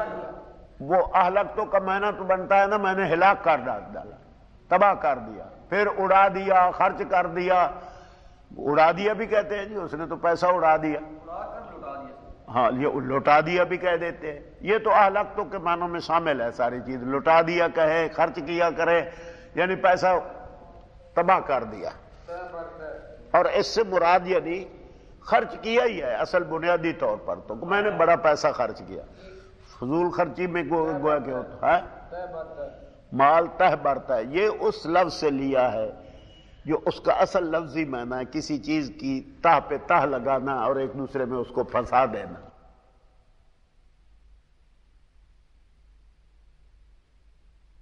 وہ اہلکتوں کا معنی تو بنتا ہے نا میں نے ہلاک کر ڈالا، تباہ کر دیا. پھر اڑا دیا، خرچ کر دیا. اڑا دیا بھی کہتے ہیں جی، اس نے تو پیسہ اڑا دیا. اڑا کر لٹا دیا. ہاں یہ لوٹا دیا بھی کہہ دیتے ہیں. یہ تو اہلکتوں کے معنوں میں شامل ہے ساری چیز. لوٹا دیا کہے، خرچ کیا کرے، یعنی پیسہ تباہ کر دیا. اور اس سے مراد یعنی خرچ کیا ہی ہے اصل بنیادی طور پر. تو میں نے بڑا پیسہ خرچ کیا، فضول خرچی میں گویا کہ ہوتا ہے مال تہ برتا ہے. یہ اس لفظ سے لیا ہے جو اس کا اصل لفظی معنی ہے کسی چیز کی تہ پہ تہ لگانا اور ایک دوسرے میں اس کو پھنسا دینا.